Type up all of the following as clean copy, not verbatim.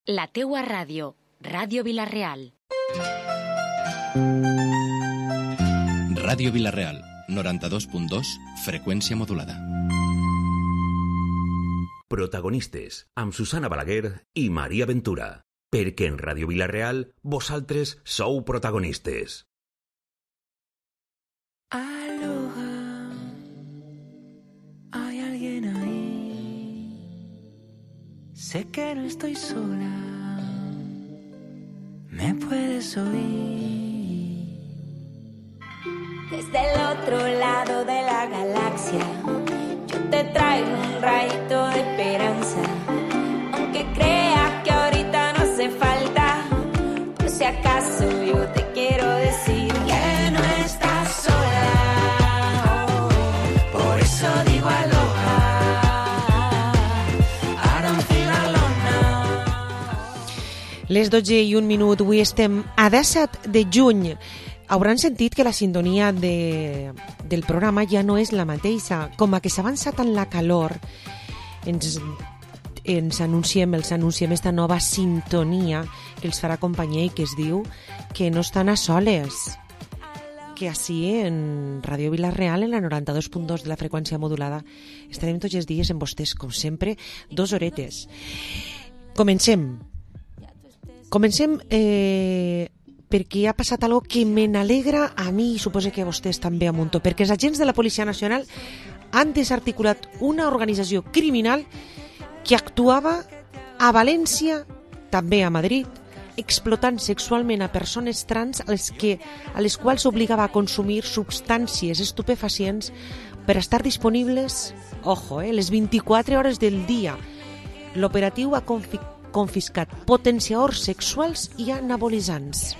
La teua ràdio, Ràdio Vila-real. Ràdio Vila-real, 92.2, freqüència modulada. Protagonistes, amb Susana Balaguer i Maria Ventura. Perquè en Ràdio Vila-real, vosaltres sou protagonistes. Aloha, hay alguien ahí. Sé que no estoy sola, me puedes oír. Desde el otro lado de la galaxia, yo te traigo un rayito de esperanza. Aunque creas que ahorita no hace falta, por si acaso yo te quiero decir que no estás sola. Oh, por eso digo aloha, I don't feel alone. Les 12:01, avui estem a 17 de juny. Hauran sentit que la sintonia del programa ja no és la mateixa. Com a que s'ha avançat en la calor, els anunciem esta nova sintonia que els farà companyia i que es diu que no estan a soles. Que així en Ràdio Vila-real, en la 92.2 de la freqüència modulada, estarem tots els dies amb vostès, com sempre, 2 horetes. Comencem perquè ha passat algo que me n'alegra a mi i suposo que a vostès també a muntó, perquè els agents de la Policia Nacional han desarticulat una organització criminal que actuava a València, també a Madrid, explotant sexualment a persones trans a les quals s'obligava a consumir substàncies estupefacients per estar disponibles, les 24 hores del dia. L'operatiu ha confiscat potenciadors sexuals i anabolitzants.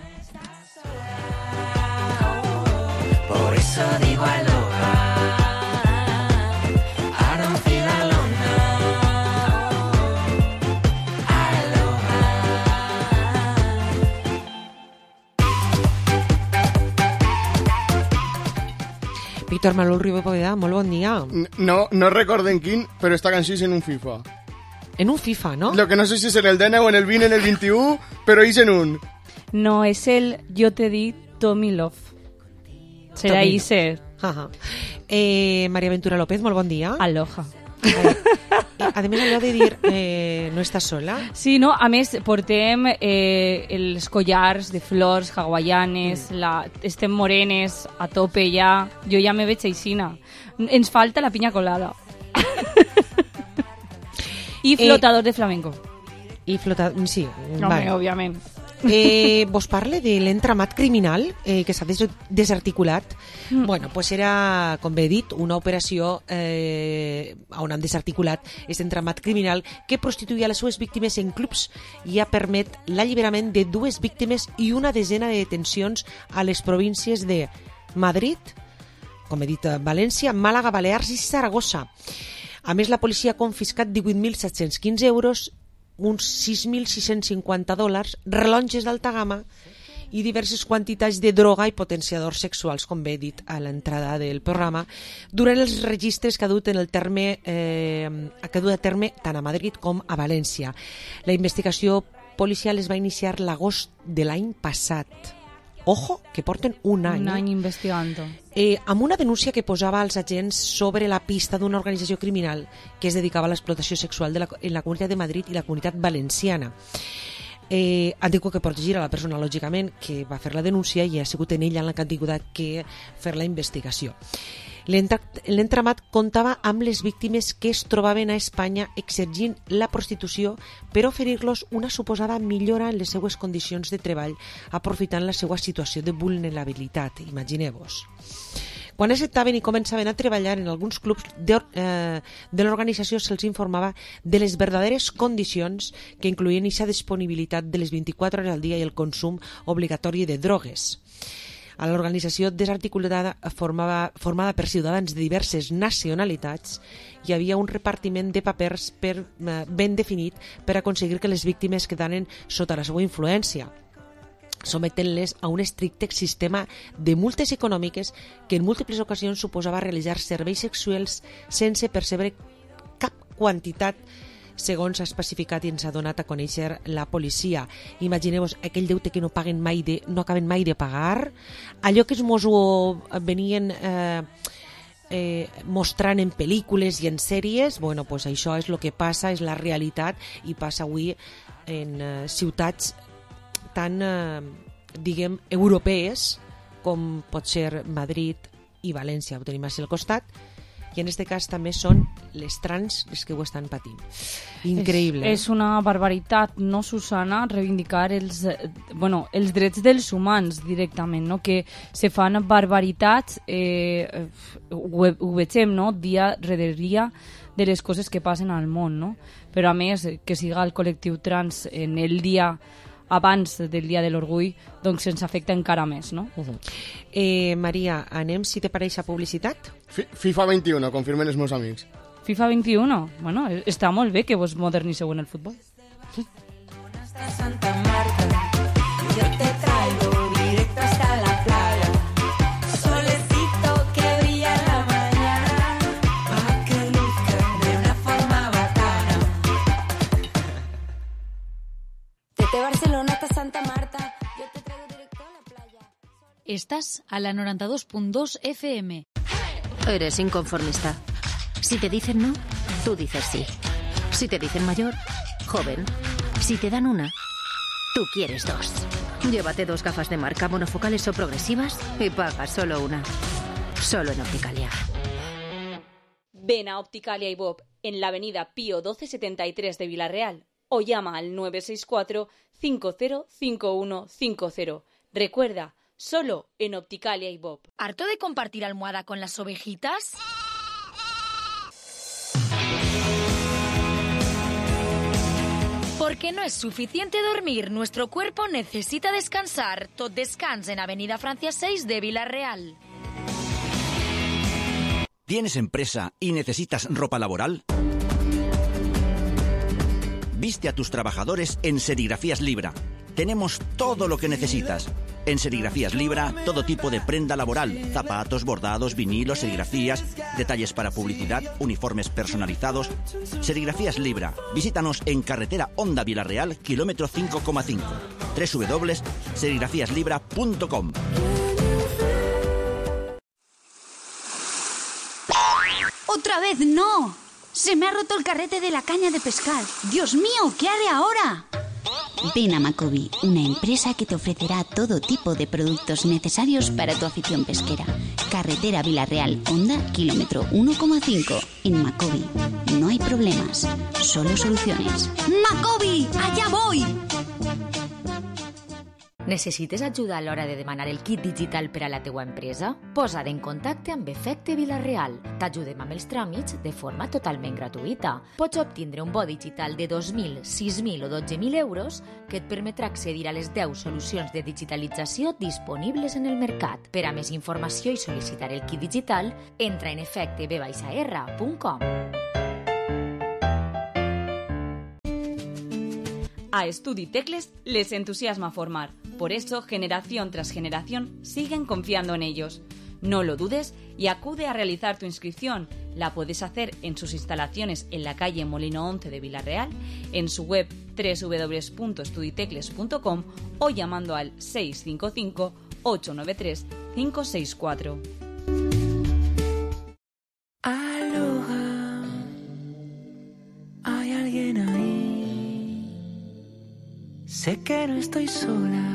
Por eso digo aloha, I don't feel alone now. Aloha. Víctor Manuel Ribo Poveda, molt bon dia. No recorden quin, però esta canció és en un FIFA. En un FIFA, ¿no? Lo que no sé si es en el 19 o en el 20 en el 21, pero hice en un. No, es el Yo te di Tommy Love. Serà Tommy. Iser. Maria Ventura López, molt bon dia. Aloha. A més, allò de dir no estàs sola. Sí, no? A més, portem els collars de flors hawaianes, estem morenes, a tope ja. Jo ja me veig aixina. Ens falta la piña colada. I flotador de flamenco. Sí, No, vale. òbviament. Vos parle de l'entramat criminal que s'ha desarticulat. Bueno, pues era, com bé he dit, una operació on han desarticulat aquest entramat criminal que prostituïa les seues víctimes en clubs i ha permet l'alliberament de 2 víctimes i una desena de detencions a les províncies de Madrid, com he dit, València, Màlaga, Balears i Saragossa. A més, la policia ha confiscat 18.715 euros, uns $6.650, rellotges d'alta gamma i diverses quantitats de droga i potenciadors sexuals, com bé he dit a l'entrada del programa, durant els registres que ha dut a terme tant a Madrid com a València. La investigació policial es va iniciar l'agost de l'any passat. Ojo, que porten un any. Un any investigant. Amb una denúncia que posava als agents sobre la pista d'una organització criminal que es dedicava a l'explotació sexual en la Comunitat de Madrid i la Comunitat Valenciana. Han tingut que protegir a la persona, lògicament, que va fer la denúncia i ha sigut en ella en la que han tingut que fer la investigació. L'entramat comptava amb les víctimes que es trobaven a Espanya exercint la prostitució per oferir-los una suposada millora en les seues condicions de treball, aprofitant la seva situació de vulnerabilitat, imagineu-vos. Quan acceptaven i començaven a treballar en alguns clubs de l'organització se'ls informava de les verdaderes condicions que incloïen aquesta disponibilitat de les 24 hores al dia i el consum obligatori de drogues. A l'organització desarticulada formada per ciutadans de diverses nacionalitats hi havia un repartiment de papers ben definit per aconseguir que les víctimes quedaren sota la seva influència, sometent-les a un estricte sistema de multes econòmiques que en múltiples ocasions suposava realitzar serveis sexuals sense percebre cap quantitat segons s'ha especificat i ens ha donat a conèixer la policia. Imagineu-vos aquell deute que no acaben mai de pagar, allò que mos ho venien mostrant en pel·lícules i en sèries, bueno, pues això és el que passa, és la realitat, i passa avui en ciutats tan, diguem, europees com pot ser Madrid i València, ho tenim així al costat, i en aquest cas també són les trans les que ho estan patint. Increïble. És una barbaritat, no, Susana, reivindicar els drets dels humans directament, no? Que se fan barbaritats, ho vegem, no? Dia rere dia de les coses que passen al món, no? Però a més, que siga el col·lectiu trans en el dia abans del dia de l'orgull, doncs ens afecta encara més, no? Maria, anem, si te pareix, a publicitat? FIFA 21, confirmen els meus amics. FIFA 21? Bueno, està molt bé que vos modernisseu en el futbol. Santa Marta, yo te traigo directo hasta la playa. Solecito que brilla en la mañana, pa' que luzca de una forma bacana. Desde Barcelona hasta Santa Marta, yo te traigo directo a la playa. Estás a la 92.2 FM. Eres inconformista. Si te dicen no, tú dices sí. Si te dicen mayor, joven. Si te dan una, tú quieres dos. Llévate 2 gafas de marca monofocales o progresivas y paga solo una. Solo en Opticalia. Ven a Opticalia y Bob en la avenida Pío 1273 de Villarreal o llama al 964 505150. Recuerda, solo en Opticalia y Bob. ¿Harto de compartir almohada con las ovejitas? Porque no es suficiente dormir, nuestro cuerpo necesita descansar. Tot Descans en Avenida Francia 6 de Villarreal. ¿Tienes empresa y necesitas ropa laboral? Viste a tus trabajadores en Serigrafías Libra. Tenemos todo lo que necesitas. En Serigrafías Libra, todo tipo de prenda laboral, zapatos, bordados, vinilos, serigrafías, detalles para publicidad, uniformes personalizados. Serigrafías Libra. Visítanos en carretera Honda Villarreal, kilómetro 5,5. www.serigrafiaslibra.com. ¡Otra vez no! Se me ha roto el carrete de la caña de pescar. ¡Dios mío! ¿Qué haré ahora? Ven a Macobi, una empresa que te ofrecerá todo tipo de productos necesarios para tu afición pesquera. Carretera Villarreal, Honda, kilómetro 1,5. En Macobi no hay problemas, solo soluciones. ¡Macobi! ¡Allá voy! Necessites ajuda a l'hora de demanar el kit digital per a la teua empresa? Posa't en contacte amb Efecte Vilareal. T'ajudem amb els tràmits de forma totalment gratuïta. Pots obtindre un bo digital de 2.000, 6.000 o 12.000 euros que et permetrà accedir a les 10 solucions de digitalització disponibles en el mercat. Per a més informació i sol·licitar el kit digital, entra en efecteb-r.com. A Estudi Tecles les entusiasma formar. Por eso, generación tras generación, siguen confiando en ellos. No lo dudes y acude a realizar tu inscripción. La puedes hacer en sus instalaciones en la calle Molino 11 de Villarreal, en su web www.estuditecles.com o llamando al 655-893-564. Aloha, hay alguien ahí. Sé que no estoy sola.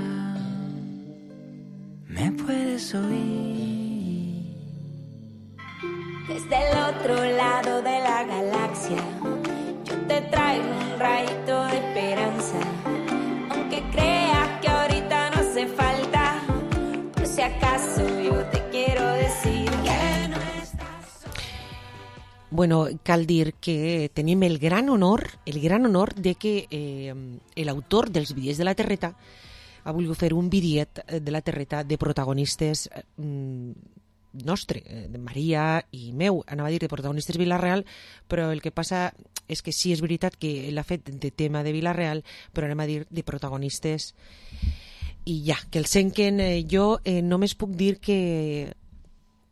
¿Me puedes oír? Desde el otro lado de la galaxia, yo te traigo un rayito de esperanza. Aunque creas que ahorita no hace falta, por si acaso yo te quiero decir que no estás. Bueno, cal dir que tenim el gran honor de que l'autor dels bitllets de la Terreta ha volgut fer un bitllet de la Terreta de protagonistes nostre, de Maria i meu, anava a dir de protagonistes Vilareal, però el que passa és que sí és veritat que l'ha fet de tema de Vilareal, però anem a dir de protagonistes i ja, que el senquen. Jo només puc dir que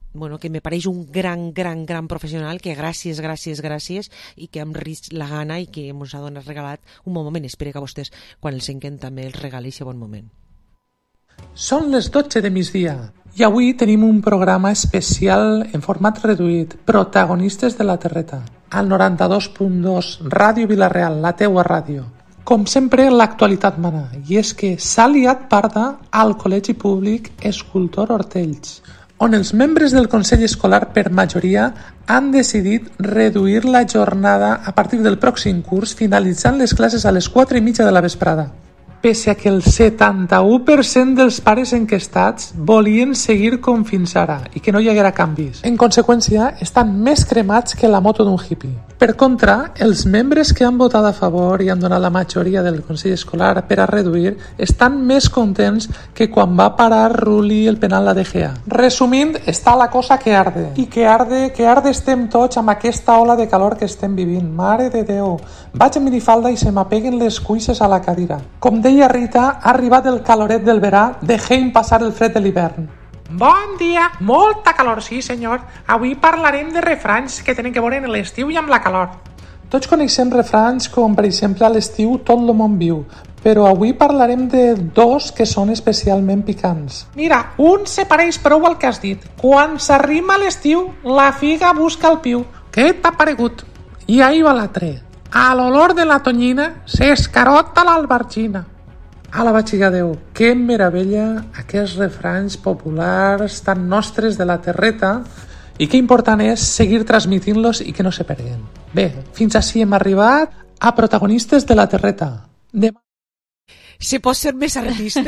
que me pareix un gran professional, que gràcies i que hem risc la gana i que ens ha regalat un bon moment. Espero que a vostès, quan el senten, també els regali aquest bon moment. Són les 12 de migdia i avui tenim un programa especial en format reduït, Protagonistes de la Terreta, al 92.2 Ràdio Vila-real, la teua ràdio. Com sempre, l'actualitat mana, i és que s'ha liat parda al Col·legi Públic Escultor Hortells, on els membres del Consell Escolar per majoria han decidit reduir la jornada a partir del pròxim curs, finalitzant les classes a les 4:30 de la vesprada. Pese a que el 71% dels pares enquestats volien seguir com fins ara i que no hi haguera canvis. En conseqüència, estan més cremats que la moto d'un hippie. Per contra, els membres que han votat a favor i han donat la majoria del Consell Escolar per a reduir estan més contents que quan va parar Rulli el penal a De Gea. Resumint, està la cosa que arde. I que arde estem tots amb aquesta ola de calor que estem vivint. Mare de Déu, vaig en minifalda i se m'apeguen les cuixes a la cadira. Com deia Rita, ha arribat el caloret del verà, deixem passar el fred de l'hivern. Bon dia, molta calor, sí senyor. Avui parlarem de refranys que tenen que veure en l'estiu i amb la calor. Tots coneixem refranys com, per exemple, a l'estiu tot el món viu, però avui parlarem de dos que són especialment picants. Mira, un se pareix prou al que has dit. Quan s'arrima l'estiu, la figa busca el piu. Què t'ha paregut? I ahí va l'altre. A l'olor de la tonyina s'escarota l'albergina. A la batxiga Déu, que meravella aquests refranys populars tan nostres de la terreta, i que important és seguir transmitint-los i que no se perden. Bé, fins així hem arribat a Protagonistes de la Terreta. Se pot ser més artista?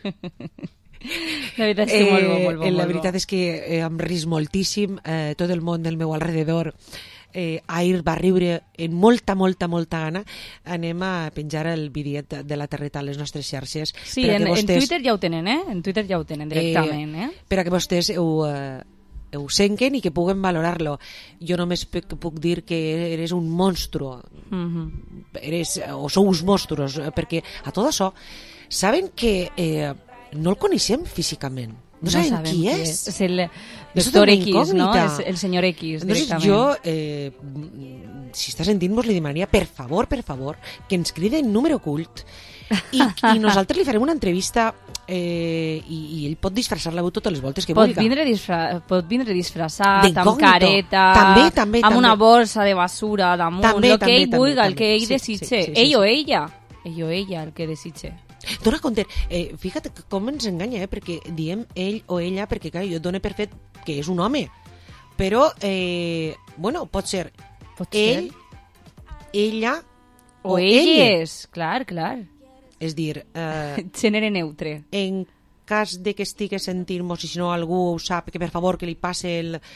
La veritat és que molt bo. La veritat és que em risc moltíssim. Tot el món del meu alrededor ahir va riure en molta gana. Anem a penjar el vídeo de la terreta a les nostres xarxes. Sí, en Twitter ja ho tenen, En Twitter ja ho tenen directament, Per a que vostès ho senten i que puguen valorar-lo. Jo només puc dir que eres un monstru. O sou uns monstros, perquè a tot això saben que no el coneixem físicament. No saben qui és. És el doctor X, no? És el senyor X, directament. Jo, si està sentint-nos, li demanaria, per favor, que ens cride en número ocult i nosaltres li farem una entrevista i ell pot disfressar la veu totes les voltes que vulgui. Pot vindre disfressat, amb careta, també, amb una bolsa de basura damunt, el que ell vulgui, el que ell desitge. Ell o ella, el que desitge. Dona compte, fíjate com ens enganya, perquè diem ell o ella, perquè clar, jo dono per fet que és un home, però pot ser ell, ella o elles, clar. És dir, gènere neutre. En cas de que estigui sentint-nos, i si no algú ho sap, que per favor que li passe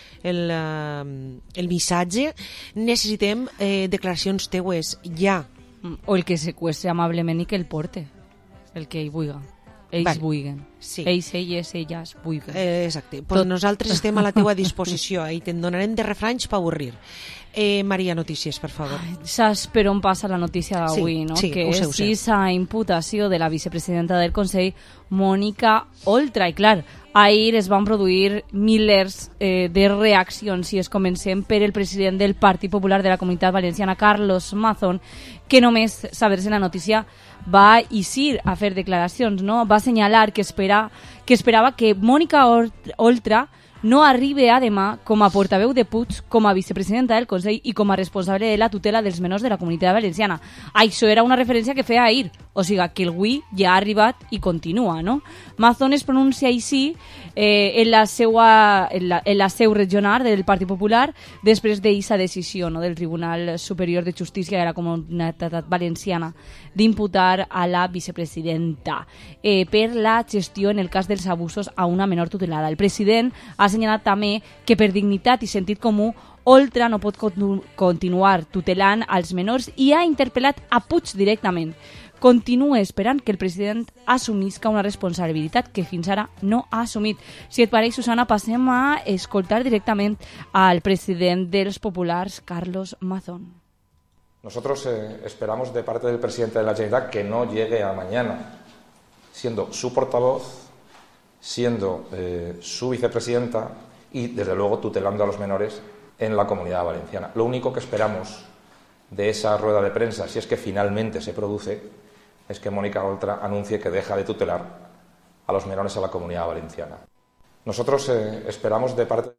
el missatge, necessitem declaracions teues ja. O el que seqüestre amablement i que el porte. El que ell vulgui. Ells vulguen. Sí. Ells, elles vulguen. Exacte. Pues nosaltres estem a la teua disposició i te'n donarem de refranys per avorrir. Maria, notícies, per favor. Saps per on passa la notícia d'avui, no? Que és la imputació de la vicepresidenta del Consell, Mònica Oltra. I clar, ahir es van produir milers de reaccions, i es comencem per el president del Partit Popular de la Comunitat Valenciana, Carlos Mazón, que només saber-se la notícia va eixir a fer declaracions, no? Va assenyalar que esperava que Mònica Oltra no arribi a demà com a portaveu de Puig, com a vicepresidenta del Consell i com a responsable de la tutela dels menors de la Comunitat Valenciana. Això era una referència que feia ahir, o sigui que el avui ja ha arribat i continua, no? Mazón es pronuncia així en la seu regional del Partit Popular després d'aquesta decisió, no, del Tribunal Superior de Justícia de la Comunitat Valenciana d'imputar a la vicepresidenta per la gestió en el cas dels abusos a una menor tutelada. El president ha assenyalat també que per dignitat i sentit comú Oltra no pot continuar tutelant als menors i ha interpel·lat a Puig directament. Continua esperant que el president assumisca una responsabilitat que fins ara no ha assumit. Si et pareix, Susana, passem a escoltar directament al president dels populars, Carlos Mazón. Nosotros esperamos de parte del presidente de la Generalitat que no llegue a mañana, siendo su portavoz, siendo su vicepresidenta y, desde luego, tutelando a los menores en la Comunidad Valenciana. Lo único que esperamos de esa rueda de prensa, si es que finalmente se produce, es que Mónica Oltra anuncie que deja de tutelar a los menores a la Comunidad Valenciana. Nosotros esperamos de parte...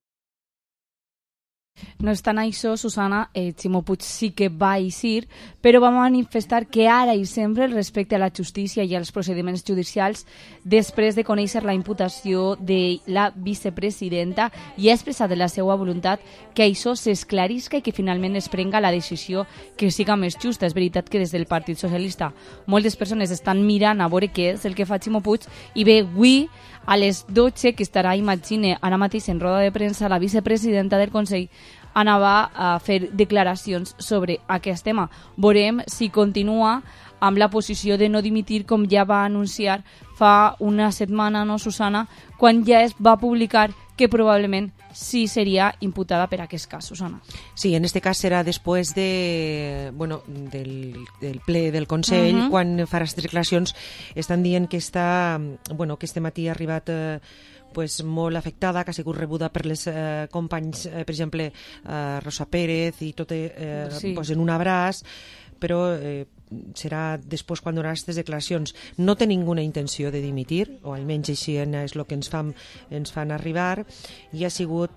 No obstant això, Susana, Ximo Puig sí que va eixir, però va manifestar que ara i sempre el respecte a la justícia i als procediments judicials després de conèixer la imputació de la vicepresidenta i ha expressat la seva voluntat que això s'esclarisca i que finalment es prenga la decisió que siga més justa. És veritat que des del Partit Socialista moltes persones estan mirant a veure què és el que fa Ximo Puig i bé, avui a les 12, que estarà, imagine, ara mateix en roda de premsa, la vicepresidenta del Consell anava a fer declaracions sobre aquest tema. Veurem si continua amb la posició de no dimitir, com ja va anunciar fa una setmana, no, Susana, quan ja es va publicar que probablement sí seria imputada per aquest cas, Susana. Sí, en este cas serà després del ple del Consell, quan farà les declaracions. Estan dient que que este matí ha arribat molt afectada, que ha sigut rebuda per les companys, per exemple, Rosa Pérez i tot en un abraç, però serà després quan donarà aquestes declaracions. No té ninguna intenció de dimitir, o almenys així és el que ens fan arribar, i ha sigut...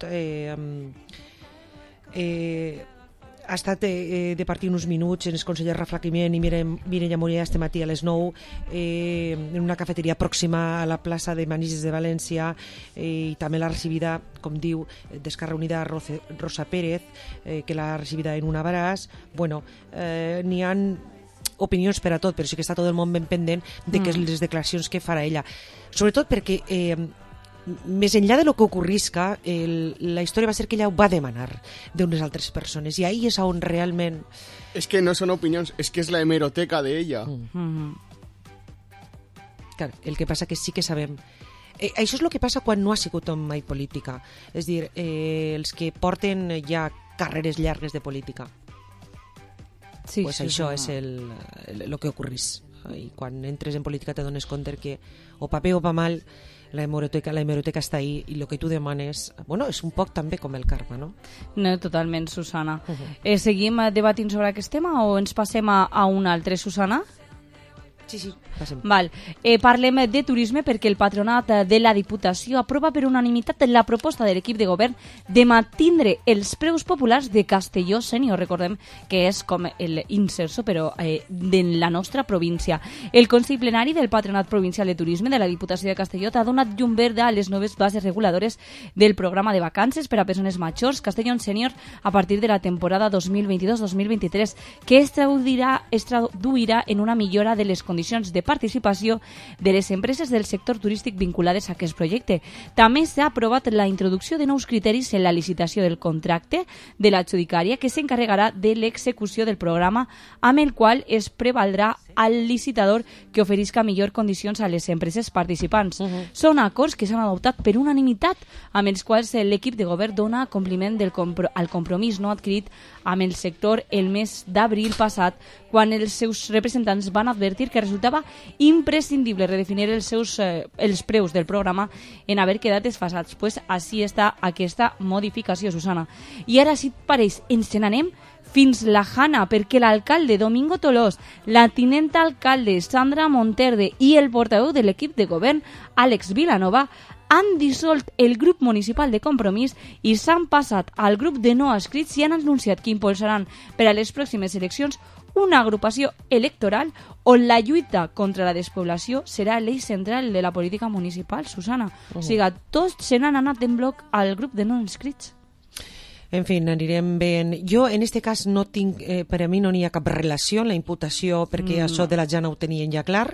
ha estat de partir uns minuts en el conseller Rafa Climent i Mireia Moller este matí a les 9 en una cafeteria pròxima a la plaça de Manises de València, i també l'ha recibida, com diu, d'Esquerra Unida Rosa Pérez, que l'ha recibida en un abraç. N'hi ha opinions per a tot, però sí que està tot el món ben pendent de les declaracions que farà ella, sobretot perquè més enllà de lo que ocorrisca, la història va ser que ella ho va demanar d'unes altres persones, i ahí és on realment... Es que no són opinions, és que és la hemeroteca d'ella. Clar, el que passa que sí que sabem... això és el que passa quan no ha sigut mai política, és dir, els que porten ja carreres llargues de política. Pues això és el que ocorrís. I quan entres en política te dones compte que o pa bé o pa mal la hemeroteca està ahí, i el que tu demanes, és un poc també com el karma, no? No, totalment, Susana. Seguim debatint sobre aquest tema o ens passem a un altre, Susana? Sí, passem. Parlem de turisme perquè el Patronat de la Diputació aprova per unanimitat la proposta de l'equip de govern de mantindre els preus populars de Castelló Sènior. Recordem que és com l'Inserso, però de la nostra província. El Consell Plenari del Patronat Provincial de Turisme de la Diputació de Castelló ha donat llum verda a les noves bases reguladores del programa de vacances per a persones majors Castelló Sènior a partir de la temporada 2022-2023, que es traduirà en una millora de les condicions de participació de les empreses del sector turístic vinculades a aquest projecte. També s'ha aprovat la introducció de nous criteris en la licitació del contracte de l'adjudicària, que s'encarregarà de l'execució del programa, amb el qual es prevaldrà al licitador que oferisca millor condicions a les empreses participants. Són acords que s'han adoptat per unanimitat, amb els quals l'equip de govern dona compliment al compromís no adquirit amb el sector el mes d'abril passat, quan els seus representants van advertir que resultava imprescindible redefinir els preus del programa en haver quedat desfasats. Pues així està aquesta modificació, Susana. I ara, si et pareix, ens n'anem fins la Jana, perquè l'alcalde Domingo Tolós, la tinenta alcalde Sandra Monterde i el portaveu de l'equip de govern, Àlex Vilanova, han dissolt el grup municipal de Compromís i s'han passat al grup de no adscrits i han anunciat que impulsaran per a les pròximes eleccions una agrupació electoral on la lluita contra la despoblació serà l'eix central de la política municipal, Susana. O sigui, tots se n'han anat en bloc al grup de no inscrits. En fi, anirem veient. Jo, en este cas, no tinc, per a mi no n'hi ha cap relació en la imputació, perquè això de la Jana ho tenien ja clar,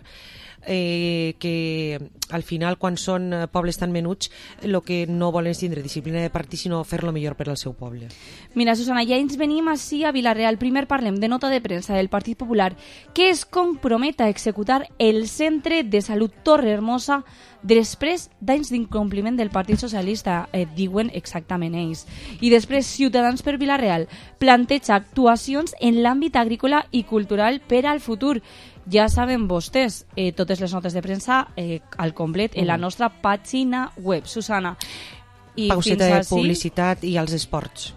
que al final, quan són pobles tan menuts, el que no volen és tindre disciplina de partit, sinó fer-lo millor per al seu poble. Mira, Susana, ja ens venim així a Vila-real. Primer parlem de nota de premsa del Partit Popular, que es compromet a executar el Centre de Salut Torrehermosa després d'anys d'incompliment del Partit Socialista, diuen exactament ells. I després, Ciutadans per Vila-real planteja actuacions en l'àmbit agrícola i cultural per al futur. Ja saben vostès, totes les notes de premsa al complet en la nostra pàgina web. Susana. I pauseta fins de ací, publicitat i els esports.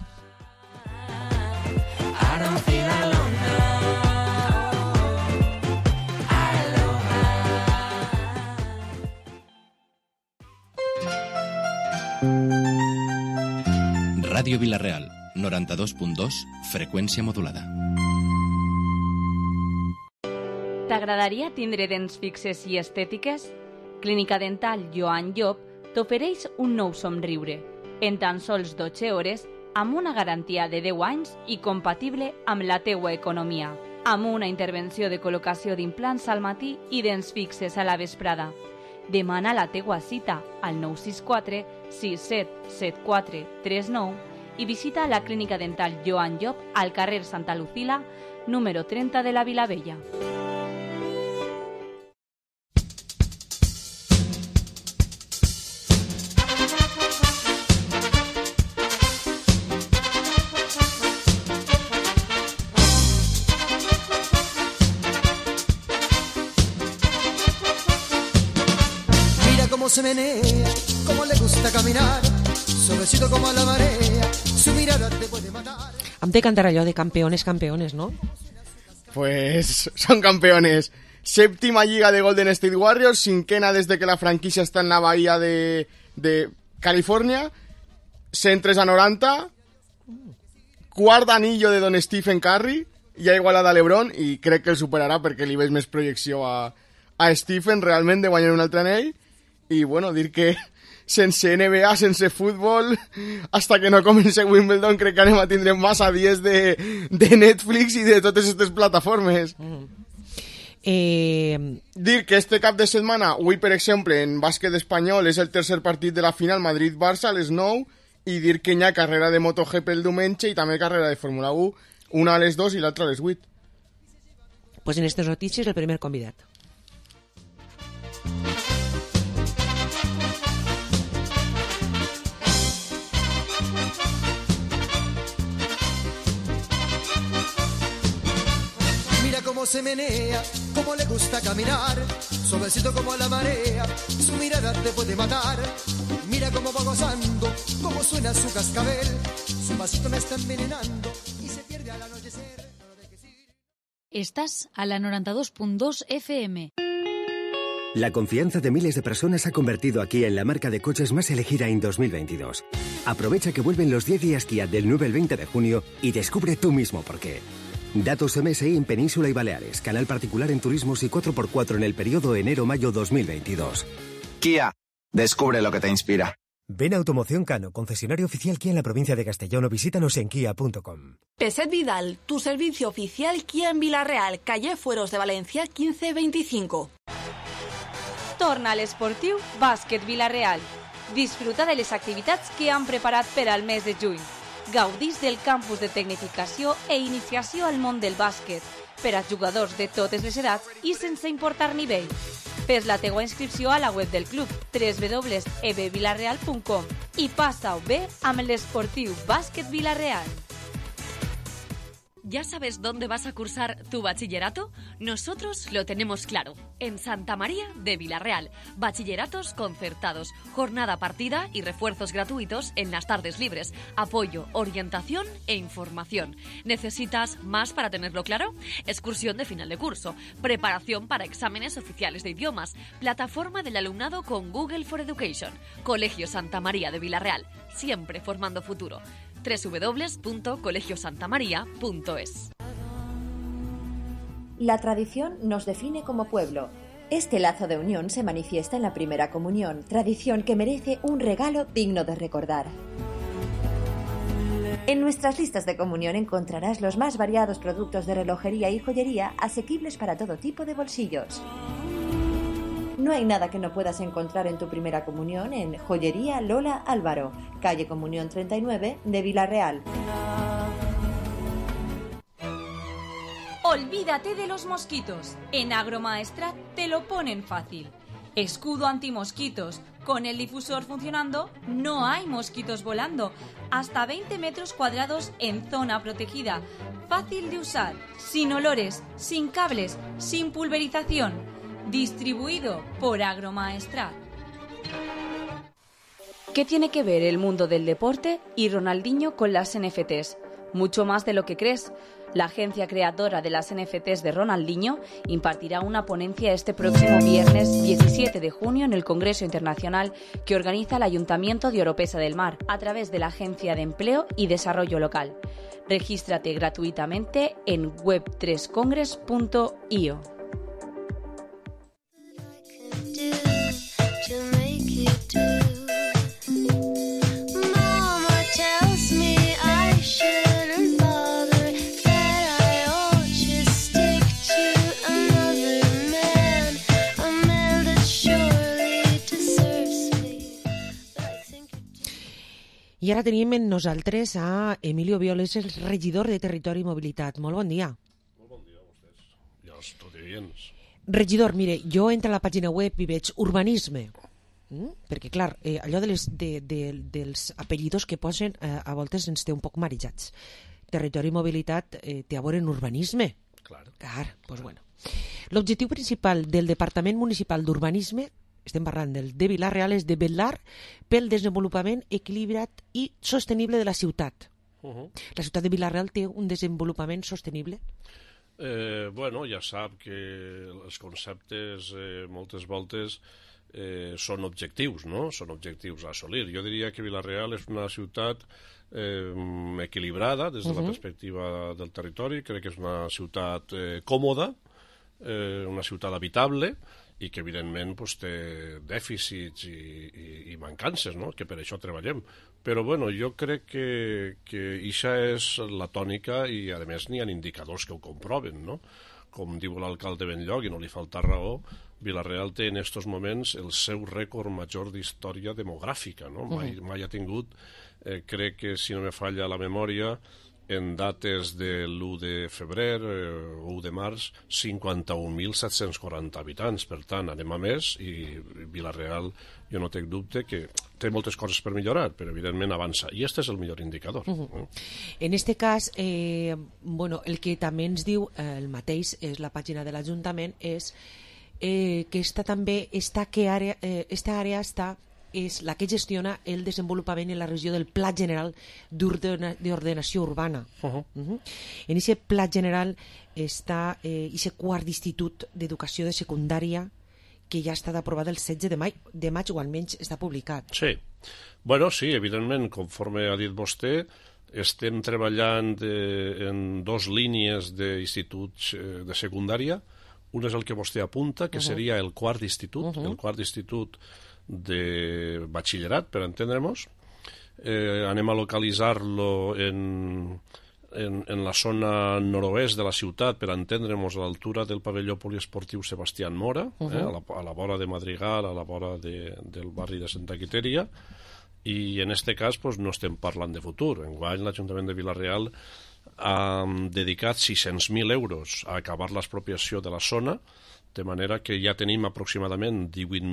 Ràdio Vila-real, 92.2, freqüència modulada. T'agradaria tindre dents fixes i estètiques? Clínica Dental Joan Llop t'ofereix un nou somriure, en tan sols 12 hores, amb una garantia de 10 anys i compatible amb la teua economia, amb una intervenció de col·locació d'implants al matí i dents fixes a la vesprada. Demana la teua cita al 964 6774 39 i visita la Clínica Dental Joan Llop al carrer Santa Lucila, número 30 de la Vilavella. Se menea, como le gusta caminar, suavecito como la marea, su mirada te puede matar. Hem de cantar allò de campeones, campeones, ¿no? Pues son campeones. Séptima liga de Golden State Warriors, cinquena desde que la franquicia está en la bahía de California, 103 a 90, quart anillo de Don Stephen Curry, ja igualada a LeBron, i crec que el superarà perquè li veig més projecció a Stephen realment de guanyar un altre anell. I bueno, dir que sense NBA, sense futbol, hasta que no comence Wimbledon, crec que anem a tindre massa dies de Netflix i de totes aquestes plataformes. Dir que este cap de setmana, avui per exemple, en bàsquet espanyol és el tercer partit de la final Madrid-Barça a les 9, i dir que hi ha carrera de MotoGP el diumenge i també carrera de Fórmula 1, una a les 2 i l'altra a les 8. Pues en estas noticias el primer convidat. Cómo se menea, cómo le gusta caminar, suavecito como la marea, su mirada te puede matar. Mira cómo va gozando, cómo suena su cascabel, su vasito me está envenenando y se pierde al anochecer. Estás a la 92.2 FM. La confianza de miles de personas ha convertido a Kia en la marca de coches más elegida en 2022. Aprovecha que vuelven los 10 días Kia del 9 al 20 de junio y descubre tú mismo por qué. Datos MSI en Península y Baleares, canal particular en turismos y 4x4 en el periodo enero-mayo 2022. Kia, descubre lo que te inspira. Ven a Automoción Cano, concesionario oficial Kia en la provincia de Castellón, o visítanos en kia.com. Peset Vidal, tu servicio oficial Kia en Vila-real, calle Fueros de Valencia 1525. Torna a l'esportiu Bàsquet Vila-real. Disfruta de les activitats que han preparat per al mes de juny. Gaudís del campus de tecnificació e iniciació al món del bàsquet per a jugadors de totes les edats i sense importar nivell. Fes la teua inscripció a la web del club www.ebvilareal.com i passa-ho bé amb l'esportiu Bàsquet Vila-real. ¿Ya sabes dónde vas a cursar tu bachillerato? Nosotros lo tenemos claro. En Santa María de Vila-real. Bachilleratos concertados, jornada partida y refuerzos gratuitos en las tardes libres. Apoyo, orientación e información. ¿Necesitas más para tenerlo claro? Excursión de final de curso. Preparación para exámenes oficiales de idiomas. Plataforma del alumnado con Google for Education. Colegio Santa María de Vila-real. Siempre formando futuro. www.colegiosantamaria.es. La tradición nos define como pueblo. Este lazo de unión se manifiesta en la primera comunión, tradición que merece un regalo digno de recordar. En nuestras listas de comunión encontrarás los más variados productos de relojería y joyería asequibles para todo tipo de bolsillos. No hay nada que no puedas encontrar en tu primera comunión en Joyería Lola Álvaro, calle Comunión 39 de Vila-real. Olvídate de los mosquitos. En Agromaestrat te lo ponen fácil. Escudo antimosquitos. Con el difusor funcionando, no hay mosquitos volando. Hasta 20 metros cuadrados en zona protegida. Fácil de usar, sin olores, sin cables, sin pulverización. Distribuido por Agromaestrat. ¿Qué tiene que ver el mundo del deporte y Ronaldinho con las NFTs? Mucho más de lo que crees. La agencia creadora de las NFTs de Ronaldinho impartirá una ponencia este próximo viernes 17 de junio en el Congreso Internacional que organiza el Ayuntamiento de Oropesa del Mar a través de la Agencia de Empleo y Desarrollo Local. Regístrate gratuitamente en web3congress.io. I ara tenim amb nosaltres a Emilio Violes, el regidor de Territori i Mobilitat. Molt bon dia. Molt bon dia a vostès i als totodients. Regidor, mire, jo entro a la pàgina web i veig urbanisme. Perquè, clar, allò dels apellidos que posen a voltes ens té un poc marejats. Territori i Mobilitat té a veure en urbanisme. Clar, doncs bueno. L'objectiu principal del Departament Municipal d'Urbanisme, estem parlant de Vila-real, és de vetllar pel desenvolupament equilibrat i sostenible de la ciutat. La ciutat de Vila-real té un desenvolupament sostenible? Bueno, ja sap que els conceptes moltes voltes són objectius, no? Són objectius a assolir. Jo diria que Vila-real és una ciutat equilibrada des de la perspectiva del territori. Crec que és una ciutat còmoda, una ciutat habitable, i que evidentment té dèficits i mancances, no? Que per això treballem. Però bueno, jo crec que això és la tònica i a més n'hi ha indicadors que ho comproven, no? Com diu l'alcalde Benlloc, i no li falta raó, Vila-real té en aquests moments el seu rècord major d'història demogràfica, no? Mai ha tingut, crec que si no me falla la memòria, en dates de l'1 de febrer o 1 de març, 51.740 habitants. Per tant, anem a més, i Vila-real, jo no tinc dubte que té moltes coses per millorar, però evidentment avança. I aquest és el millor indicador. En aquest cas, el que també ens diu el mateix, és la pàgina de l'Ajuntament, és que esta àrea és la que gestiona el desenvolupament en la regió del Pla General d'Ordenació Urbana. En aquest Pla General està aquest quart d'Institut d'Educació de Secundària que ja ha estat aprovat el 16 de maig, o almenys està publicat. Sí. Bueno, sí, evidentment, conforme ha dit vostè, estem treballant en dos línies d'instituts de secundària. Un és el que vostè apunta, que seria el quart d'institut, el quart d'institut de batxillerat, per entendre'ns. Anem a localitzar-lo en la zona nord-oest de la ciutat, per entendre'ns, a l'altura del pavelló poliesportiu Sebastián Mora, a la vora de Madrigal, a la vora del barri de Santa Quiteria, i en aquest cas no estem parlant de futur. Enguany l'Ajuntament de Vila-real ha dedicat 600.000 euros a acabar l'expropiació de la zona, de manera que ja tenim aproximadament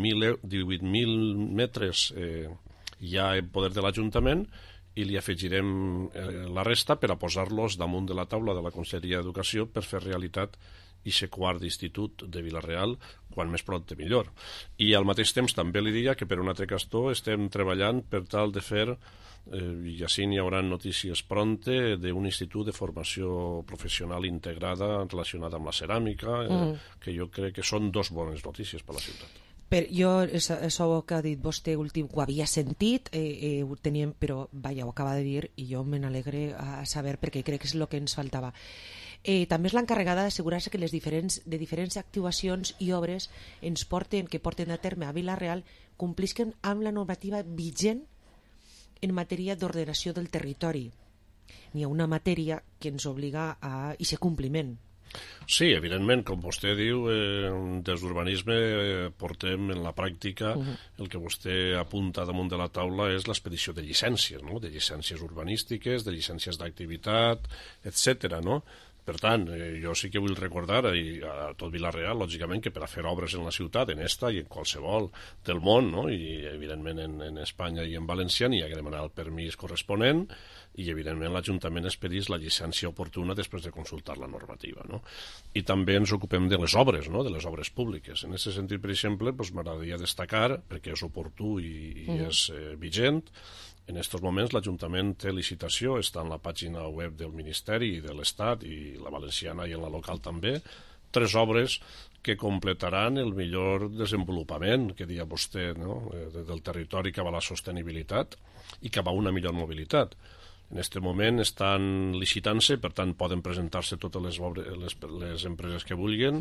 18.000 metres ja en poder de l'Ajuntament, i li afegirem la resta per a posar-los damunt de la taula de la Conselleria d'Educació per fer realitat aquest quart d'institut de Vila-real, quan més pront millor. I al mateix temps també li diria que per un altre cantó estem treballant per tal de fer, i així n'hi haurà notícies pronte, d'un institut de formació professional integrada relacionada amb la ceràmica, que jo crec que són dos bones notícies per a la ciutat. Jo, això que ha dit vostè últim, ho havia sentit, ho teníem, però vaja, ho acaba de dir, i jo me n'alegre a saber, perquè crec que és el que ens faltava. També és l'encarregada d'assegurar-se que les diferents actuacions i obres que porten a terme a Vila-real complisquen amb la normativa vigent en matèria d'ordenació del territori. N'hi ha una matèria que ens obliga a aquest compliment. Sí, evidentment, com vostè diu, des d'urbanisme portem en la pràctica el que vostè apunta damunt de la taula és l'expedició de llicències, no? De llicències urbanístiques, de llicències d'activitat, etc. No? Per tant, jo sí que vull recordar a tot Vila-real, lògicament, que per a fer obres en la ciutat, en esta i en qualsevol del món, no? I evidentment en Espanya i en València n'hi ha que demanar el permís corresponent i evidentment l'Ajuntament expedís la llicència oportuna després de consultar la normativa, no? I també ens ocupem de les obres, no? De les obres públiques. En aquest sentit, per exemple, m'agradaria destacar, perquè és oportú i és vigent, en aquests moments l'Ajuntament té licitació, està en la pàgina web del Ministeri i de l'Estat i la valenciana i en la local també, 3 obres que completaran el millor desenvolupament que deia vostè, no? Del territori cap a la sostenibilitat i cap a una millor mobilitat. En aquest moment estan licitant-se, per tant poden presentar-se totes les empreses que vulguin,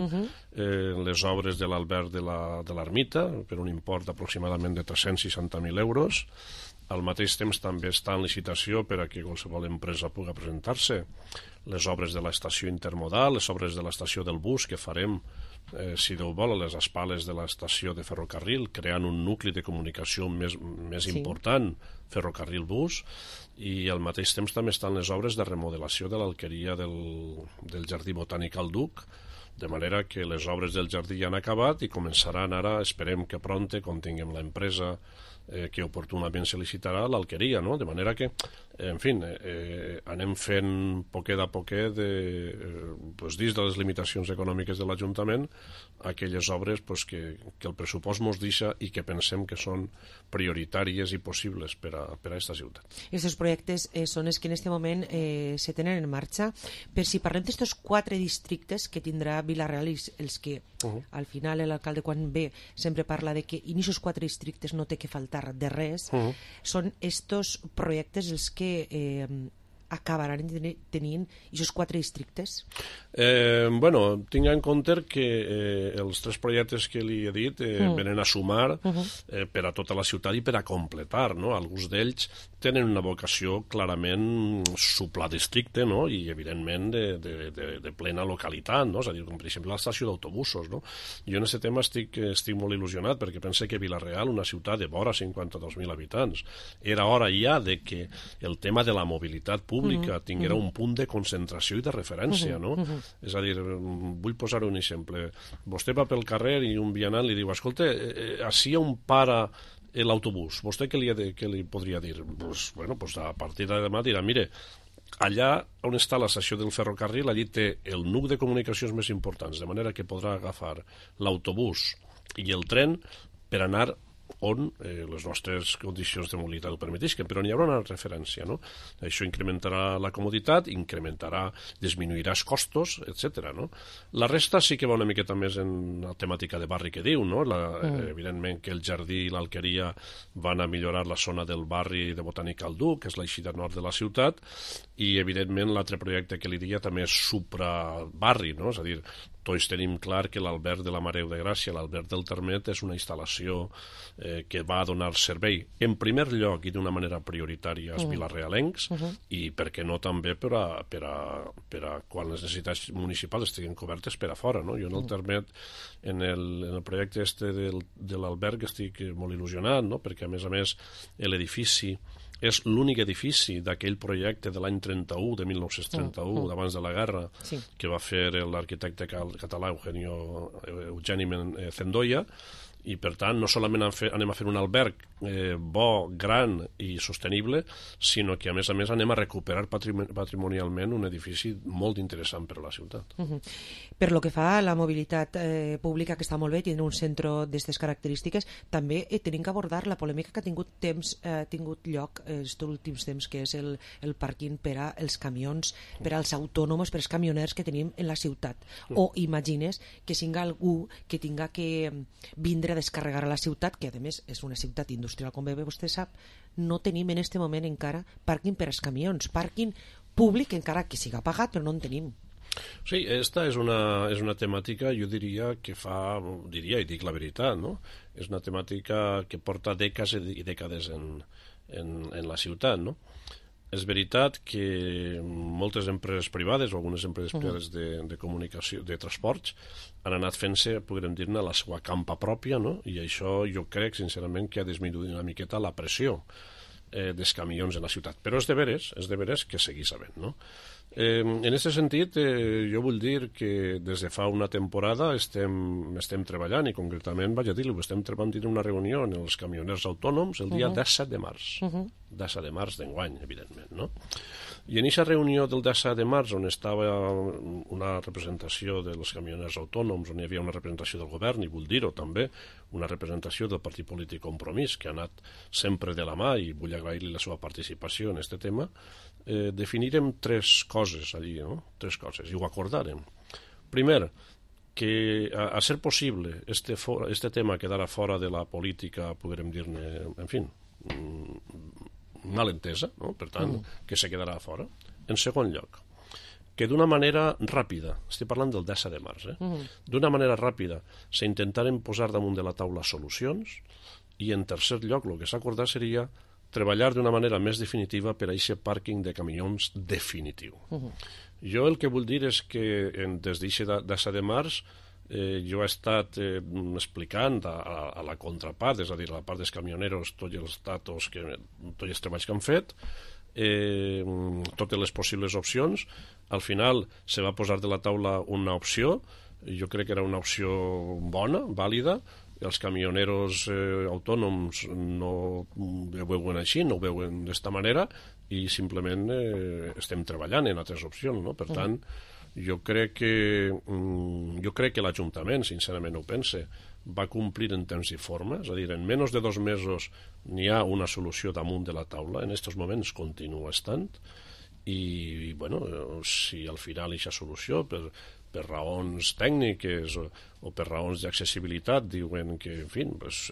les obres de l'Alberg de l'Ermita per un import aproximadament de 360.000 euros. Al mateix temps també està en licitació per a que qualsevol empresa pugui presentar-se les obres de l'estació intermodal, les obres de l'estació del bus que farem, si Déu vol, a les espales de l'estació de ferrocarril, creant un nucli de comunicació més important, ferrocarril-bus, i al mateix temps també estan les obres de remodelació de l'alqueria del Jardí Botànic al Duc, de manera que les obres del jardí ja han acabat i començaran ara, esperem que prompte, quan tinguem l'empresa que oportunament se licitarà, l'alqueria, no? De manera que, en fi, anem fent poquet a poquet, dins de les limitacions econòmiques de l'Ajuntament, aquelles obres que el pressupost mos deixa i que pensem que són prioritàries i possibles per a aquesta ciutat. Aquests projectes són els que en aquest moment se tenen en marxa. Per si parlem d'estos 4 districtes que tindrà Vila-real, els que al final l'alcalde quan ve sempre parla de que en aquests 4 districtes no té que faltar de res, són estos projectes els que acabaran tenint aquests 4 districtes? Bueno, tinc en compte que els 3 projectes que li he dit venen a sumar per a tota la ciutat i per a completar, no? Alguns d'ells tenen una vocació clarament supladistricte, no? I evidentment de plena localitat, no? És a dir, com per exemple l'estació d'autobusos, no? Jo en aquest tema estic molt il·lusionat perquè pense que Vila-real, una ciutat de vora 52.000 habitants, era hora ja de que el tema de la mobilitat pública tinguera un punt de concentració i de referència, no? És a dir, vull posar un exemple. Vostè va pel carrer i un vianant li diu, escolta, ací on para l'autobús, vostè què li podria dir? Bueno, a partir de demà dirà, mire, allà on està l'estació del ferrocarril, allí té el nuc de comunicacions més importants, de manera que podrà agafar l'autobús i el tren per anar on les nostres condicions de mobilitat ho permetisquen, però n'hi haurà una referència, no? Això incrementarà la comoditat, disminuirà els costos, etc. No? La resta sí que va una miqueta més en la temàtica de barri que diu, no? Evidentment que el jardí i l'alqueria van a millorar la zona del barri de Botànic al Duc, que és l'eixida nord de la ciutat, i evidentment l'altre projecte que li diria també és suprabarri, no? És a dir, tots tenim clar que l'Alberg de la Mare de Gràcia, l'Alberg del Termet, és una instal·lació que va a donar servei, en primer lloc i d'una manera prioritària als vilarealencs, i per què no també per a quan les necessitats municipals estiguin cobertes per a fora, no? Jo en el Termet, en el projecte de l'Alberg, estic molt il·lusionat, no? Perquè a més l'edifici és l'únic edifici d'aquell projecte de l'any 31, de 1931, d'abans de la guerra, que va fer l'arquitecte català Eugeni Zendoia, i per tant no solament anem a fer un alberg bo, gran i sostenible, sinó que a més anem a recuperar patrimonialment un edifici molt interessant per a la ciutat. Per lo que fa a la mobilitat pública, que està molt bé, tindre un centre d'aquestes característiques, també tenim que abordar la polèmica que ha tingut lloc aquests últims temps, que és el pàrquing per als camions, per als autònoms, per als camioners que tenim en la ciutat. O imagines que singa algú que tinga que vindre a descarregar a la ciutat, que a més és una ciutat industrial, com bé vostè sap, no tenim en aquest moment encara pàrquing per als camions, pàrquing públic encara que siga pagat, però no en tenim. Sí, esta és una temàtica, jo diria que i dic la veritat, no? És una temàtica que porta dècades i dècades en la ciutat, no? És veritat que moltes empreses privades o algunes empreses privades de comunicació, de transports, han anat fent-se, podríem dir-ne, la seva campa pròpia, no? I això jo crec, sincerament, que ha disminuït una miqueta la pressió dels camions en la ciutat. Però és de veres que seguís havent, no? En aquest sentit, jo vull dir que des de fa una temporada estem treballant, i concretament, vaig a dir-ho, estem treballant una reunió en els camioners autònoms el dia 17 de març. 17 de març d'enguany, evidentment, no? I en aquesta reunió del 17 de març, on estava una representació dels camioners autònoms, on hi havia una representació del govern, i vull dir-ho també, una representació del Partit Polític Compromís, que ha anat sempre de la mà, i vull agrair-li la seva participació en aquest tema, definirem tres coses allí, no? Tres coses, i ho acordarem. Primer, que a ser possible este tema quedarà fora de la política, podrem dir-ne, en fi, mal entesa, no? Per tant, que se quedarà fora. En segon lloc, que d'una manera ràpida, estic parlant del 17 de març, d'una manera ràpida s'intentaren posar damunt de la taula solucions, i en tercer lloc el que s'ha acordat seria treballar d'una manera més definitiva per a aquest pàrquing de camions definitiu. Jo el que vull dir és que des d'aquest 17 de març jo he estat explicant a la contrapart, és a dir, a la part dels camioneros, tots els datos, tots els treballs que han fet, totes les possibles opcions. Al final se va posar de la taula una opció, jo crec que era una opció bona, vàlida. Els camioneros autònoms no ho veuen així, no ho veuen d'esta manera, i simplement estem treballant en altres opcions, no? Per tant, jo crec que l'Ajuntament, sincerament ho pense, va complir en temps i forma, és a dir, en menys de 2 mesos n'hi ha una solució damunt de la taula, en aquests moments continua estant, i bueno, si al final aquesta solució per raons tècniques o per raons d'accessibilitat diuen que, en fi,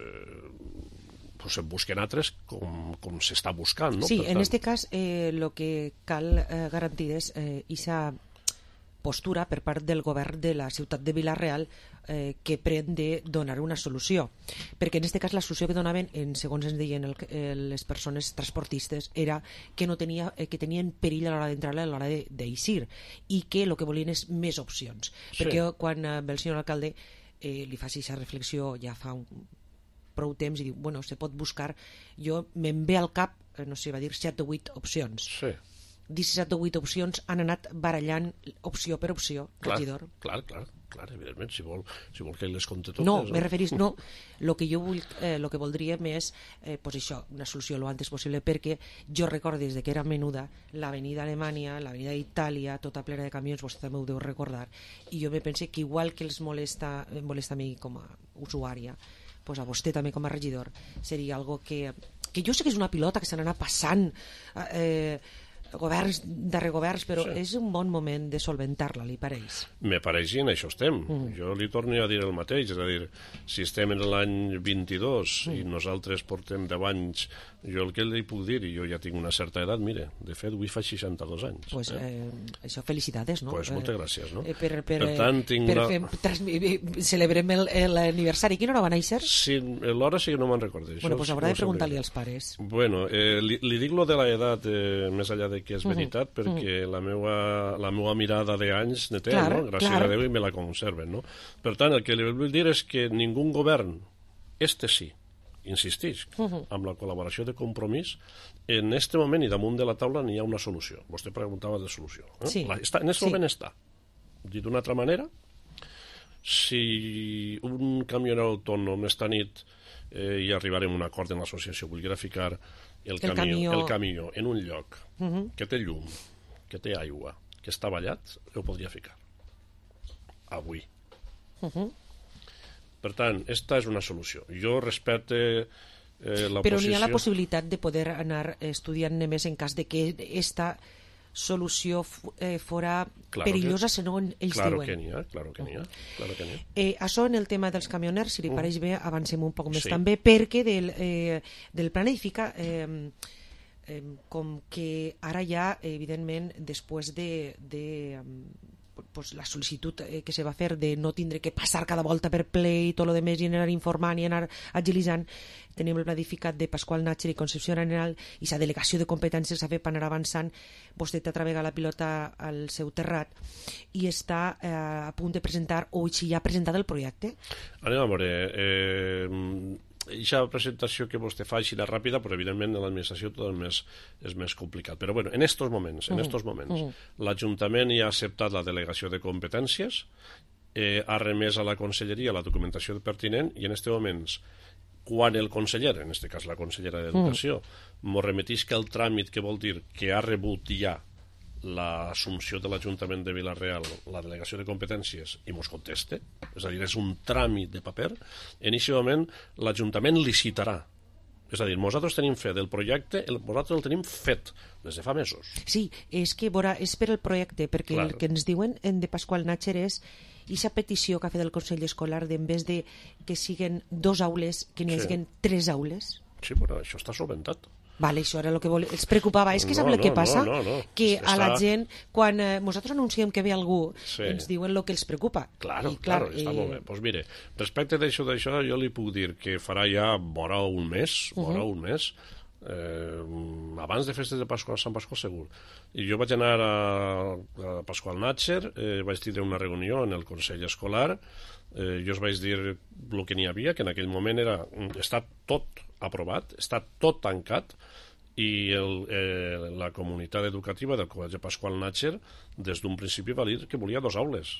pues en busquen altres com s'està buscant, no? Sí, en aquest cas el que cal garantir és aquesta postura per part del govern de la ciutat de Vila-real que pren de donar una solució, perquè en aquest cas la solució que donaven, segons ens deien les persones transportistes, era que tenien perill a l'hora d'entrar i a l'hora d'eixir, i que el que volien és més opcions. Perquè quan ve el senyor alcalde li fa aquesta reflexió ja fa prou temps i diu, bueno, se pot buscar, jo me'n ve al cap, no sé, va dir 7 o 8 opcions. Sí. 17 o 8 opcions han anat barallant opció per opció, regidor. Clar, evidentment, si vol que les compte totes. No, me referís, no, el que voldríem és, pues això, una solució lo antes possible, perquè jo recordo des que era menuda, l'avenida Alemanya, l'avenida Itàlia, tota plena de camions, vostè també ho deu recordar, i jo me pense que igual que els molesta a mi com a usuària, pues a vostè també com a regidor, seria algo que jo sé que és una pilota que se n'anà passant governs darrere governs, però és un bon moment de solventar-la, li pareix? Me pareix i en això estem. Jo li torno a dir el mateix, és a dir, si estem en l'any 22 i nosaltres portem 10 anys, jo el que li puc dir, i jo ja tinc una certa edat, mire, de fet, avui fa 62 anys. Pues això, felicitats, no? Pues moltes gràcies, no? Per tant, celebrem l'aniversari. Quina hora va néixer? Sí, l'hora sí que no me'n recordo. Bueno, pues haurà de preguntar-li als pares. Bueno, li dic lo de l'edat més enllà de que és veritat, perquè la meva mirada d'anys ne té, no? Gràcies a Déu, i me la conserven, no? Per tant, el que li vull dir és que ningú govern, sí, insistix, amb la col·laboració de Compromís, en aquest moment i damunt de la taula n'hi ha una solució. Vostè preguntava de solució. En aquest moment està. Dit d'una altra manera, si un camioner autònom esta nit i arribarem a un acord en l'associació, volguera ficar el camió en un lloc que té llum, que té aigua, que està ballat, ho podria ficar avui. Per tant, esta és una solució. Jo respecte la però n'hi ha la possibilitat de poder anar estudiant més en cas de que esta solució fora perillosa segons ells diuen. Claro que n'hi ha. Això en el tema dels camioners, si li pareix bé, avancem un poc més també, perquè del Plan Edifica com que ara ja, evidentment, després de la sol·licitud que se va fer de no tindre que passar cada volta per ple i tot el que més, i anar informant i anar agilitzant, tenim el planificat de Pasqual Natcher i Concepció Arenal, i la delegació de competències s'ha fet per anar avançant. Vostè t'ha travegat la pilota al seu terrat i està a punt de presentar, o si ja ha presentat el projecte? Anem a veure, aquesta presentació que vostè fa així ràpida, però evidentment en l'administració tot és més complicat. Però bueno, en estos moments, l'Ajuntament ja ha acceptat la delegació de competències, ha remès a la Conselleria la documentació pertinent i en aquests moments, quan el conseller, en aquest cas la consellera d'Educació, m'ho remetisca el tràmit, que vol dir que ha rebut ja l'assumpció de l'Ajuntament de Vila-real, la delegació de competències, i mos conteste, és a dir, és un tràmit de paper, en aquest moment l'Ajuntament licitarà. És a dir, nosaltres tenim fe del projecte, nosaltres el tenim fet des de fa mesos. Sí, és que és per el projecte, perquè el que ens diuen de Pasqual Nácher és aquesta petició que ha fet el Consell Escolar d'en vez de que siguin 2 aules, que n'hi hagin 3 aules. Sí, però això està solventat. Vale, això era el que els preocupava. És que sap el que passa? Que a la gent, quan nosaltres anunciem que ve algú, ens diuen el que els preocupa. Claro, està molt bé. Doncs mire, respecte d'això, jo li puc dir que farà ja vora un mes, abans de festes de Pasqual, Sant Pasqual segur. I jo vaig anar a Pasqual Nácher, vaig tindre una reunió en el Consell Escolar, jo us vaig dir el que n'hi havia, que en aquell moment està tot aprovat, està tot tancat, i la comunitat educativa del Col·legi Pasqual Nácher des d'un principi va dir que volia 2 aules.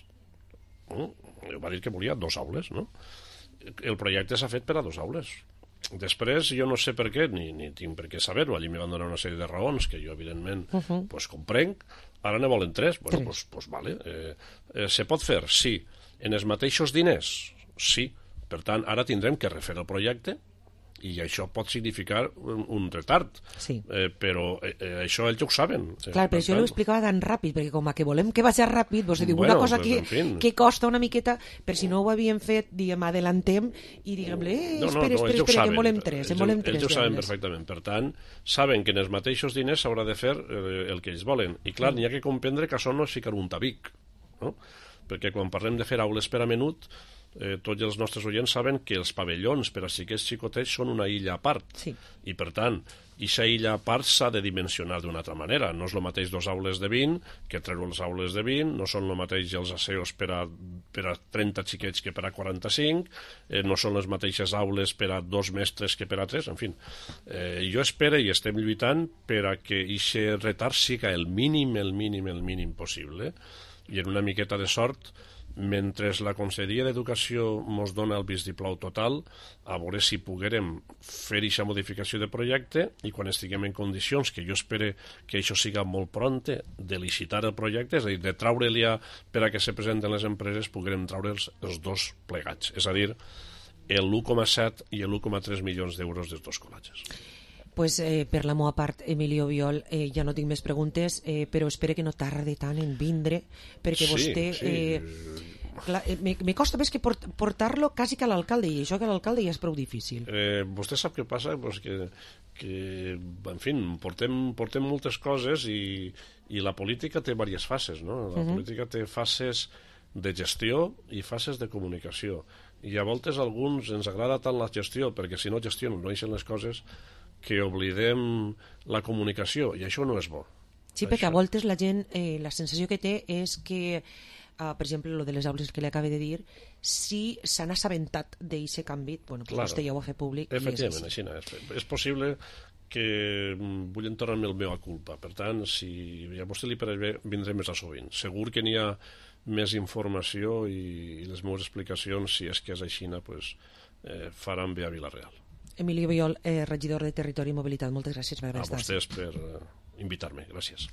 Va dir que volia 2 aules, no? El projecte s'ha fet per a 2 aules. Després, jo no sé per què, ni tinc per què saber-ho, allí me van donar una sèrie de raons que jo, evidentment, comprenc. Ara ne volen 3. Bueno, doncs vale. Se pot fer? Sí. En els mateixos diners? Sí. Per tant, ara tindrem que refer el projecte i això pot significar un retard, però això ells ho saben. Clar, però jo ho explicava tan ràpid, perquè com que volem que vagi ràpid, vos diu una cosa que costa una miqueta, per si no ho havien fet, diguem, adelantem i diguem-le, espera, que en volem 3. Ells ho saben perfectament, per tant, saben que en els mateixos diners s'haurà de fer el que ells volen, i clar, n'hi ha que comprendre que això no és ficar un tabic, no? Perquè quan parlem de fer aules per a menut, tots els nostres oients saben que els pavellons per a xiquets xicotets són una illa a part, i per tant aquesta illa a part s'ha de dimensionar d'una altra manera. No és el mateix 2 aules de 20 que treure les aules de 20, no són el mateix els aseos per a 30 xiquets que per a 45, no són les mateixes aules per a 2 mestres que per a 3, en fi. Jo espero i estem lluitant per a que aquest retard siga el mínim possible, i en una miqueta de sort, mentre la Conselleria d'Educació ens dona el vistiplau total, a veure si poguérem fer aquesta modificació de projecte i quan estiguem en condicions, que jo espero que això siga molt pronte, de licitar el projecte, és a dir, de treure-li per a que se presenten les empreses, poguérem treure'ls els 2 plegats, és a dir, el 1,7 i el 1,3 milions d'euros dels 2 col·legis. Pues, per la meva part, Emilio Biol, ja no tinc més preguntes, però espero que no tarde tant en vindre, perquè vostè... Clar, me costa més que portar-lo quasi que a l'alcalde, i això que a l'alcalde ja és prou difícil. Vostè sap què passa? Pues que en fi, portem moltes coses i la política té diverses fases, no? La política té fases de gestió i fases de comunicació. I a voltes a alguns ens agrada tant la gestió, perquè si no gestionen, no deixen les coses, que oblidem la comunicació, i això no és bo. Sí, perquè a voltes la gent, la sensació que té és que, per exemple, lo de les aules que li acaba de dir, si s'han assabentat d'aquest canvi, bueno, que vostè ja ho va fer públic. Efectivament, així és possible que vull entornar-me el meu a culpa. Per tant, si a vostè li pareix bé, vindré més a sovint. Segur que n'hi ha més informació i les meves explicacions, si és que és així, pues, faran bé a Vila-real. Emilio Biol, regidor de Territori i Mobilitat, moltes gràcies per haver estat. A vostès per invitar-me, gràcies.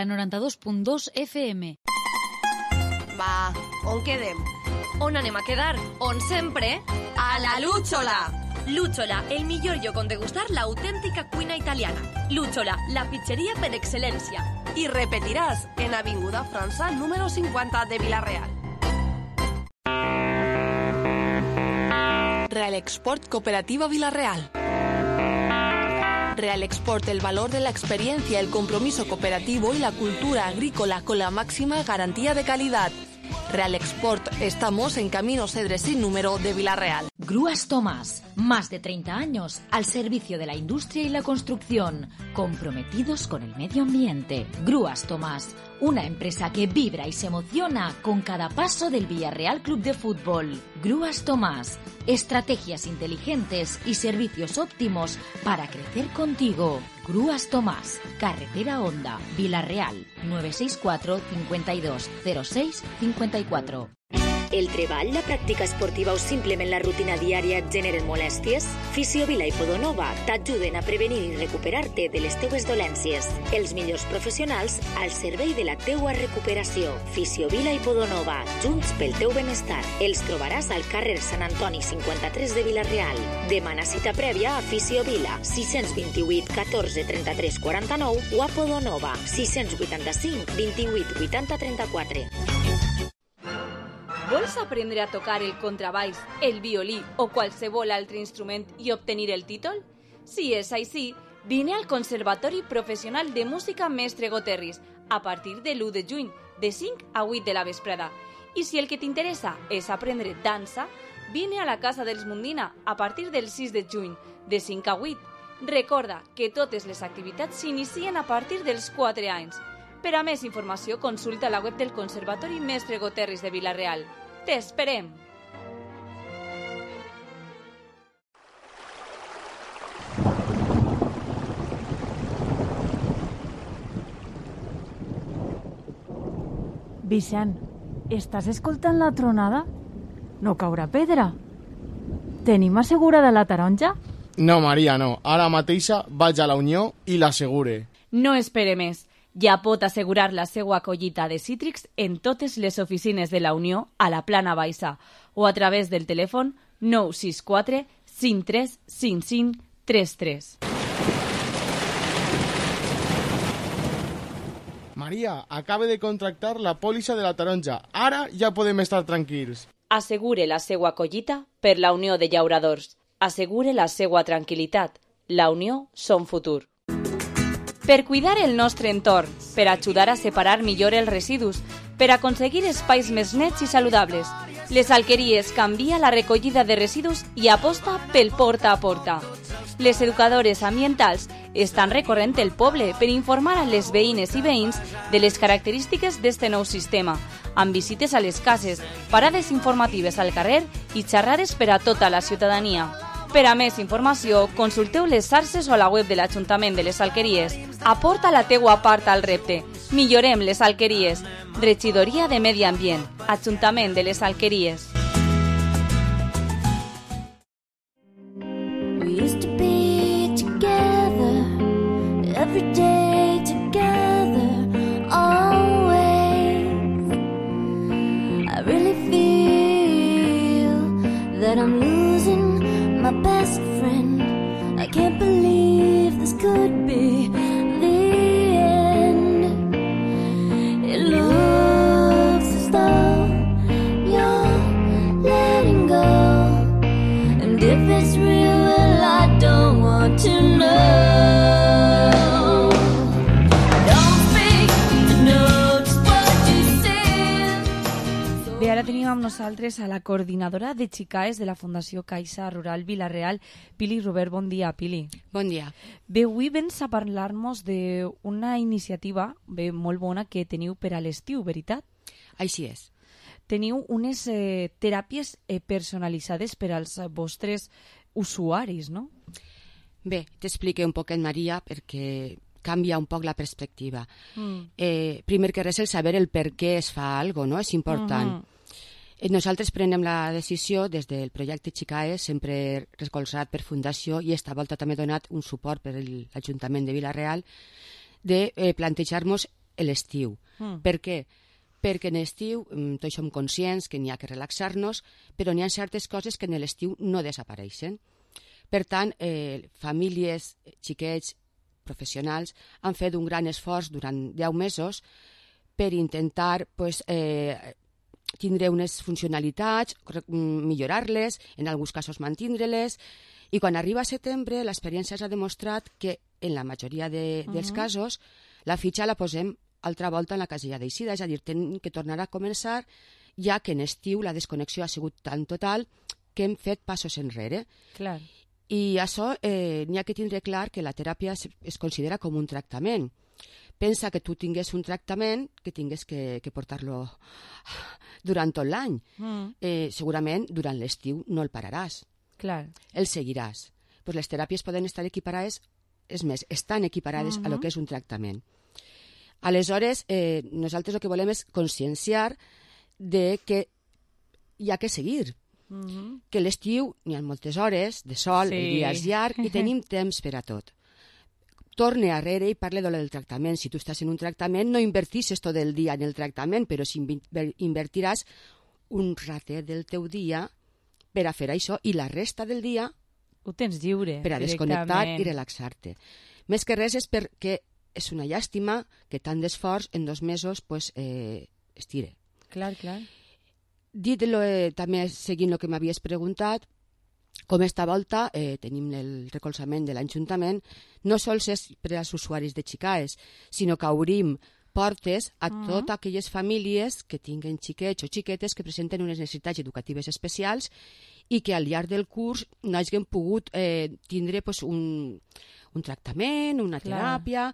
la 92.2 FM. Va, on quedem? On anem a quedar? On sempre? A la Lúchola! Lúchola, el millor lloc on degustar l'autèntica cuina italiana. Lúchola, la pizzeria per excel·lència. I repetiràs en Avinguda França, número 50 de Vila-real. Real Export Cooperativa Vila-real. Real Export, el valor de la experiencia, el compromiso cooperativo y la cultura agrícola con la máxima garantía de calidad. Real Export, estamos en Camino Cedres sin número de Vila-real. Grúas Tomás, más de 30 años al servicio de la industria y la construcción, comprometidos con el medio ambiente. Grúas Tomás, una empresa que vibra y se emociona con cada paso del Villarreal Club de Fútbol. Grúas Tomás, estrategias inteligentes y servicios óptimos para crecer contigo. Grúas Tomás, Carretera Honda, Vila-real, 964 52 06 54. El treball, la pràctica esportiva o simplement la rutina diària et generen molèsties? Fisiovila i Podonova t'ajuden a prevenir i recuperar-te de les teues dolències. Els millors professionals al servei de la teua recuperació. Fisiovila i Podonova, junts pel teu benestar. Els trobaràs al carrer Sant Antoni 53 de Vila-real. Demana cita prèvia a Fisiovila, 628 14 33 49 o a Podonova, 685 28 80 34. Vols aprendre a tocar el contrabaix, el violí o qualsevol altre instrument i obtenir el títol? Si és així, vine al Conservatori Professional de Música Mestre Goterris a partir de l'1 de juny, de 5 a 8 de la vesprada. I si el que t'interessa és aprendre dansa, vine a la Casa dels Mundina a partir del 6 de juny, de 5 a 8. Recorda que totes les activitats s'inicien a partir dels 4 anys. Per a més informació, consulta la web del Conservatori Mestre Goterris de Vila-real. T'esperem! Vicent, estàs escoltant la tronada? No caurà pedra? Tenim assegurada la taronja? No, Maria, no. Ara mateixa vaig a la Unió i l'assegure. No espere més. Ja pot assegurar la seva collita de cítrics en totes les oficines de la Unió a la Plana Baixa o a través del telèfon 964 53 55 33. Maria, acabe de contractar la pòlissa de la taronja. Ara ja podem estar tranquils. Assegure la seva collita per la Unió de Llauradors. Assegure la seva tranquil·litat. La Unió són futur. Per cuidar el nostre entorn, per ajudar a separar millor els residus, per aconseguir espais més nets i saludables, les alqueries canvia la recollida de residus i aposta pel porta a porta. Les educadores ambientals estan recorrent el poble per informar a les veïnes i veïns de les característiques d'este nou sistema, amb visites a les cases, parades informatives al carrer i xerrades per a tota la ciutadania. Per a més informació, consulteu les xarxes o la web de l'Ajuntament de les Alqueries. Aporta la teua part al repte. Millorem les Alqueries. Regidoria de Medi Ambient. Ajuntament de les Alqueries. We used to be together, every day together, always. I really feel that I'm losing my best friend. I can't believe this could be the end. It looks as though you're letting go, and if it's real, well, I don't want to know. Don't speak to know just what you said. Bé, ara tenim amb nosaltres a la coordinadora de Xicaes de la Fundació Caixa Rural Vila-real, Pili Robert. Bon dia, Pili. Bon dia. Bé, avui vens a parlar-nos d'una iniciativa molt bona que teniu per a l'estiu, veritat? Així és. Teniu unes teràpies personalitzades per als vostres usuaris, no? Bé, t'explico un poquet, Maria, perquè canvia un poc la perspectiva. Primer que res, el saber el per què es fa alguna cosa, no? És important. Nosaltres prenem la decisió des del projecte Xicaes, sempre recolzat per Fundació, i esta volta també donat un suport per l'Ajuntament de Vila-real, de plantejar-nos l'estiu. Per què? Perquè en l'estiu tots som conscients que n'hi ha que relaxar-nos, però n'hi ha certes coses que en l'estiu no desapareixen. Per tant, famílies, xiquets, professionals, han fet un gran esforç durant 10 mesos per intentar tindre unes funcionalitats, millorar-les, en alguns casos mantindre-les, i quan arriba a setembre l'experiència ha demostrat que en la majoria dels casos la fitxa la posem altra volta en la casella d'eixida, és a dir, tenim que tornar a començar, ja que en estiu la desconnexió ha sigut tan total que hem fet passos enrere. Clar. I això n'hi ha que tindre clar que la teràpia es considera com un tractament. Pensa que tu tingués un tractament que tingués que portar-lo durant tot l'any. Segurament durant l'estiu no el pararàs. Clar. El seguiràs. Pues les teràpies poden estar equiparades, és més, estan equiparades a lo que és un tractament. Aleshores, nosaltres el que volem és conscienciar de que hi ha que seguir. Que l'estiu n'hi ha moltes hores de sol, el dia és llarg i tenim temps per a tot. Torne arrere i parle de lo del tractament. Si tu estàs en un tractament, no invertisses tot el dia en el tractament, però si invertiràs un ratet del teu dia per a fer això i la resta del dia ho tens lliure per a desconnectar i relaxar-te. Més que res és perquè és una llàstima que tant d'esforç en 2 mesos es tire. Clar, clar. Dit-lo, també seguint el que m'havies preguntat, com esta volta tenim el recolzament de l'Ajuntament, no sols és per als usuaris de Xicaes, sinó que obrim portes a totes aquelles famílies que tinguen xiquets o xiquetes que presenten unes necessitats educatives especials i que al llarg del curs no hagin pogut tindre un tractament, una teràpia.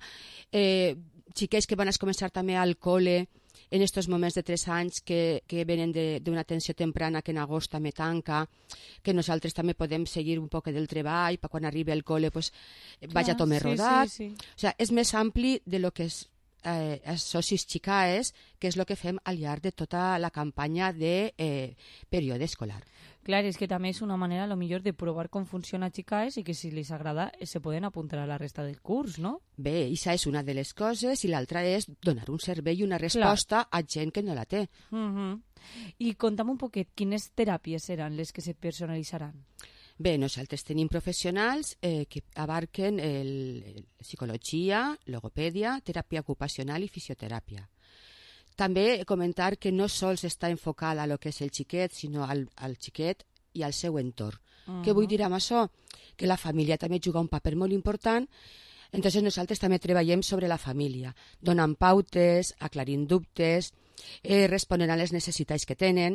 Xiquets que van a començar també al col·le en aquests moments de 3 anys que venen d'una atenció temprana que en agost també tanca, que nosaltres també podem seguir un poc del treball per quan arribi al col·le vaja tot més rodat. O sigui, és més ampli de lo que és els socis Xicaes, que és el que fem al llarg de tota la campanya de període escolar. Clar, és que també és una manera, a lo millor, de provar com funciona Xicaes i que si les agrada se poden apuntar a la resta del curs, no? Bé, això és una de les coses i l'altra és donar un servei i una resposta a gent que no la té. I conta'm un poquet, quines teràpies seran les que se personalitzaran? Bé, nosaltres tenim professionals que abarquen psicologia, logopèdia, teràpia ocupacional i fisioteràpia. També comentar que no sols està enfocada a lo que és el xiquet, sinó al xiquet i al seu entorn. Què vull dir amb això? Que la família també juga un paper molt important. Entonces nosaltres també treballem sobre la família, donant pautes, aclarint dubtes, responent a les necessitats que tenen,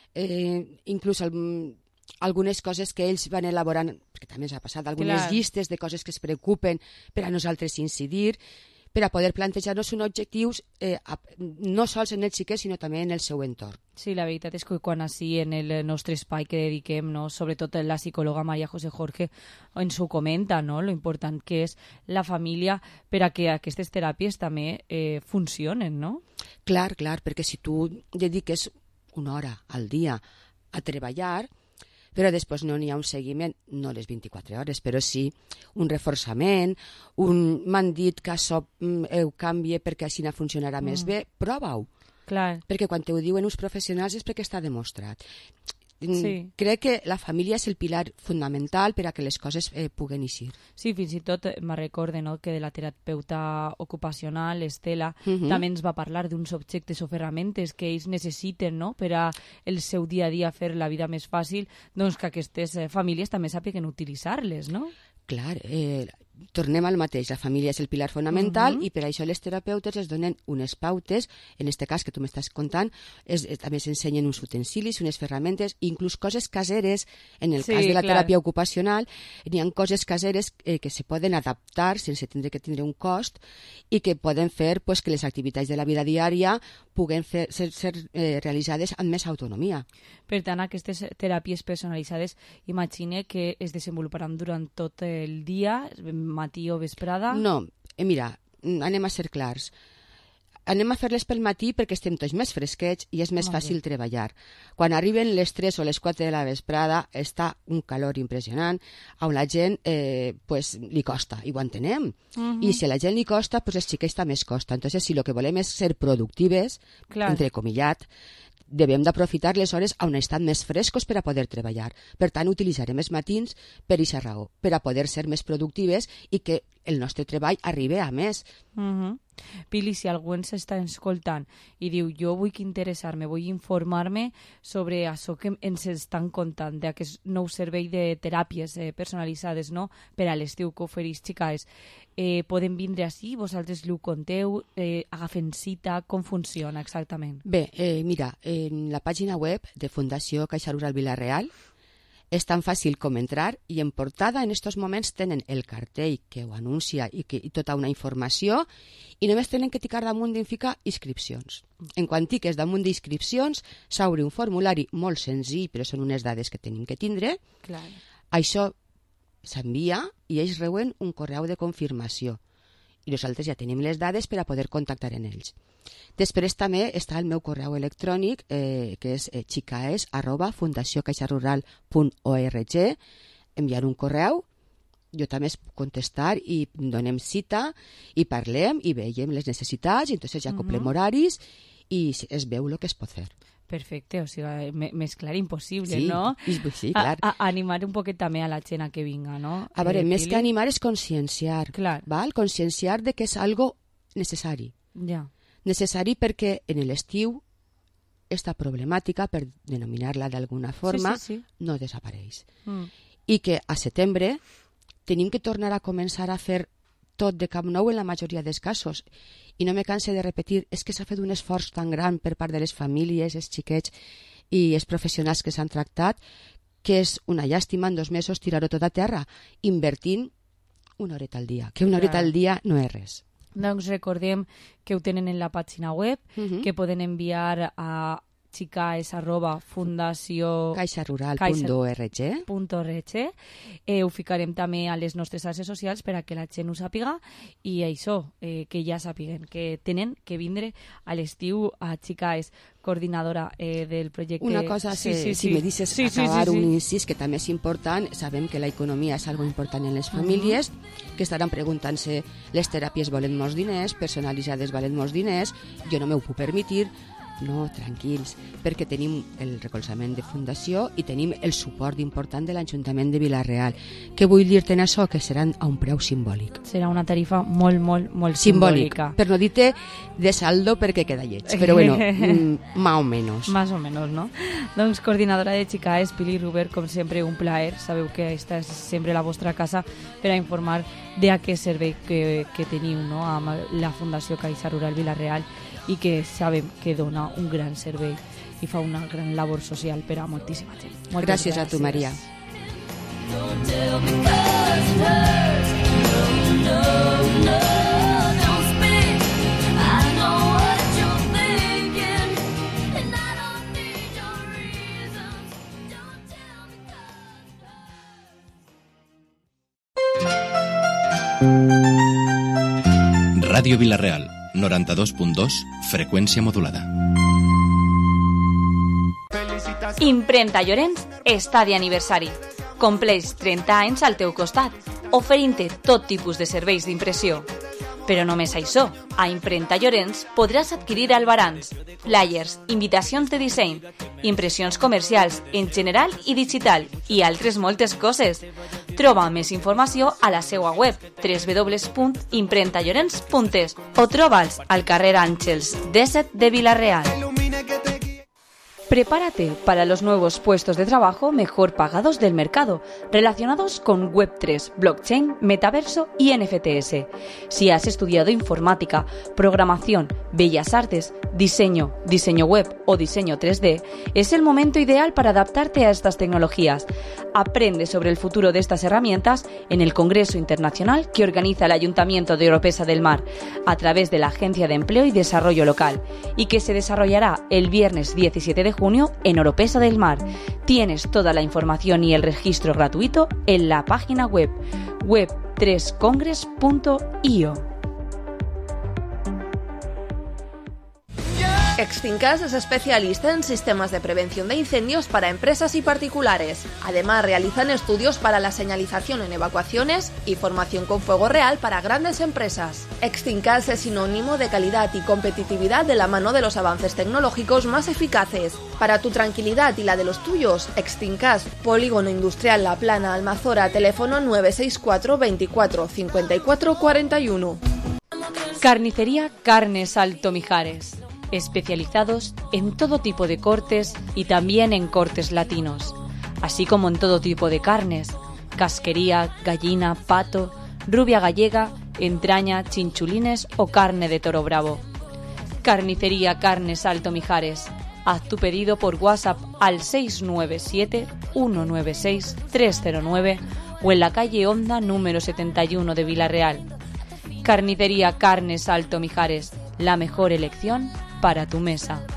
inclús algunes coses que ells van elaborant, perquè també ens ha passat, algunes llistes de coses que es preocupen per a nosaltres incidir, per a poder plantejar-nos uns objectius no sols en el xiquet, sinó també en el seu entorn. Sí, la veritat és que quan així en el nostre espai que dediquem, no, sobretot la psicòloga Maria José Jorge ens ho comenta, no, lo important que és la família per a que aquestes teràpies també funcionen, no? Clar, perquè si tu dediques una hora al dia a treballar, però després no n'hi ha un seguiment, no les 24 hores, però sí un reforçament, m'han dit que això ho canvie perquè així funcionarà més bé, prova-ho. Clar. Perquè quan t'ho diuen uns professionals és perquè està demostrat. Crec que la família és el pilar fundamental per a que les coses puguen eixir. Sí, fins i tot me recorde, no, que de la terapeuta ocupacional, Estela, també ens va parlar d'uns objectes o ferramentes que ells necessiten, no, per a el seu dia a dia fer la vida més fàcil, doncs que aquestes famílies també sàpiguen utilitzar-les, no? Clar, tornem al mateix, la família és el pilar fonamental i per això les terapeutes es donen unes pautes, en este cas que tu m'estàs contant, també s'ensenyen uns utensilis, unes ferramentes, inclús coses caseres, en el cas de la teràpia ocupacional, n'hi ha coses caseres que se poden adaptar sense tindre que tindre un cost i que poden fer que les activitats de la vida diària puguen ser realitzades amb més autonomia. Per tant, aquestes teràpies personalitzades, imagine que es desenvoluparan durant tot el dia, matí o vesprada? No, mira, anem a ser clars. anem a fer-les pel matí perquè estem tots més fresquets i és més Molt fàcil bé. treballar. Quan arriben les 3 o les 4 de la vesprada està un calor impressionant on la gent pues, li costa, i ho entenem. I si a la gent li costa, pues els xiquets també es costa. Entonces, si el que volem és ser productives, Clar. entrecomillat, devem d'aprofitar les hores on estan més frescos per a poder treballar. Per tant, utilitzarem els matins per aquesta raó, per a poder ser més productives i que el nostre treball arribi a més. Pili, si algú ens està escoltant i diu jo vull interessar-me, vull informar-me sobre això que ens estan contant, d'aquest nou servei de teràpies personalitzades, no?, per a l'estiu que ofereix Xicaes, poden vindre ací, vosaltres li ho conteu, agafen cita, com funciona exactament? Bé, mira, en la pàgina web de Fundació Caixa Rural Vila-real és tan fàcil com entrar i en portada en estos moments tenen el cartell que ho anuncia i tota una informació i només tenen que ticar damunt d'en ficar inscripcions. En quan tiques damunt d'inscripcions s'obre un formulari molt senzill, però són unes dades que tenim que tindre. Clar. Això s'envia i ells reuen un correu de confirmació i nosaltres ja tenim les dades per a poder contactar en ells. Després també està el meu correu electrònic, que és xicaes@fundaciocaixarural.org. Enviar un correu, jo també es puc contestar i donem cita i parlem i veiem les necessitats i entonces ja acoplem horaris i es veu el que es pot fer. Perfecte, o sigui, més clar impossible, Sí, no? sí, clar. Animar un poquet també a la gent a que vinga, no? A veure, més Pili? que animar és conscienciar. Clar. Val? Conscienciar de que és algo necessari. Ja. Necessari perquè en l'estiu esta problemàtica, per denominar-la d'alguna forma, Sí. no desapareix. Mm. I que a setembre tenim que tornar a començar a fer tot de cap nou en la majoria dels casos. I no me canse de repetir, és que s'ha fet un esforç tan gran per part de les famílies, els xiquets i els professionals que s'han tractat, que és una llàstima en 2 mesos tirar-ho tot a terra, invertint una horeta al dia, que una horeta al dia no és res. Doncs recordem que ho tenen en la pàgina web, que poden enviar a xicaes@fundacio-caixarural.org. Ho ficarem també a les nostres xarxes socials per a que la gent ho sàpiga i això, que ja sàpiguen que tenen que vindre a l'estiu a Xicaes, coordinadora del projecte. Una cosa, si me dices acabar un incís que també és important, sabem que la economia és algo important en les famílies, que estaran preguntant-se, les teràpies volen molts diners, personalitzades valen molts diners, jo no m'ho puc permetre. No, tranquils, perquè tenim el recolzament de Fundació i tenim el suport important de l'Ajuntament de Vila-real. Què vull dir-te en això? Que seran a un preu simbòlic. Serà una tarifa molt, molt, molt simbòlic. simbòlica. Per no dir-te de saldo perquè queda lleig, però bueno, más o menos. Más o menos, no? Doncs coordinadora de Xicaes, Pili Ruber, com sempre, un plaer. Sabeu que aquesta és sempre la vostra casa per a informar d'aquest servei que teniu, no?, amb la Fundació Caixa Rural Vila-real i que sabem que dona un gran servei i fa una gran labor social per a moltíssima gent. Gràcies a tu, Maria. Ràdio Vila-real, 92.2, freqüència modulada. Imprenta Llorenç està d'aniversari. Compleix 30 anys al teu costat, oferint-te tot tipus de serveis d'impressió. Però només això, a Imprenta Llorenç podràs adquirir albarans, flyers, invitacions de disseny, impressions comercials en general i digital i altres moltes coses. Troba més informació a la seva web www.imprentallorenç.es o troba'ls al carrer Àngels 17 de Vila-real. Prepárate para los nuevos puestos de trabajo mejor pagados del mercado, relacionados con Web3, blockchain, metaverso y NFTs. Si has estudiado informática, programación, bellas artes, diseño web o diseño 3D, es el momento ideal para adaptarte a estas tecnologías. Aprende sobre el futuro de estas herramientas en el Congreso Internacional que organiza el Ayuntamiento de Oropesa del Mar, a través de la Agencia de Empleo y Desarrollo Local, y que se desarrollará el viernes 17 de junio en Oropesa del Mar. Tienes toda la información y el registro gratuito en la página web web3congress.io. Extincas es especialista en sistemas de prevención de incendios para empresas y particulares. Además, realizan estudios para la señalización en evacuaciones y formación con fuego real para grandes empresas. Extincas es sinónimo de calidad y competitividad de la mano de los avances tecnológicos más eficaces. Para tu tranquilidad y la de los tuyos, Extincas, Polígono Industrial La Plana, Almazora, teléfono 964 24 54 41. Carnicería Carnes Alto Mijares. Especializados en todo tipo de cortes y también en cortes latinos, así como en todo tipo de carnes, casquería, gallina, pato, rubia gallega, entraña, chinchulines o carne de toro bravo. Carnicería Carnes Alto Mijares. Haz tu pedido por WhatsApp al 697 196 309 o en la calle Honda número 71 de Vilarreal. Carnicería Carnes Alto Mijares, la mejor elección para tu mesa.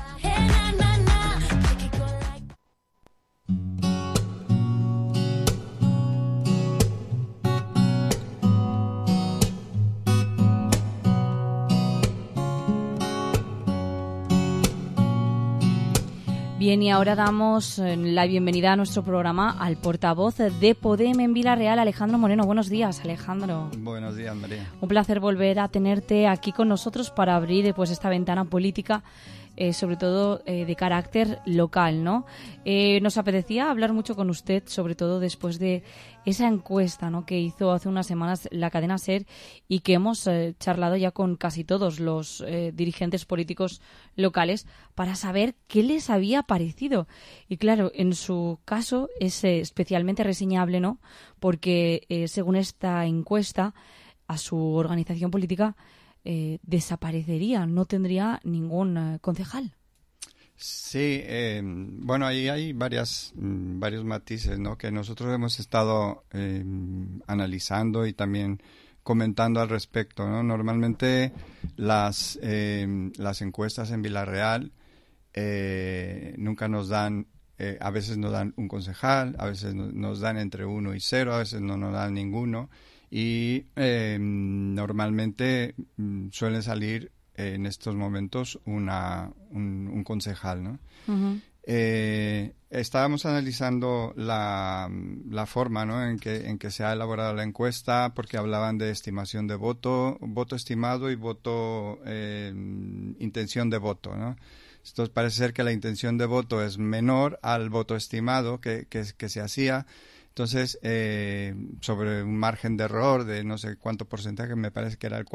Bien, y ahora damos la bienvenida a nuestro programa al portavoz de Podem en Vilarreal, Alejandro Moreno. Buenos días, Alejandro. Buenos días, María. Un placer volver a tenerte aquí con nosotros para abrir pues esta ventana política, sobre todo de carácter local, ¿no? Nos apetecía hablar mucho con usted, sobre todo después de esa encuesta, ¿no?, que hizo hace unas semanas la cadena SER y que hemos charlado ya con casi todos los dirigentes políticos locales para saber qué les había parecido. Y claro, en su caso es especialmente reseñable, ¿no?, porque según esta encuesta a su organización política desaparecería, no tendría ningún concejal. Sí, bueno, ahí hay varios matices, ¿no?, que nosotros hemos estado analizando y también comentando al respecto, ¿no? Normalmente las encuestas en Vilarreal nunca nos dan, a veces nos dan un concejal, a veces nos dan entre 1 y 0, a veces no nos dan ninguno, y normalmente suele salir en estos momentos un concejal, ¿no? Uh-huh. Estábamos analizando la forma, ¿no?, en que se ha elaborado la encuesta, porque hablaban de estimación de voto estimado y intención de voto, ¿no? Entonces parece ser que la intención de voto es menor al voto estimado que se hacía. Entonces, sobre un margen de error de no sé cuánto porcentaje, me parece que era el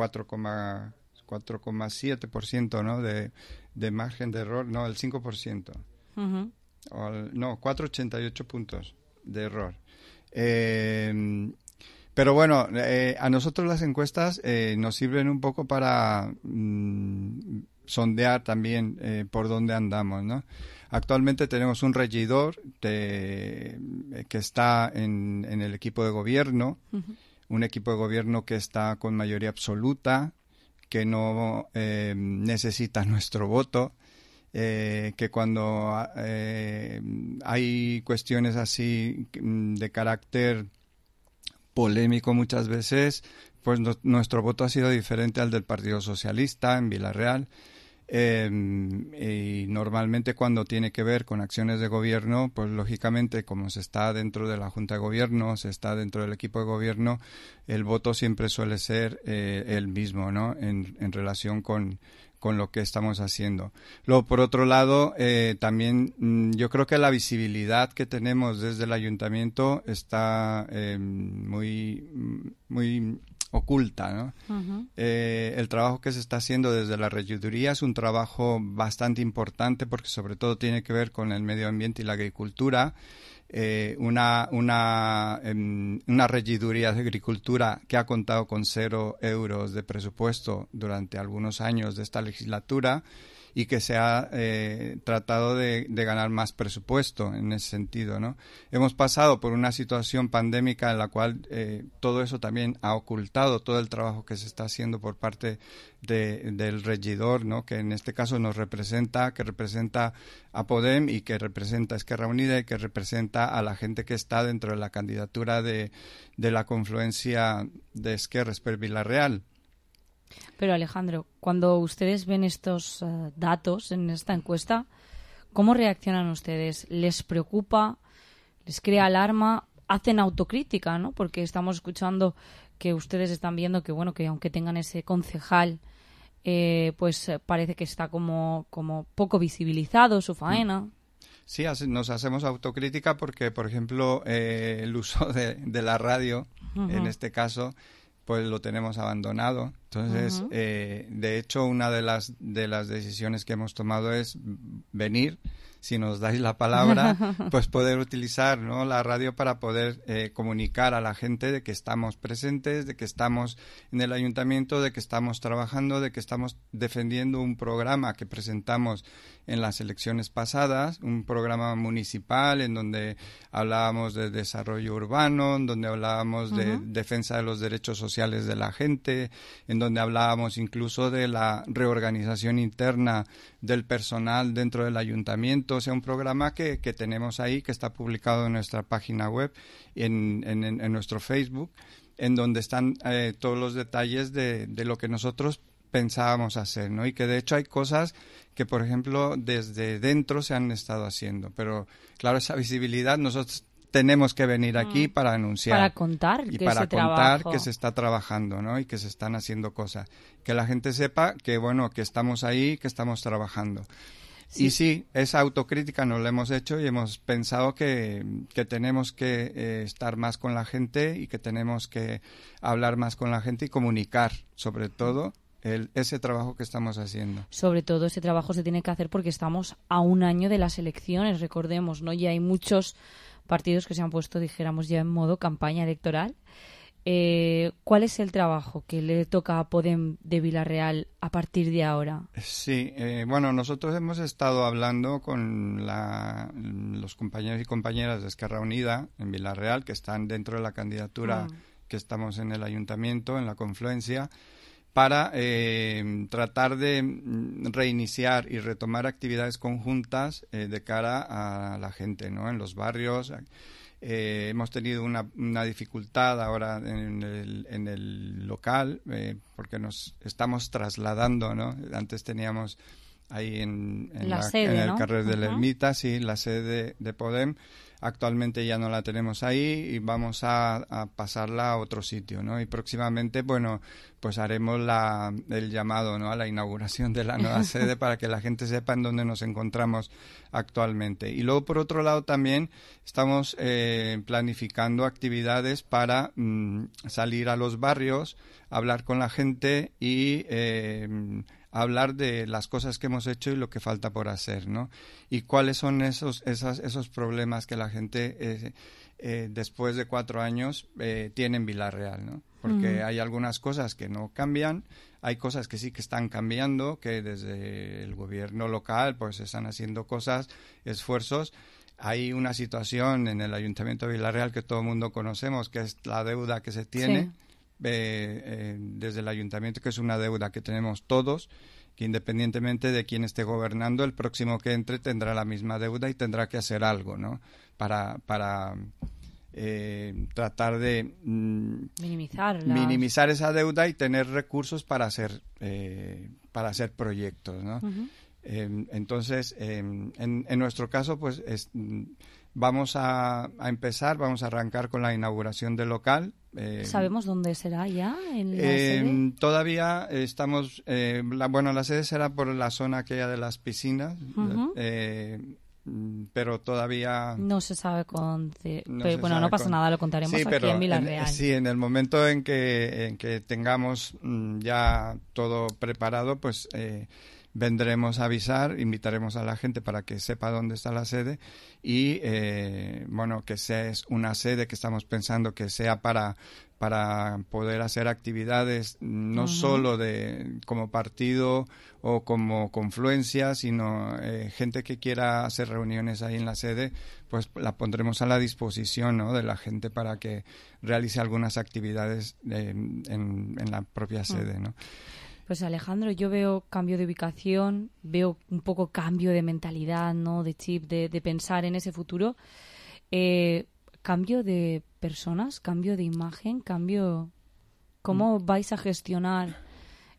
4,7%, ¿no?, de margen de error, no, el 5%. Uh-huh. 4,88 puntos de error. Pero bueno, a nosotros las encuestas nos sirven un poco para sondear también por dónde andamos, ¿no? Actualmente tenemos un regidor que está en el equipo de gobierno, uh-huh, un equipo de gobierno que está con mayoría absoluta, que no necesita nuestro voto, que cuando hay cuestiones así de carácter polémico muchas veces, pues nuestro voto ha sido diferente al del Partido Socialista en Vilarreal. Y normalmente cuando tiene que ver con acciones de gobierno, pues lógicamente como se está dentro de la Junta de Gobierno, se está dentro del equipo de gobierno, el voto siempre suele ser el mismo, ¿no?, en relación con lo que estamos haciendo. Luego, por otro lado, también yo creo que la visibilidad que tenemos desde el ayuntamiento está muy oculta, ¿no? Uh-huh. El trabajo que se está haciendo desde la regiduría es un trabajo bastante importante porque sobre todo tiene que ver con el medio ambiente y la agricultura. Una regiduría de agricultura que ha contado con 0 euros de presupuesto durante algunos años de esta legislatura y que se ha tratado de ganar más presupuesto en ese sentido, ¿no? Hemos pasado por una situación pandémica en la cual todo eso también ha ocultado todo el trabajo que se está haciendo por parte del regidor, ¿no?, que en este caso que representa a Podem y que representa a Esquerra Unida y que representa a la gente que está dentro de la candidatura de la confluencia de Esquerra per Vilarreal. Pero Alejandro, cuando ustedes ven estos datos en esta encuesta, ¿cómo reaccionan ustedes? ¿Les preocupa? ¿Les crea alarma? ¿Hacen autocrítica, no? Porque estamos escuchando que ustedes están viendo que, bueno, que aunque tengan ese concejal, pues parece que está como poco visibilizado su faena. Sí, nos hacemos autocrítica porque, por ejemplo, el uso de la radio, en este caso, pues lo tenemos abandonado. Entonces, de hecho, una de las decisiones que hemos tomado es venir, si nos dais la palabra, pues poder utilizar, ¿no?, la radio para poder comunicar a la gente de que estamos presentes, de que estamos en el ayuntamiento, de que estamos trabajando, de que estamos defendiendo un programa que presentamos en las elecciones pasadas, un programa municipal en donde hablábamos de desarrollo urbano, en donde hablábamos de defensa de los derechos sociales de la gente, en donde hablábamos incluso de la reorganización interna del personal dentro del ayuntamiento. O sea, un programa que tenemos ahí, que está publicado en nuestra página web, en nuestro Facebook, en donde están todos los detalles de lo que nosotros pensábamos hacer, ¿no? Y que de hecho hay cosas que, por ejemplo, desde dentro se han estado haciendo, pero claro, esa visibilidad nosotros tenemos que venir aquí para anunciar. Para contar y que para ese contar trabajo que se está trabajando, ¿no? Y que se están haciendo cosas. Que la gente sepa que, bueno, que estamos ahí, que estamos trabajando. Sí. Y sí, esa autocrítica nos la hemos hecho y hemos pensado que tenemos que estar más con la gente y que tenemos que hablar más con la gente y comunicar, sobre todo, ese trabajo que estamos haciendo. Sobre todo ese trabajo se tiene que hacer porque estamos a un año de las elecciones, recordemos, ¿no? Y hay muchos partidos que se han puesto, dijéramos, ya en modo campaña electoral. ¿Cuál es el trabajo que le toca a Podem de Vila-real a partir de ahora? Sí, bueno, nosotros hemos estado hablando con los compañeros y compañeras de Esquerra Unida en Vila-real, que están dentro de la candidatura que estamos en el ayuntamiento, en la confluencia, para tratar de reiniciar y retomar actividades conjuntas de cara a la gente, ¿no? En los barrios. Hemos tenido una dificultad ahora en el local, porque nos estamos trasladando, ¿no? Antes teníamos ahí en el carrer de la Ermita, sí, la sede de Podem. Actualmente ya no la tenemos ahí y vamos a pasarla a otro sitio, ¿no? Y próximamente, bueno, pues haremos el llamado, ¿no?, a la inauguración de la nueva sede para que la gente sepa en dónde nos encontramos actualmente. Y luego, por otro lado, también estamos planificando actividades para salir a los barrios, hablar con la gente y hablar de las cosas que hemos hecho y lo que falta por hacer, ¿no? Y cuáles son esos problemas que la gente después de 4 años tiene en Vila-real, ¿no? Porque hay algunas cosas que no cambian, hay cosas que sí que están cambiando, que desde el gobierno local pues están haciendo cosas, esfuerzos. Hay una situación en el Ayuntamiento de Vila-real que todo el mundo conocemos, que es la deuda que se tiene. Sí. Desde el ayuntamiento, que es una deuda que tenemos todos, que independientemente de quién esté gobernando, el próximo que entre tendrá la misma deuda y tendrá que hacer algo, ¿no? Para tratar de minimizar esa deuda y tener recursos para hacer proyectos, ¿no? Entonces, en nuestro caso, pues vamos a empezar, vamos a arrancar con la inauguración del local. ¿Sabemos dónde será ya? ¿En la sede? Todavía estamos... la sede será por la zona aquella de las piscinas, pero todavía... No se sabe no pasa nada, lo contaremos aquí en Vila-real. Sí, en el momento en que tengamos ya todo preparado, pues... vendremos a avisar, invitaremos a la gente para que sepa dónde está la sede y, que sea una sede que estamos pensando que sea para poder hacer actividades no solo como partido o como confluencia, sino gente que quiera hacer reuniones ahí en la sede, pues la pondremos a la disposición, ¿no?, de la gente para que realice algunas actividades en la propia sede, ¿no? Pues Alejandro, yo veo cambio de ubicación, veo un poco cambio de mentalidad, ¿no?, de chip, de pensar en ese futuro. Cambio de personas, cambio de imagen, ¿Cómo vais a gestionar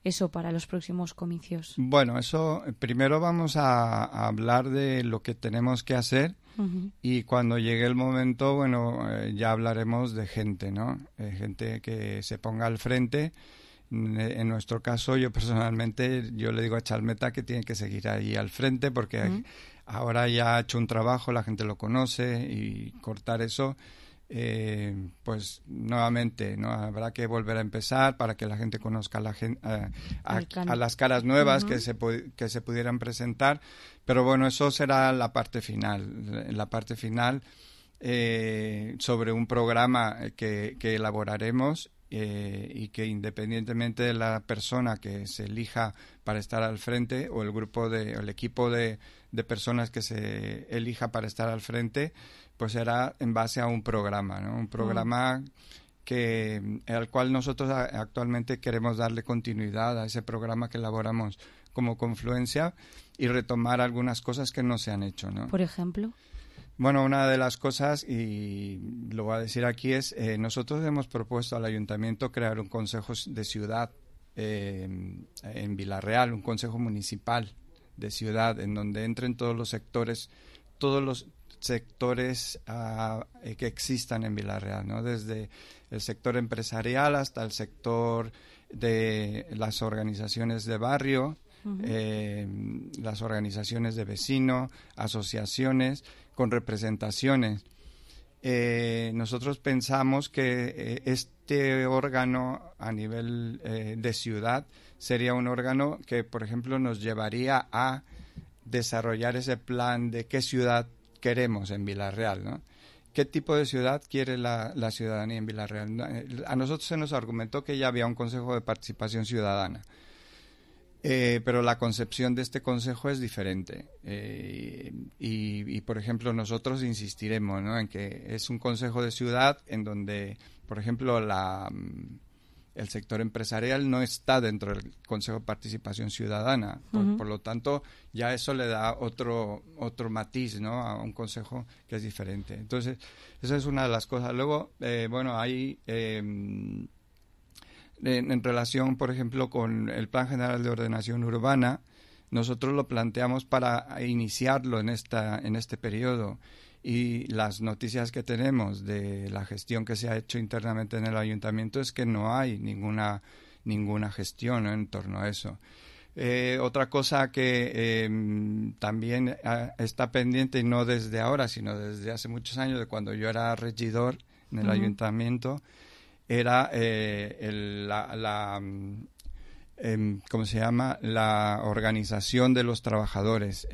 eso para los próximos comicios? Bueno, eso primero vamos a hablar de lo que tenemos que hacer. Y cuando llegue el momento, bueno, ya hablaremos de gente, ¿no? Gente que se ponga al frente. En nuestro caso, yo personalmente, yo le digo a Chalmeta que tiene que seguir ahí al frente porque ahora ya ha hecho un trabajo, la gente lo conoce y cortar eso, pues nuevamente, ¿no? Habrá que volver a empezar para que la gente conozca a las caras nuevas que se pudieran presentar, pero bueno, eso será la parte final. La parte final sobre un programa que elaboraremos y que independientemente de la persona que se elija para estar al frente o el equipo de personas que se elija para estar al frente, pues será en base a un programa, ¿no? Un programa al cual nosotros actualmente queremos darle continuidad a ese programa que elaboramos como Confluencia y retomar algunas cosas que no se han hecho, ¿no? Por ejemplo. Bueno, una de las cosas, y lo voy a decir aquí, es nosotros hemos propuesto al Ayuntamiento crear un consejo de ciudad en Vila-real, un consejo municipal de ciudad, en donde entren todos los sectores que existan en Vila-real, ¿no? Desde el sector empresarial hasta el sector de las organizaciones de barrio, las organizaciones de vecinos, asociaciones con representaciones. Nosotros pensamos que este órgano a nivel de ciudad sería un órgano que, por ejemplo, nos llevaría a desarrollar ese plan de qué ciudad queremos en Vila-real, ¿no? ¿Qué tipo de ciudad quiere la ciudadanía en Vila-real? A nosotros se nos argumentó que ya había un consejo de participación ciudadana. Pero la concepción de este consejo es diferente y, por ejemplo, nosotros insistiremos, ¿no?, en que es un consejo de ciudad en donde, por ejemplo, el sector empresarial no está dentro del Consejo de Participación Ciudadana. Por lo tanto, ya eso le da otro matiz, ¿no?, a un consejo que es diferente. Entonces, esa es una de las cosas. Luego, bueno, hay... En relación, por ejemplo, con el Plan General de Ordenación Urbana, nosotros lo planteamos para iniciarlo en este periodo, y las noticias que tenemos de la gestión que se ha hecho internamente en el ayuntamiento es que no hay ninguna gestión, ¿no?, en torno a eso. Otra cosa que también está pendiente, y no desde ahora, sino desde hace muchos años, de cuando yo era regidor en el ayuntamiento, era ¿cómo se llama? La organización de los trabajadores.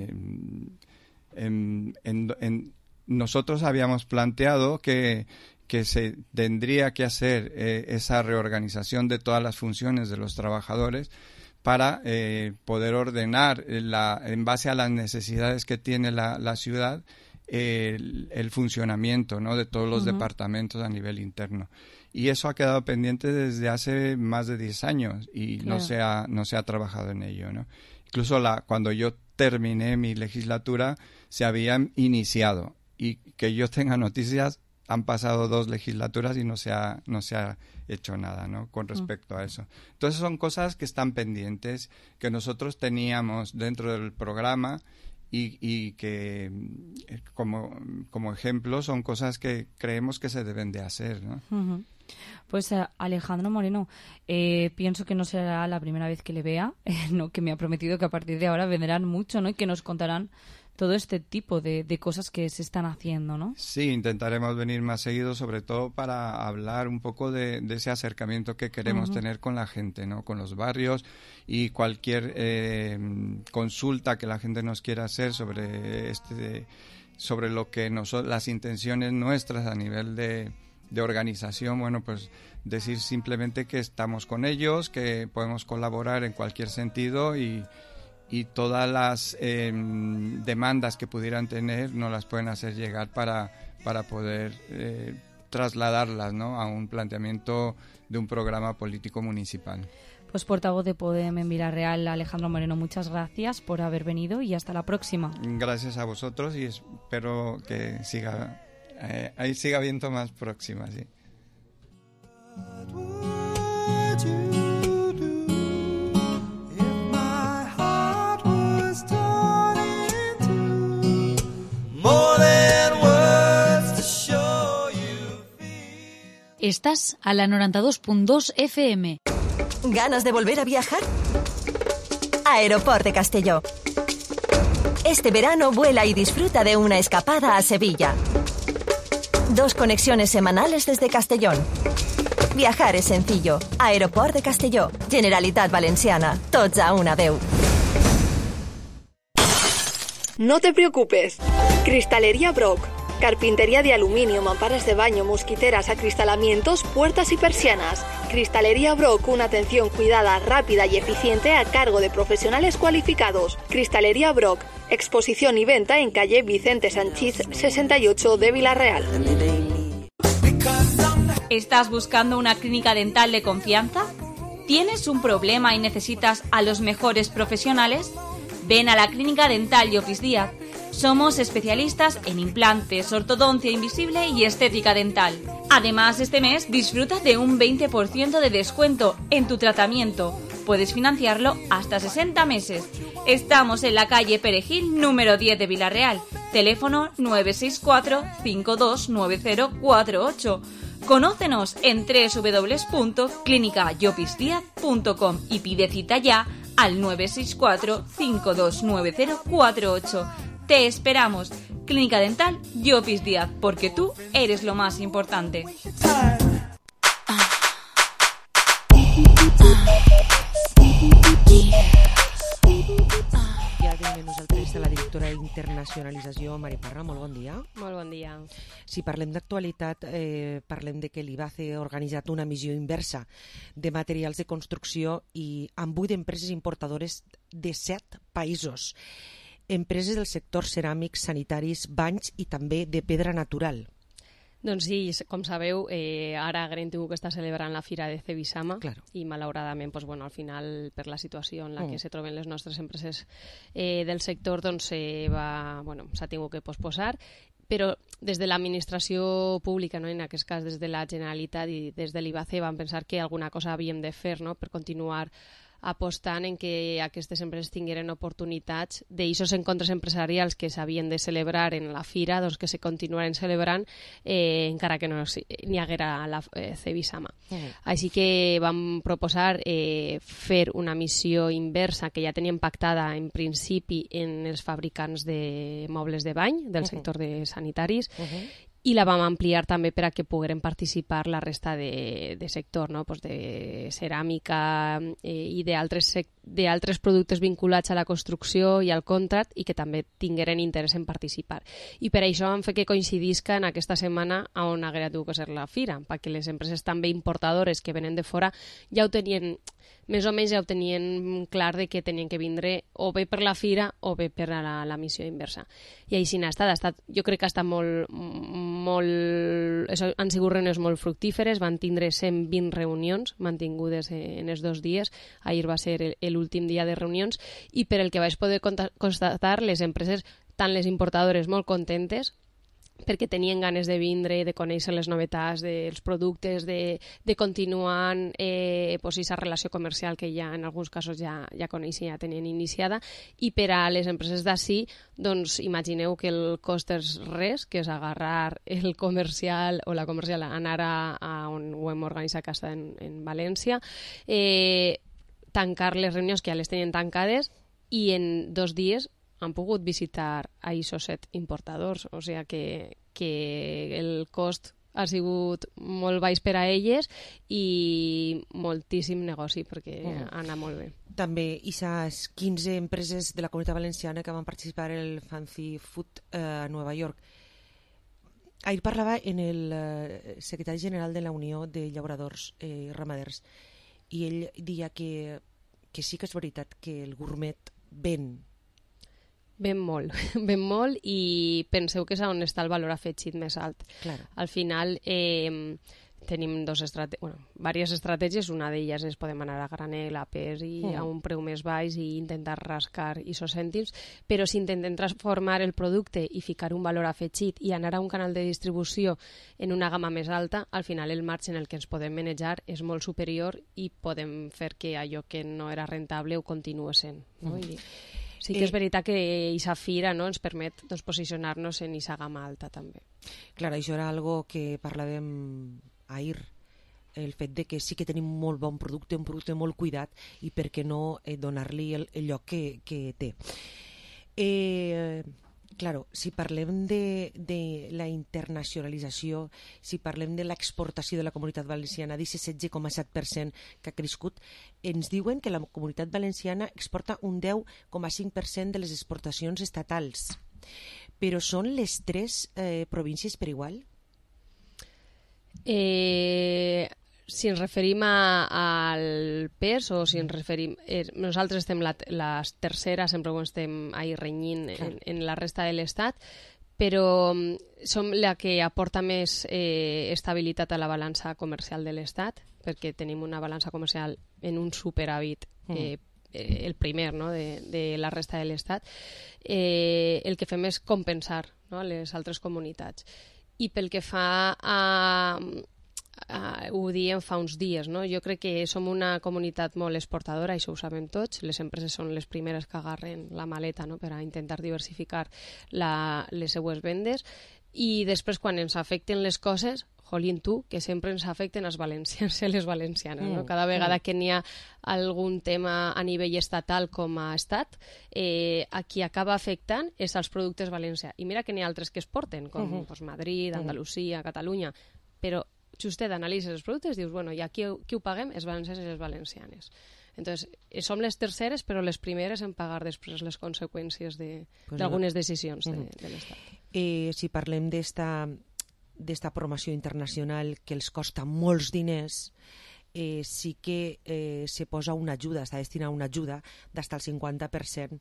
Nosotros habíamos planteado que se tendría que hacer esa reorganización de todas las funciones de los trabajadores para poder ordenar en base a las necesidades que tiene la ciudad el funcionamiento, ¿no?, de todos los departamentos a nivel interno. Y eso ha quedado pendiente desde hace más de 10 años y claro, no se ha trabajado en ello, ¿no? Incluso cuando yo terminé mi legislatura se habían iniciado, y que yo tenga noticias, han pasado 2 legislaturas y no se ha hecho nada, ¿no?, con respecto a eso. Entonces son cosas que están pendientes, que nosotros teníamos dentro del programa y que como ejemplo son cosas que creemos que se deben de hacer, ¿no? Pues Alejandro Moreno, pienso que no será la primera vez que le vea, ¿no?, que me ha prometido que a partir de ahora vendrán mucho, ¿no?, y que nos contarán todo este tipo de cosas que se están haciendo, ¿no? Sí, intentaremos venir más seguido, sobre todo para hablar un poco de ese acercamiento que queremos tener con la gente, ¿no?, con los barrios, y cualquier consulta que la gente nos quiera hacer sobre lo que las intenciones nuestras a nivel de organización, bueno, pues decir simplemente que estamos con ellos, que podemos colaborar en cualquier sentido, y todas las demandas que pudieran tener nos las pueden hacer llegar para poder trasladarlas, ¿no?, a un planteamiento de un programa político municipal. Pues portavoz de Podem en Vila-real, Alejandro Moreno, muchas gracias por haber venido y hasta la próxima. Gracias a vosotros, y espero que siga habiendo más próximas, sí. Estás a la 92.2 FM. ¿Ganas de volver a viajar? Aeroport de Castelló. Este verano vuela y disfruta de una escapada a Sevilla. 2 conexiones semanales desde Castellón. Viajar es sencillo. Aeroport de Castelló. Generalitat Valenciana. Tots a una veu. No te preocupes. Cristalería Brock. Carpintería de aluminio, mamparas de baño, mosquiteras, acristalamientos, puertas y persianas. Cristalería Brock, una atención cuidada, rápida y eficiente a cargo de profesionales cualificados. Cristalería Brock, exposición y venta en calle Vicente Sanchís 68 de Villarreal. ¿Estás buscando una clínica dental de confianza? ¿Tienes un problema y necesitas a los mejores profesionales? Ven a la Clínica Dental Llopis Díaz. Somos especialistas en implantes, ortodoncia invisible y estética dental. Además, este mes disfruta de un 20% de descuento en tu tratamiento. Puedes financiarlo hasta 60 meses. Estamos en la calle Perejil, número 10 de Villarreal. Teléfono 964-529048. Conócenos en www.clinicallopisdiaz.com y pide cita ya al 964-529048. Te esperamos. Clínica Dental Llopis Díaz, porque tú eres lo más importante. Ja tenim amb nosaltres la directora d'internacionalització, Mari Parra. Molt bon dia. Molt bon dia. Si parlem d'actualitat, parlem de que l'IBACE ha organitzat una missió inversa de materials de construcció i amb 8 empreses importadores de 7 països. Empreses del sector ceràmics, sanitaris, banys i també de pedra natural. Doncs sí, com sabeu, ara Gren tingut que està celebrant la Fira de Cebisama i malauradament, al final, per la situació en la que se troben les nostres empreses del sector, s'ha tingut que posposar, però des de l'administració pública, en aquest cas des de la Generalitat i des de l'IBACE, vam pensar que alguna cosa havíem de fer per continuar apostant en que aquestes empreses tingueren oportunitats d'aixos encontres empresarials que s'havien de celebrar en la fira, doncs que se continuaren celebrant encara que no n'hi haguera la Cebisama. Així que vam proposar fer una missió inversa que ja teníem pactada en principi en els fabricants de mobles de bany del sector de sanitaris i la vam ampliar també per a que pogueren participar la resta de sector, de ceràmica i d'altres productes vinculats a la construcció i al contract i que també tingueren interès en participar. I per això vam fer que coincidisca en aquesta setmana on haguera tingut que ser la fira, perquè les empreses també importadores que venen de fora ja ho tenien, més o menys ja ho tenien clar de que tenien que vindre o bé per la fira o bé per a la missió inversa. I així n'ha estat. Jo crec que ha estat han sigut reunions molt fructíferes, van tindre 120 reunions mantingudes en els 2 dies, ahir va ser l'últim dia de reunions, i per el que vaig poder constatar, les empreses, tant les importadores, molt contentes, perquè tenien ganes de vindre, de conèixer les novetats dels productes, de continuar aquesta relació comercial que ja en alguns casos ja coneixien, ja tenien iniciada, i per a les empreses d'ací, doncs imagineu que el cost és res, que és agarrar el comercial o la comercial, anar a on ho hem organitzat, que està en València, tancar les reunions que ja les tenien tancades i en 2 dies han pogut visitar a ISO 7 importadors, o sigui que el cost ha sigut molt baix per a elles i moltíssim negoci perquè ha anat molt bé. També aquestes 15 empreses de la Comunitat Valenciana que van participar en el Fancy Food a Nova York. Ahir parlava en el secretari general de la Unió de Llauradors i Ramaders i ell deia que sí que és veritat que el gourmet ven molt i penseu que és on està el valor afegit més alt. Claro. Al final tenim diverses estratègies, una d'elles és podem anar a granel, a pes i a un preu més baix i intentar rascar aquests cèntims, però si intentem transformar el producte i ficar un valor afegit i anar a un canal de distribució en una gamma més alta, al final el marge en el que ens podem manejar és molt superior i podem fer que allò que no era rentable ho continuï sent. No? Sí que és veritat que aquesta fira ens permet posicionar-nos en aquesta gamma alta també. Clar, això era algo que parlàvem ahir el fet de que sí que tenim molt bon producte, un producte molt cuidat, i per què no donar-li el lloc que té. Claro, si parlem de la internacionalització, si parlem de l'exportació de la Comunitat Valenciana, d'aquest 16,7% que ha crescut, ens diuen que la Comunitat Valenciana exporta un 10,5% de les exportacions estatals. Però són les 3 províncies per igual? Si ens referim al pes o si ens referim... nosaltres estem la tercera, sempre ho estem ahí renyint en la resta de l'Estat, però som la que aporta més estabilitat a la balança comercial de l'Estat, perquè tenim una balança comercial en un superàvit el primer, no?, de la resta de l'Estat. El que fem és compensar, no?, les altres comunitats. I pel que fa a... ho diem fa uns dies, no? Jo crec que som una comunitat molt exportadora, això ho sabem tots, les empreses són les primeres que agarren la maleta, no?, per a intentar diversificar les seues vendes, i després quan ens afecten les coses, jolín tu, que sempre ens afecten els valencians i les valencianes, no? Cada vegada que n'hi ha algun tema a nivell estatal com a estat, a qui acaba afectant és als productes valencians. I mira que n'hi ha altres que es porten, com Madrid, Andalusia, Catalunya, però justet analitzes els productes, dius, bueno, i aquí qui ho paguem? Els valencians i les valencianes. Entonces, som les terceres, però les primeres en pagar després les conseqüències d'algunes decisions de l'Estat. Si parlem d'esta promoció internacional que els costa molts diners, sí que se posa una ajuda, està destinada una ajuda d'hasta el 50%,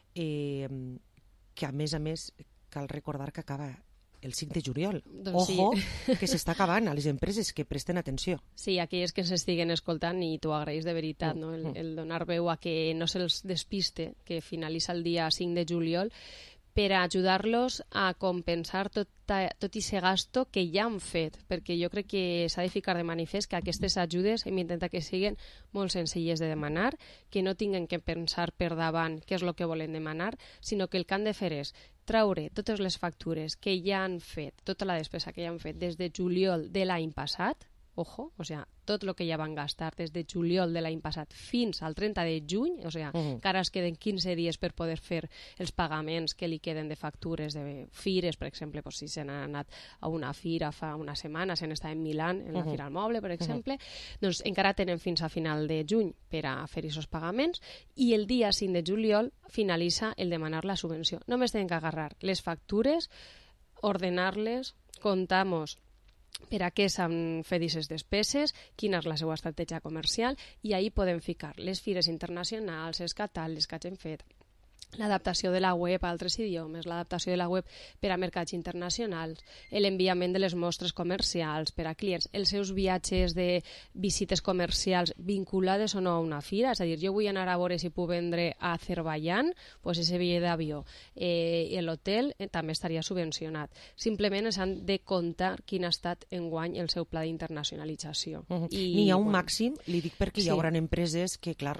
que a més cal recordar que acaba el 5 de juliol. Ojo, que s'està acabant a les empreses que presten atenció. Sí, aquelles que s'estiguen escoltant, i t'ho agraïs de veritat, no? El donar veu a que no se'ls despiste, que finalitza el dia 5 de juliol, per a ajudar-los a compensar tot aquest gasto que ja han fet, perquè jo crec que s'ha de ficar de manifest que aquestes ajudes hem d'intentar que siguin molt senzilles de demanar, que no tinguin que pensar per davant què és el que volen demanar, sinó que el que han de fer és traure totes les factures que ja han fet, tota la despesa que ja han fet des de juliol de l'any passat, ojo, o sea, tot el que ja van gastar des de juliol de l'any passat fins al 30 de juny, o sea, encara es queden 15 dies per poder fer els pagaments que li queden de factures de fires, per exemple, si se n'han anat a una fira fa una setmana, se n'està en Milán, en la Fira al Moble, per exemple, doncs encara tenen fins a final de juny per a fer aquests pagaments, i el dia 5 de juliol finalitza el demanar la subvenció. Només tenen que agarrar les factures, ordenar-les, comptar-nos per a què s'han fet aquestes despeses, quina és la seva estratègia comercial, i ahí podem ficar les fires internacionals, els catàlegs que hagin fet, l'adaptació de la web a altres idiomes, l'adaptació de la web per a mercats internacionals, l'enviament de les mostres comercials per a clients, els seus viatges de visites comercials vinculades o no a una fira, és a dir, jo vull anar a veure si puc vendre a Azerbaiyán, doncs ese bitllet d'avió i l'hotel també estaria subvencionat. Simplement s'han de comptar quin ha estat enguany el seu pla d'internacionalització. N'hi ha un màxim, li dic perquè hi haurà empreses que, clar,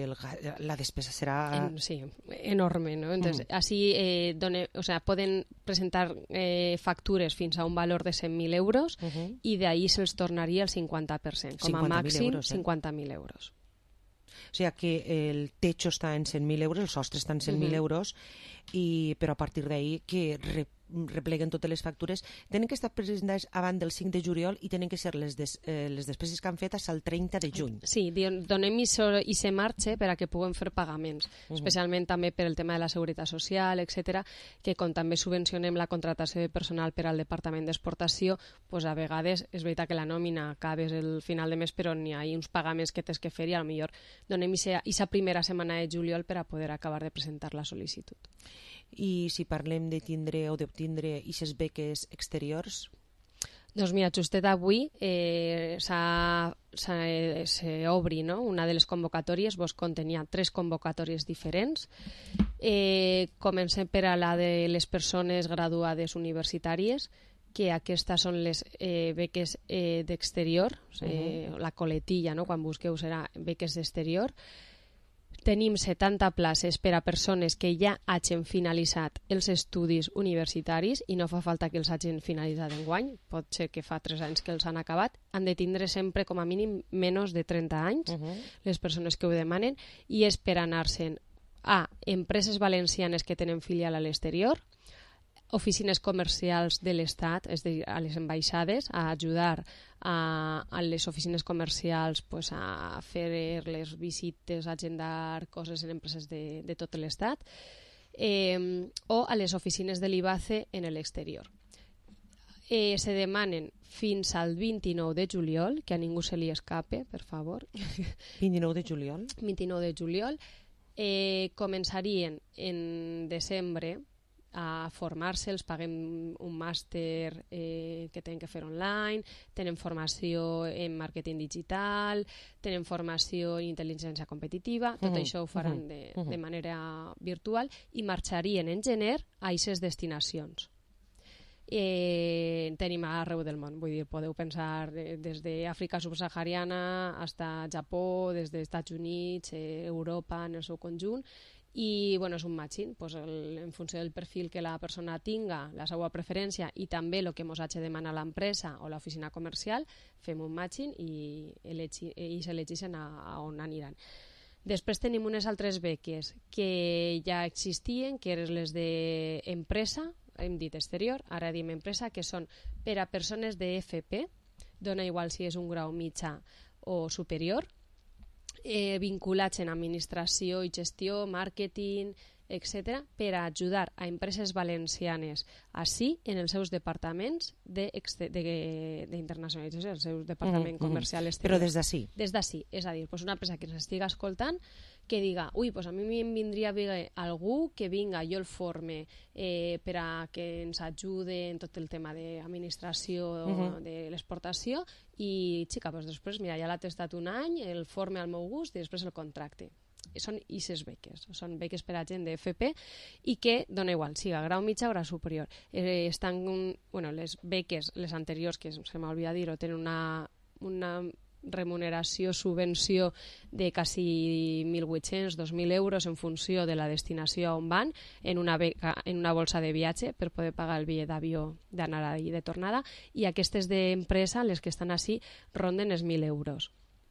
la despesa serà... Sí, enorme, ¿no? Entonces, así poden presentar factures fins a un valor de 100.000 euros i d'ahí se'ls tornaria el 50%, com a màxim 50.000 euros. O sigui que el techo està en 100.000 euros, el sostre està en 100.000 euros, però a partir d'ahí que repleguen totes les factures, tenen que estar presentades abans del 5 de juliol i tenen que ser les despeses que han fet fins al 30 de juny. Sí, donem i se marxe per a que puguem fer pagaments, especialment també per el tema de la seguretat social, etc, que com també subvencionem la contractació de personal per al Departament d'Exportació, doncs a vegades és veritat que la nòmina acabes el final de mes, però n'hi ha uns pagaments que tens que fer i potser donem aquesta primera setmana de juliol per a poder acabar de presentar la sol·licitud. I si parlem de tindre o d'obtindre aquestes beques exteriors? Doncs mira, justet avui s'obri una de les convocatòries, vos contenia 3 convocatòries diferents. Comencem per a la de les persones graduades universitàries, que aquestes són les beques d'exterior, la coletilla, quan busqueu serà beques d'exterior. Tenim 70 places per a persones que ja hagin finalitzat els estudis universitaris i no fa falta que els hagin finalitzat enguany, pot ser que fa 3 anys que els han acabat. Han de tindre sempre com a mínim menys de 30 anys les persones que ho demanen i és per anar-se'n a empreses valencianes que tenen filial a l'exterior, oficines comercials de l'Estat, és a dir, a les ambaixades, a ajudar a les oficines comercials pues, a fer les visites, a agendar coses en empreses de tot l'Estat, o a les oficines de l'IBACE en l'exterior. Se demanen fins al 29 de juliol, que a ningú se li escape, per favor. 29 de juliol? 29 de juliol. Començarien en desembre a formar-se, els paguem un màster que tenen que fer online, tenen formació en màrqueting digital, tenen formació en intel·ligència competitiva, tot això ho faran de manera virtual i marxarien en gener a aquestes destinacions. Tenim arreu del món, vull dir, podeu pensar des d'Àfrica subsahariana fins a Japó, des dels Estats Units, Europa en el seu conjunt, i bueno, és un matching, pues, en funció del perfil que la persona tinga, la seva preferència i també el que ens hagi de demanar l'empresa o l'oficina comercial, fem un matching i ells elegeixen a on aniran. Després tenim unes altres beques que ja existien, que eren les d'empresa, hem dit exterior, ara diem empresa, que són per a persones de FP, dona igual si és un grau mitjà o superior, vinculats en administració i gestió, màrqueting, etc., per a ajudar a empreses valencianes així en els seus departaments d'internacionalització, el seu departament comercial exterior. Però des d'ací? Des d'ací, és a dir, una empresa que ens estigui escoltant que diga, a mi em vindria bé algú que vinga, jo el forme per a que ens ajude en tot el tema d'administració de l'exportació i, xica, després, mira, ja l'ha testat un any, el forme al meu gust i després el contracte. Són aquestes beques, són beques per a gent d'FP i que, dona igual, siga grau mitjà o grau superior. Les beques, les anteriors, que se m'ha oblidat dir-ho, tenen una remuneració, subvenció de quasi 1.800, 2.000 euros en funció de la destinació on van, en una bolsa de viatge per poder pagar el bitllet d'avió d'anada i de tornada, i aquestes d'empresa, les que estan així, ronden els 1.000 euros.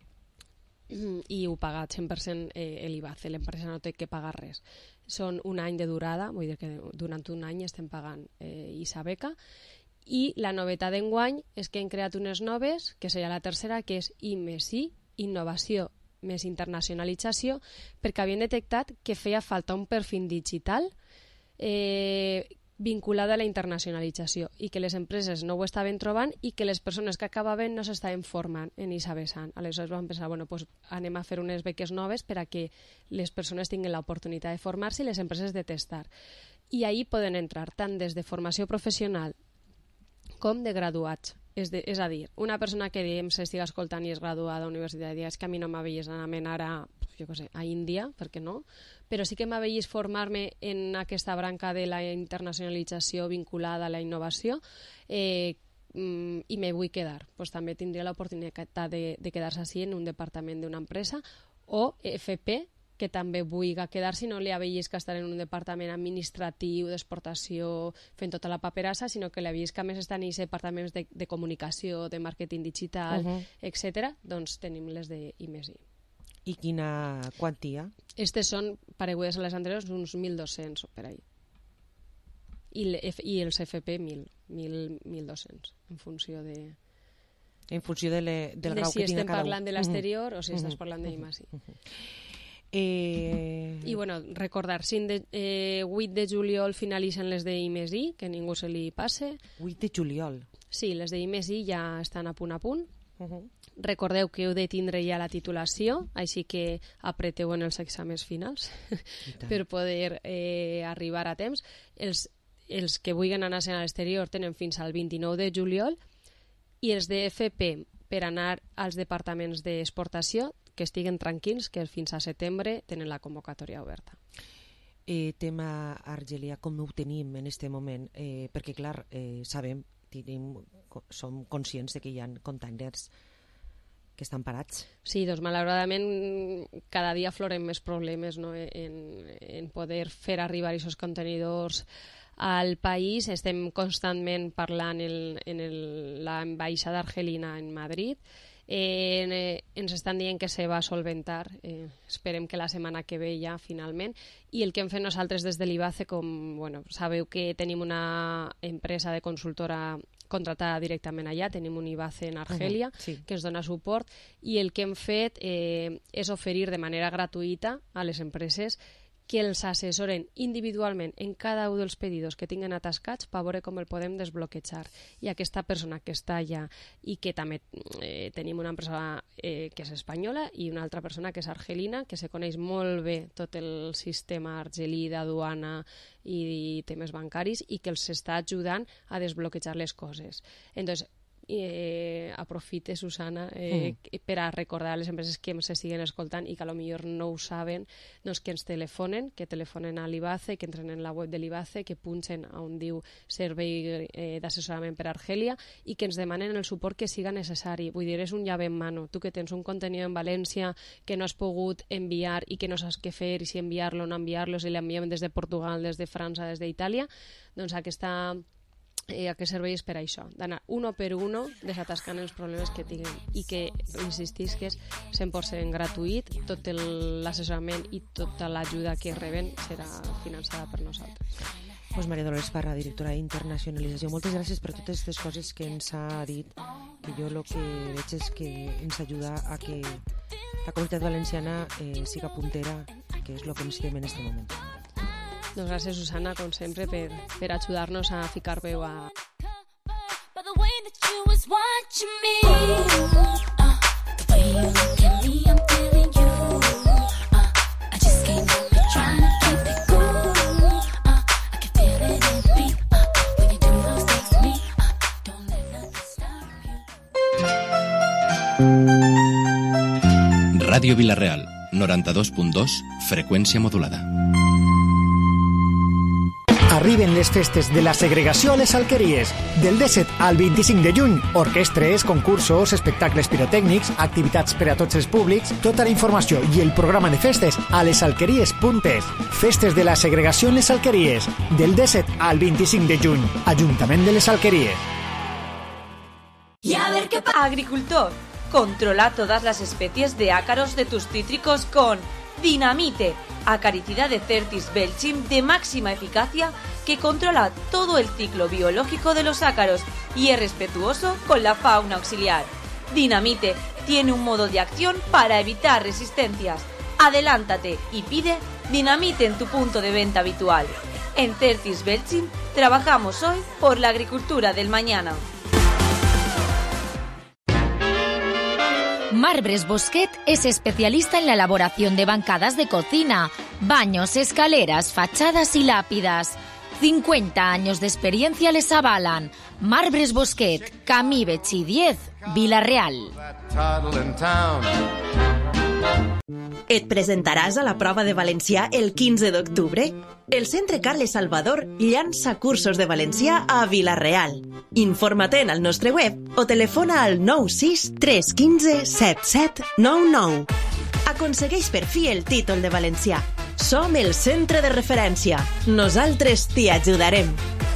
I ho paga 100% l'IBACE, l'empresa no té que pagar res. Són un any de durada, vull dir que durant un any estem pagant aquesta beca. I la novetat d'enguany és que hem creat unes noves, que seria la tercera, que és I+I, innovació més internacionalització, perquè havien detectat que feia falta un perfil digital vinculat a la internacionalització i que les empreses no ho estaven trobant i que les persones que acabaven no s'estaven formant en aquesta vessant. Aleshores vam pensar, anem a fer unes beques noves per a que les persones tinguin l'oportunitat de formar-se i les empreses de testar. I ahí poden entrar tant des de formació professional com de graduats. És a dir, una persona que s'estiga escoltant i és graduada a la universitat i és que a mi no m'havies anar ara, jo què sé, a Índia, per què no? Però sí que m'havies formar-me en aquesta branca de la internacionalització vinculada a la innovació i me vull quedar. Pues també tindria l'oportunitat de quedar-se així en un departament d'una empresa o FP, que també vull quedar si no li havies que estar en un departament administratiu d'exportació fent tota la paperassa, sinó que l'havies que a més estar en aquests departaments de comunicació, de màrqueting digital, etc. Doncs tenim les de I+I. I quina quantia? Estes són, paregudes a les anteriors, uns 1.200 per ahí. I els FP 1.200, en funció de... En funció del grau que tinga cada un. Si estem parlant de l'exterior o si estàs parlant d'I+I. I recordar, 8 de juliol finalitzen les de I+I, que ningú se li passe. 8 de juliol? Sí, les de I+I ja estan a punt. Recordeu que heu de tindre ja la titulació, així que apreteu en els exàmens finals per poder arribar a temps. Els que vulguin anar a l'exterior tenen fins al 29 de juliol i els de FP per anar als departaments d'exportació que estiguen tranquils, que fins a setembre tenen la convocatòria oberta. Tema Argelia, com ho tenim en aquest moment? Perquè, clar, sabem, som conscients de que hi ha containers que estan parats. Sí, doncs malauradament cada dia afloren més problemes, no? en poder fer arribar aquests contenidors al país. Estem constantment parlant en l'ambaixada argelina en Madrid. Ens estan dient que se va solventar, esperem que la setmana que ve ja finalment, i el que hem fet nosaltres des de l'IBACE, com sabeu que tenim una empresa de consultora contratada directament allà, tenim un IBACE en Argèlia que ens dona suport, i el que hem fet és oferir de manera gratuïta a les empreses que els assessoren individualment en cada un dels pedidos que tinguen atascats per veure com el podem desbloquejar. I aquesta persona que està allà, i que també tenim una empresa que és espanyola i una altra persona que és argelina, que se coneix molt bé tot el sistema argelí d'aduana i temes bancaris, i que els està ajudant a desbloquejar les coses. Entonces, aprofite, Susana, per a recordar a les empreses que ens siguen escoltant i que potser no ho saben, doncs que ens telefonen, que telefonen a l'IBACE, que entren en la web de l'IBACE, que punxen on diu Servei d'assessorament per a Argèlia, i que ens demanen el suport que siga necessari. Vull dir, és un llave en mano. Tu que tens un contenidor en València que no has pogut enviar i que no saps què fer, i si enviar-lo o no enviar-lo, si l'enviem des de Portugal, des de França, des d'Itàlia, doncs aquest servei és per això, d'anar uno per uno desatascant els problemes que tinguin, i que insistís que és 100% gratuït. Tot l'assessorament i tota l'ajuda que reben serà finançada per nosaltres. Pues Maria Dolores Parra, directora d'Internacionalització, moltes gràcies per totes aquestes coses que ens ha dit, que jo el que veig és que ens ajuda a que la comunitat valenciana siga puntera, que és el que necessitem en aquest moment. Doncs gràcies, Susana, com sempre, per ajudar-nos a ficar veu a... Ràdio Vila-real, 92.2, freqüència modulada. Arriben les festes de la segregació a les Alqueries. Del 17 al 25 de juny, orquestres, concursos, espectacles pirotècnics, activitats per a tots els públics, tota la informació i el programa de festes a lesalqueries.es. Festes de la segregació en les Alqueries. Del 17 al 25 de juny, Ajuntament de les Alqueries. Y a ver qué pasa. Agricultor, controla todas las especies de ácaros de tus cítricos con Dinamite, acaricida de Certis belchim de máxima eficacia que controla todo el ciclo biológico de los ácaros y es respetuoso con la fauna auxiliar. Dinamite tiene un modo de acción para evitar resistencias. Adelántate y pide Dinamite en tu punto de venta habitual. En Certis belchim trabajamos hoy por la agricultura del mañana. Marbres Bosquet es especialista en la elaboración de bancadas de cocina, baños, escaleras, fachadas y lápidas. 50 años de experiencia les avalan. Marbres Bosquet, Camí Betxí 10, Vila-real. Et presentaràs a la prova de valencià el 15 d'octubre? El Centre Carles Salvador llança cursos de valencià a Vila-real. Informa't al nostre web o telefona al 96 315 7799. Aconsegueix per fi el títol de valencià. Som el centre de referència. Nosaltres t'hi ajudarem.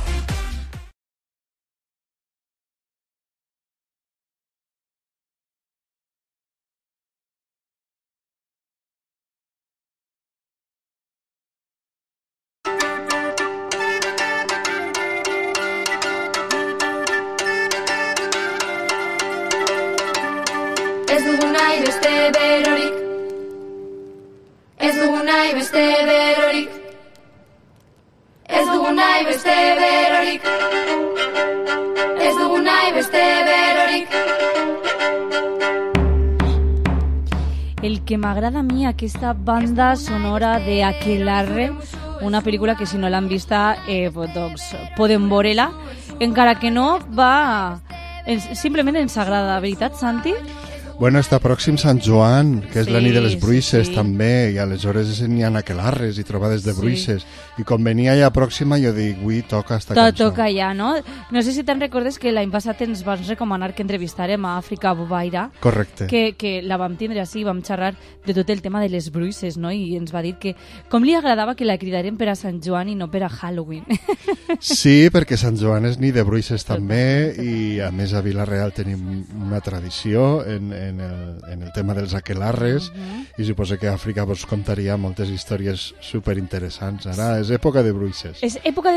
El que m'agrada a mi aquesta banda sonora de Aquelarre, una pel·lícula que si no l'han vista doncs poden veure-la, encara que no va... simplement ens agrada, veritat, Santi? Bueno, està pròxim Sant Joan, que és la nit de les bruixes, sí. també, i aleshores n'hi ha aquelarres i trobades de bruixes. I com venia ja pròxima, jo dic, avui toca esta cançó. Toca ja, no? No sé si te'n recordes que l'any passat ens vas recomanar que entrevistarem a Àfrica Bobaira. Correcte. Que la vam tindre així, vam xerrar de tot el tema de les bruixes, no? I ens va dir que com li agradava que la cridarem per a Sant Joan i no per a Halloween. Sí, perquè Sant Joan és nit de bruixes també, i a més a Vila-real tenim una tradició en el tema dels aquelarres, i suposo que a Àfrica vos contaria moltes històries superinteressants. Ara és època de bruixes. És època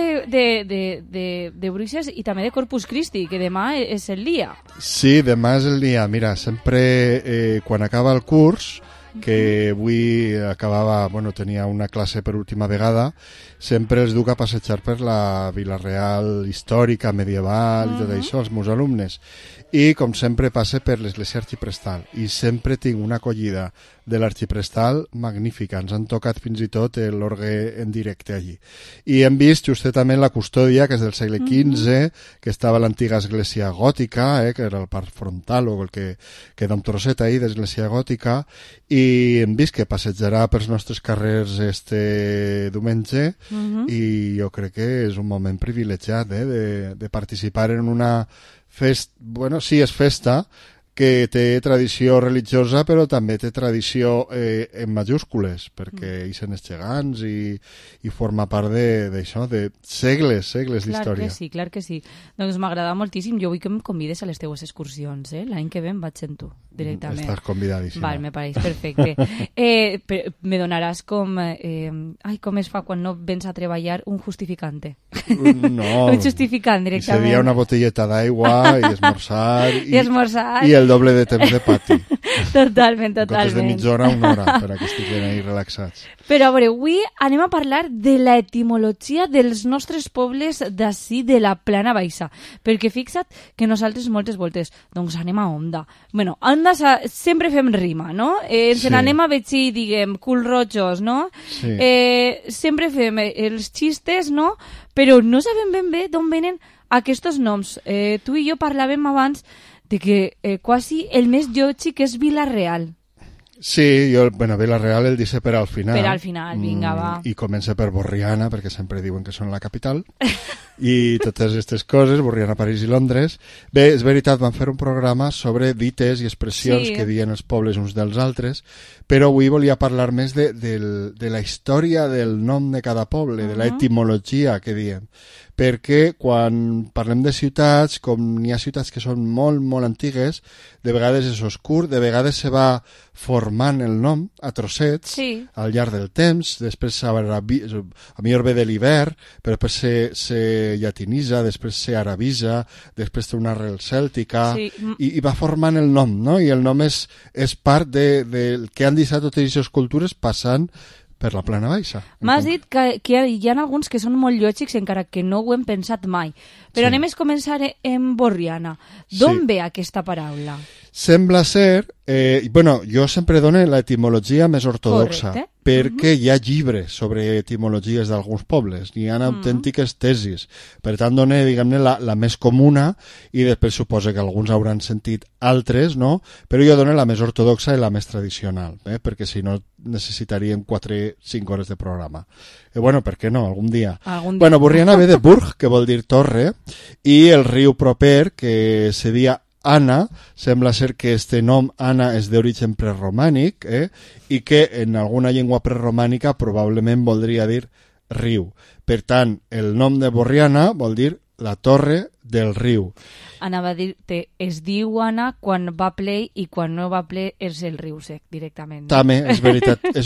de bruixes i també de Corpus Christi, que demà és el dia. Sí, demà és el dia. Mira, sempre quan acaba el curs, que avui acabava, bueno, tenia una classe per última vegada, sempre els duc a passejar per la Vila-real històrica, medieval i tot això, els meus alumnes. I, com sempre, passe per l'església arxiprestal. I sempre tinc una acollida de l'arxiprestal magnífica. Ens han tocat fins i tot l'orgue en directe allí. I hem vist justament la custòdia, que és del segle XV, que estava a l'antiga església gòtica, que era el parc frontal, o el que queda un trosset ahí d'església gòtica, i hem vist que passejarà pels nostres carrers este diumenge, i jo crec que és un moment privilegiat de participar en una festa, bueno, sí, és festa, que té tradició religiosa, però també té tradició en majúscules, perquè hi són els gegants i forma part d'això, de segles d'història. Clar que sí. Doncs m'agrada moltíssim. Jo vull que em convides a les teues excursions, L'any que ve em vaig amb tu, directament. Estàs convidadíssima. Val, me pareix perfecte. Me donaràs com es fa quan no vens a treballar un justificante. No. Un justificant, directament. I seria una botelleta d'aigua i esmorzar. I el doble de temps de pati. Totalment. Comptes de mitja hora a una hora, per a que estiguin ahí relaxats. Però a veure, avui anem a parlar de l'etimologia dels nostres pobles d'ací de la Plana Baixa, perquè fixa't que nosaltres moltes voltes, doncs anem a Onda. Bueno, a Onda sempre fem rima, no? Ens n'anem a Betxí, diguem, culrojos, no? Sí. Sempre fem els xistes, no? Però no sabem ben bé d'on venen aquests noms. Tu i jo parlàvem abans de que quasi el més llotxic és Vila-real. Sí, Vila-real el dice per al final. Per al final, vinga, va. I comença per Borriana, perquè sempre diuen que són la capital. I totes aquestes coses, Borriana, París i Londres. Bé, és veritat, van fer un programa sobre dites i expressions que diuen els pobles uns dels altres, però avui volia parlar més de la història del nom de cada poble, de l'etimologia que diem. Perquè quan parlem de ciutats, com n'hi ha ciutats que són molt, molt antigues, de vegades és oscur, de vegades se va formant el nom a trossets al llarg del temps, després a millor ve de l'hivern, però després se llatinitza, després se arabitza, després té una arrel cèltica, i va formant el nom, no? I el nom és part del que han deixat totes aquestes cultures passant per la Plana Baixa. M'has dit que hi ha alguns que són molt llotxics, encara que no ho hem pensat mai. Però anem a començar en Borriana. D'on ve aquesta paraula? Sembla ser... jo sempre dono l'etimologia més ortodoxa, perquè hi ha llibres sobre etimologies d'alguns pobles, hi ha autèntiques tesis. Per tant, dono, diguem-ne, la més comuna, i després suposo que alguns hauran sentit altres, no? Però jo dono la més ortodoxa i la més tradicional, perquè si no necessitaríem 4-5 hores de programa. Bueno, per què no? Algun dia. Bueno, Borriana ve de Burg, que vol dir torre, i el riu proper, que se dia Ana, sembla ser que este nom Ana és d'origen preromànic, i que en alguna llengua preromànica probablement voldria dir riu. Per tant, el nom de Borriana vol dir la torre del riu. Anava a dir-te, es diu Anna quan va ple i quan no va ple és el riu sec, directament. També, és veritat. És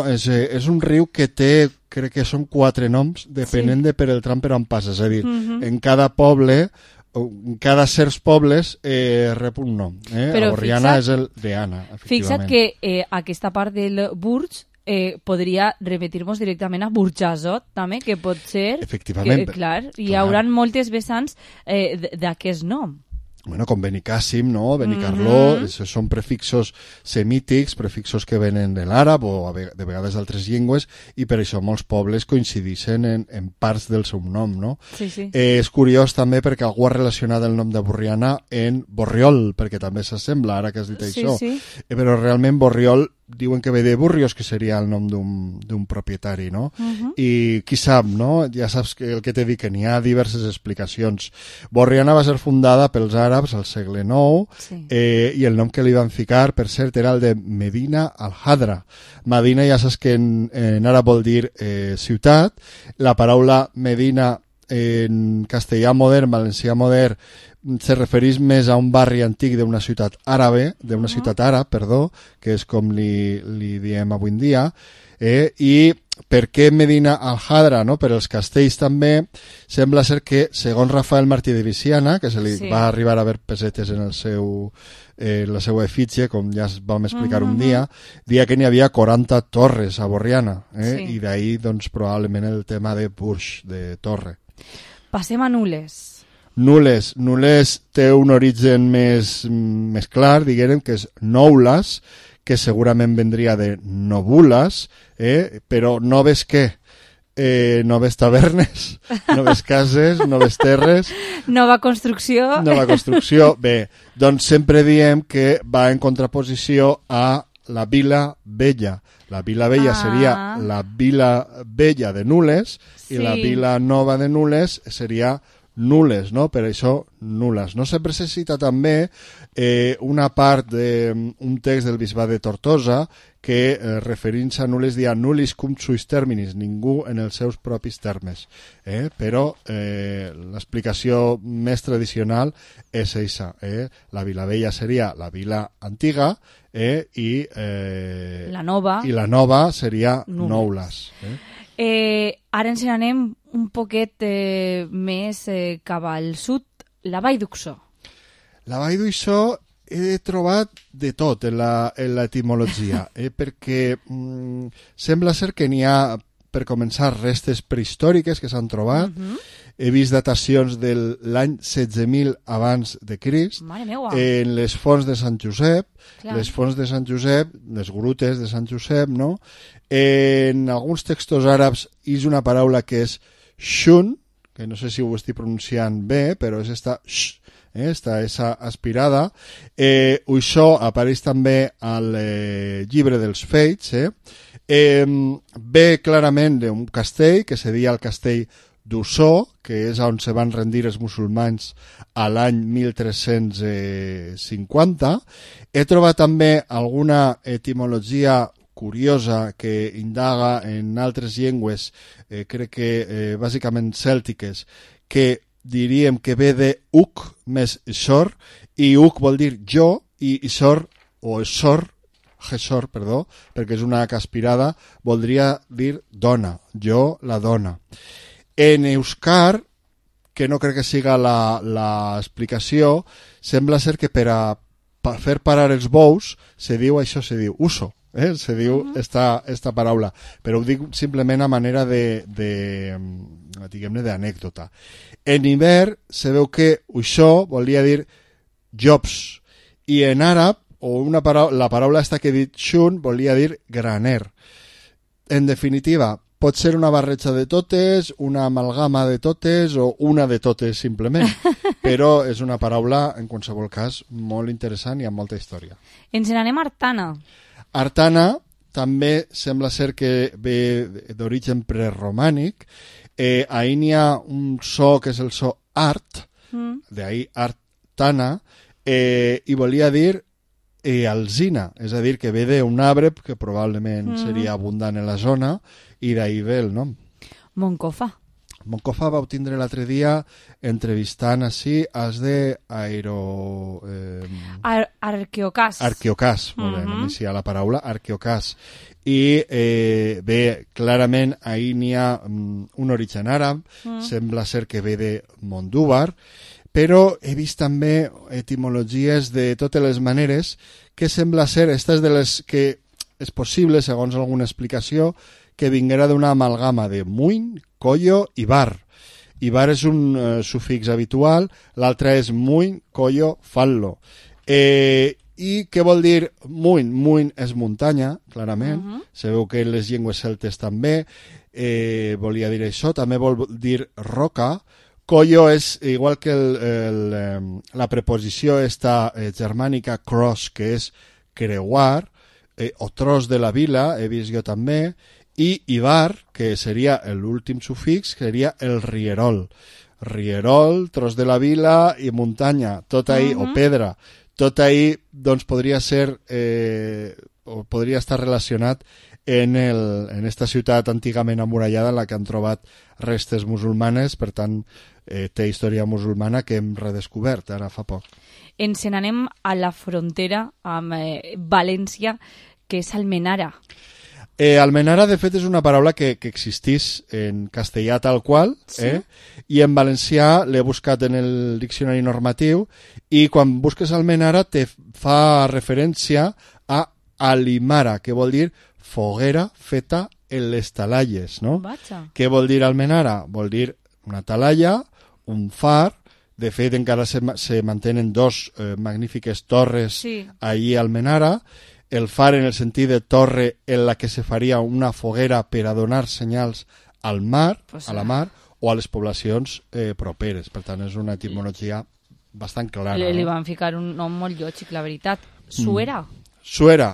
un riu que té, crec que són 4 noms, depenent de per el tram per on passa. És a dir, en cada poble, cada certs pobles rep un nom. Borriana és el d'Anna, efectivament. Fixa't que aquesta part del Burg podria repetir-nos directament a Burjassot, també, que pot ser... Efectivament. Clar, hi haurà moltes vessants d'aquest nom. com Benicàssim, no? Benicarló, són prefixos semítics, prefixos que venen de l'àrab o de vegades d'altres llengües, i per això molts pobles coincideixen en parts del seu nom, no? Sí, sí. És curiós també perquè algú ha relacionat el nom de Borriana en Borriol, perquè també s'assembla, ara que has dit això. Sí. Però realment Borriol diuen que ve de Burrios, que seria el nom d'un propietari, no? I qui sap, no? Ja saps que el que t'he dit, que n'hi ha diverses explicacions. Borriana va ser fundada pels àrabs al segle IX, i el nom que li van ficar, per cert, era el de Medina al-Hadra. Medina ja saps que en àrab vol dir ciutat. La paraula Medina en castellà modern, valencià modern, se refereix més a un barri antic d'una ciutat àrabe, que és com li diem avui en dia, i per què Medina al-Hadra, no? Per els castells també sembla ser que, segons Rafael Martí de Viciana, que se li va arribar a haver pesetes en la seva efígie, com ja vam explicar un dia, deia que n'hi havia 40 torres a Borriana, i d'ahir doncs, probablement el tema de Burj, de torre. Passem a Nules. Nules té un origen més clar, diguem, que és Noules, que segurament vendria de Nobules, però no ves què? Noves tavernes, noves cases, noves terres... Nova construcció. Bé, doncs sempre diem que va en contraposició a la Vila Vella. La Vila Vella seria la Vila Vella de Nules i la Vila Nova de Nules seria Nules, no? Per això Nules. No sempre se cita també una part d'un text del bisbat de Tortosa que referint-se a Nules dia nullis cum suis terminis, ningú en els seus propis termes. Però l'explicació més tradicional és eixa. La Vila Vella seria la vila antiga i la nova seria Noules. Ara ens n'anem un poquet més cap al sud, la Vall d'Uixó. La Vall d'Uixó he trobat de tot en l'etimologia, perquè sembla ser que n'hi ha, per començar, restes prehistòriques que s'han trobat. He vist datacions de l'any 16.000 abans de Crist en les fonts de Sant Josep, les grutes de Sant Josep, no? En alguns textos àrabs és una paraula que és shun, que no sé si ho estic pronunciant bé, però és esta esa aspirada. Això apareix també al llibre dels Feits. Ve clarament d'un castell que se deia el castell d'Ussó, que és on se van rendir els musulmans a l'any 1350. He trobat també alguna etimologia curiosa que indaga en altres llengües, crec que bàsicament cèltiques, que diríem que ve de uc més xor, i uc vol dir jo, i xor, o xor, perdó, perquè és una caspirada, voldria dir dona, jo la dona. En euskar, que no crec que siga l'explicació, sembla ser que per a fer parar els bous se diu uso, se diu esta paraula, però ho dic simplement a manera diguem-ne d'anècdota. En hivern se veu que això volia dir jobs, i en àrab, la paraula esta que he dit shun volia dir graner. En definitiva, pot ser una barreja de totes, una amalgama de totes o una de totes simplement, però és una paraula, en qualsevol cas, molt interessant i amb molta història. Ens n'anem a Artana. Artana també sembla ser que ve d'origen preromànic. Ahí n'hi ha un so que és el so art, d'ahí Artana, i volia dir alzina, és a dir, que ve d'un arbre que probablement seria abundant en la zona, i d'ahí ve el nom. Moncofa. Moncofa vau tindre l'altre dia entrevistant així els de Arqueocàs. Arqueocàs, molt bé, no m'hi la paraula, Arqueocàs. I bé, clarament ahí n'hi ha un origen àrab, sembla ser que ve de Mondúbar, però he vist també etimologies de totes les maneres que sembla ser, aquestes de les que és possible, segons alguna explicació, que vinguera d'una amalgama de muiny, collo i bar. Ibar és un sufix habitual, l'altre és muin, collo, fallo. I què vol dir muin? Muin és muntanya, clarament. Se veu que en les llengües celtes també volia dir això. També vol dir roca. Collo és, igual que la preposició esta germànica cross, que és creuar, o tros de la vila, he vist jo també, i ibar, que seria l'últim sufix, seria el rierol. Rierol, tros de la vila i muntanya, tot ahí, o pedra. Tot ahí, doncs, podria ser, o podria estar relacionat en esta ciutat antigament amurallada en la que han trobat restes musulmanes, per tant, té història musulmana que hem redescobert ara fa poc. Ens n'anem a la frontera amb València, que és Almenara. Almenara, de fet, és una paraula que existís en castellà tal qual, i en valencià l'he buscat en el diccionari normatiu, i quan busques Almenara te fa referència a alimara, que vol dir foguera feta en les talalles, no? Què vol dir Almenara? Vol dir una talalla, un far. De fet, encara se mantenen dos magnífiques torres allí a Almenara. El far en el sentit de torre en la que se faria una foguera per a donar senyals al mar, a la mar, o a les poblacions properes. Per tant, és una etimologia bastant clara. Li van ficar un nom molt lògic, la veritat. Suera? Suera.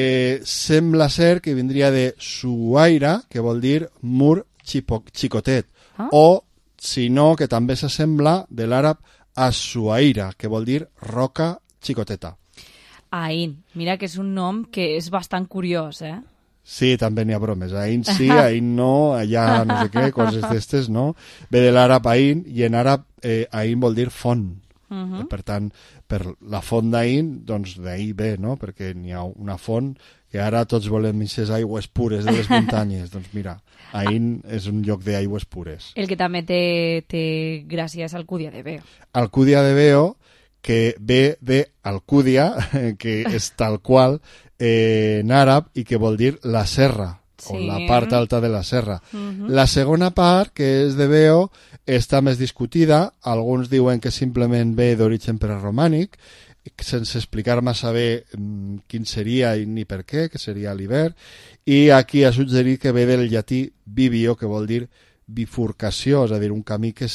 Sembla ser que vindria de suaira, que vol dir mur xicotet. O, si no, que també s'assembla de l'àrab assuaira, que vol dir roca xicoteta. Ain. Mira que és un nom que és bastant curiós, Sí, també n'hi ha bromes. Ain sí, ain no, allà no sé què, coses d'estes, no? Ve de l'àrab ain, i en àrab ain vol dir font. Per tant, per la font d'Ain, doncs d'ahir ve, no? Perquè n'hi ha una font que ara tots volem aquestes aigües pures de les muntanyes. Doncs mira, Ain és un lloc d'aigües pures. El que també té gràcia és Alcúdia de Veo. Alcúdia de Veo, que ve de Alcúdia, que és tal qual en àrab i que vol dir la serra, o la part alta de la serra. La segona part, que és de Veo, està més discutida. Alguns diuen que simplement ve d'origen preromànic, sense explicar massa bé quin seria i ni per què, que seria l'hivern, i aquí ha suggerit que ve del llatí bivio, que vol dir bifurcació, és a dir, un camí que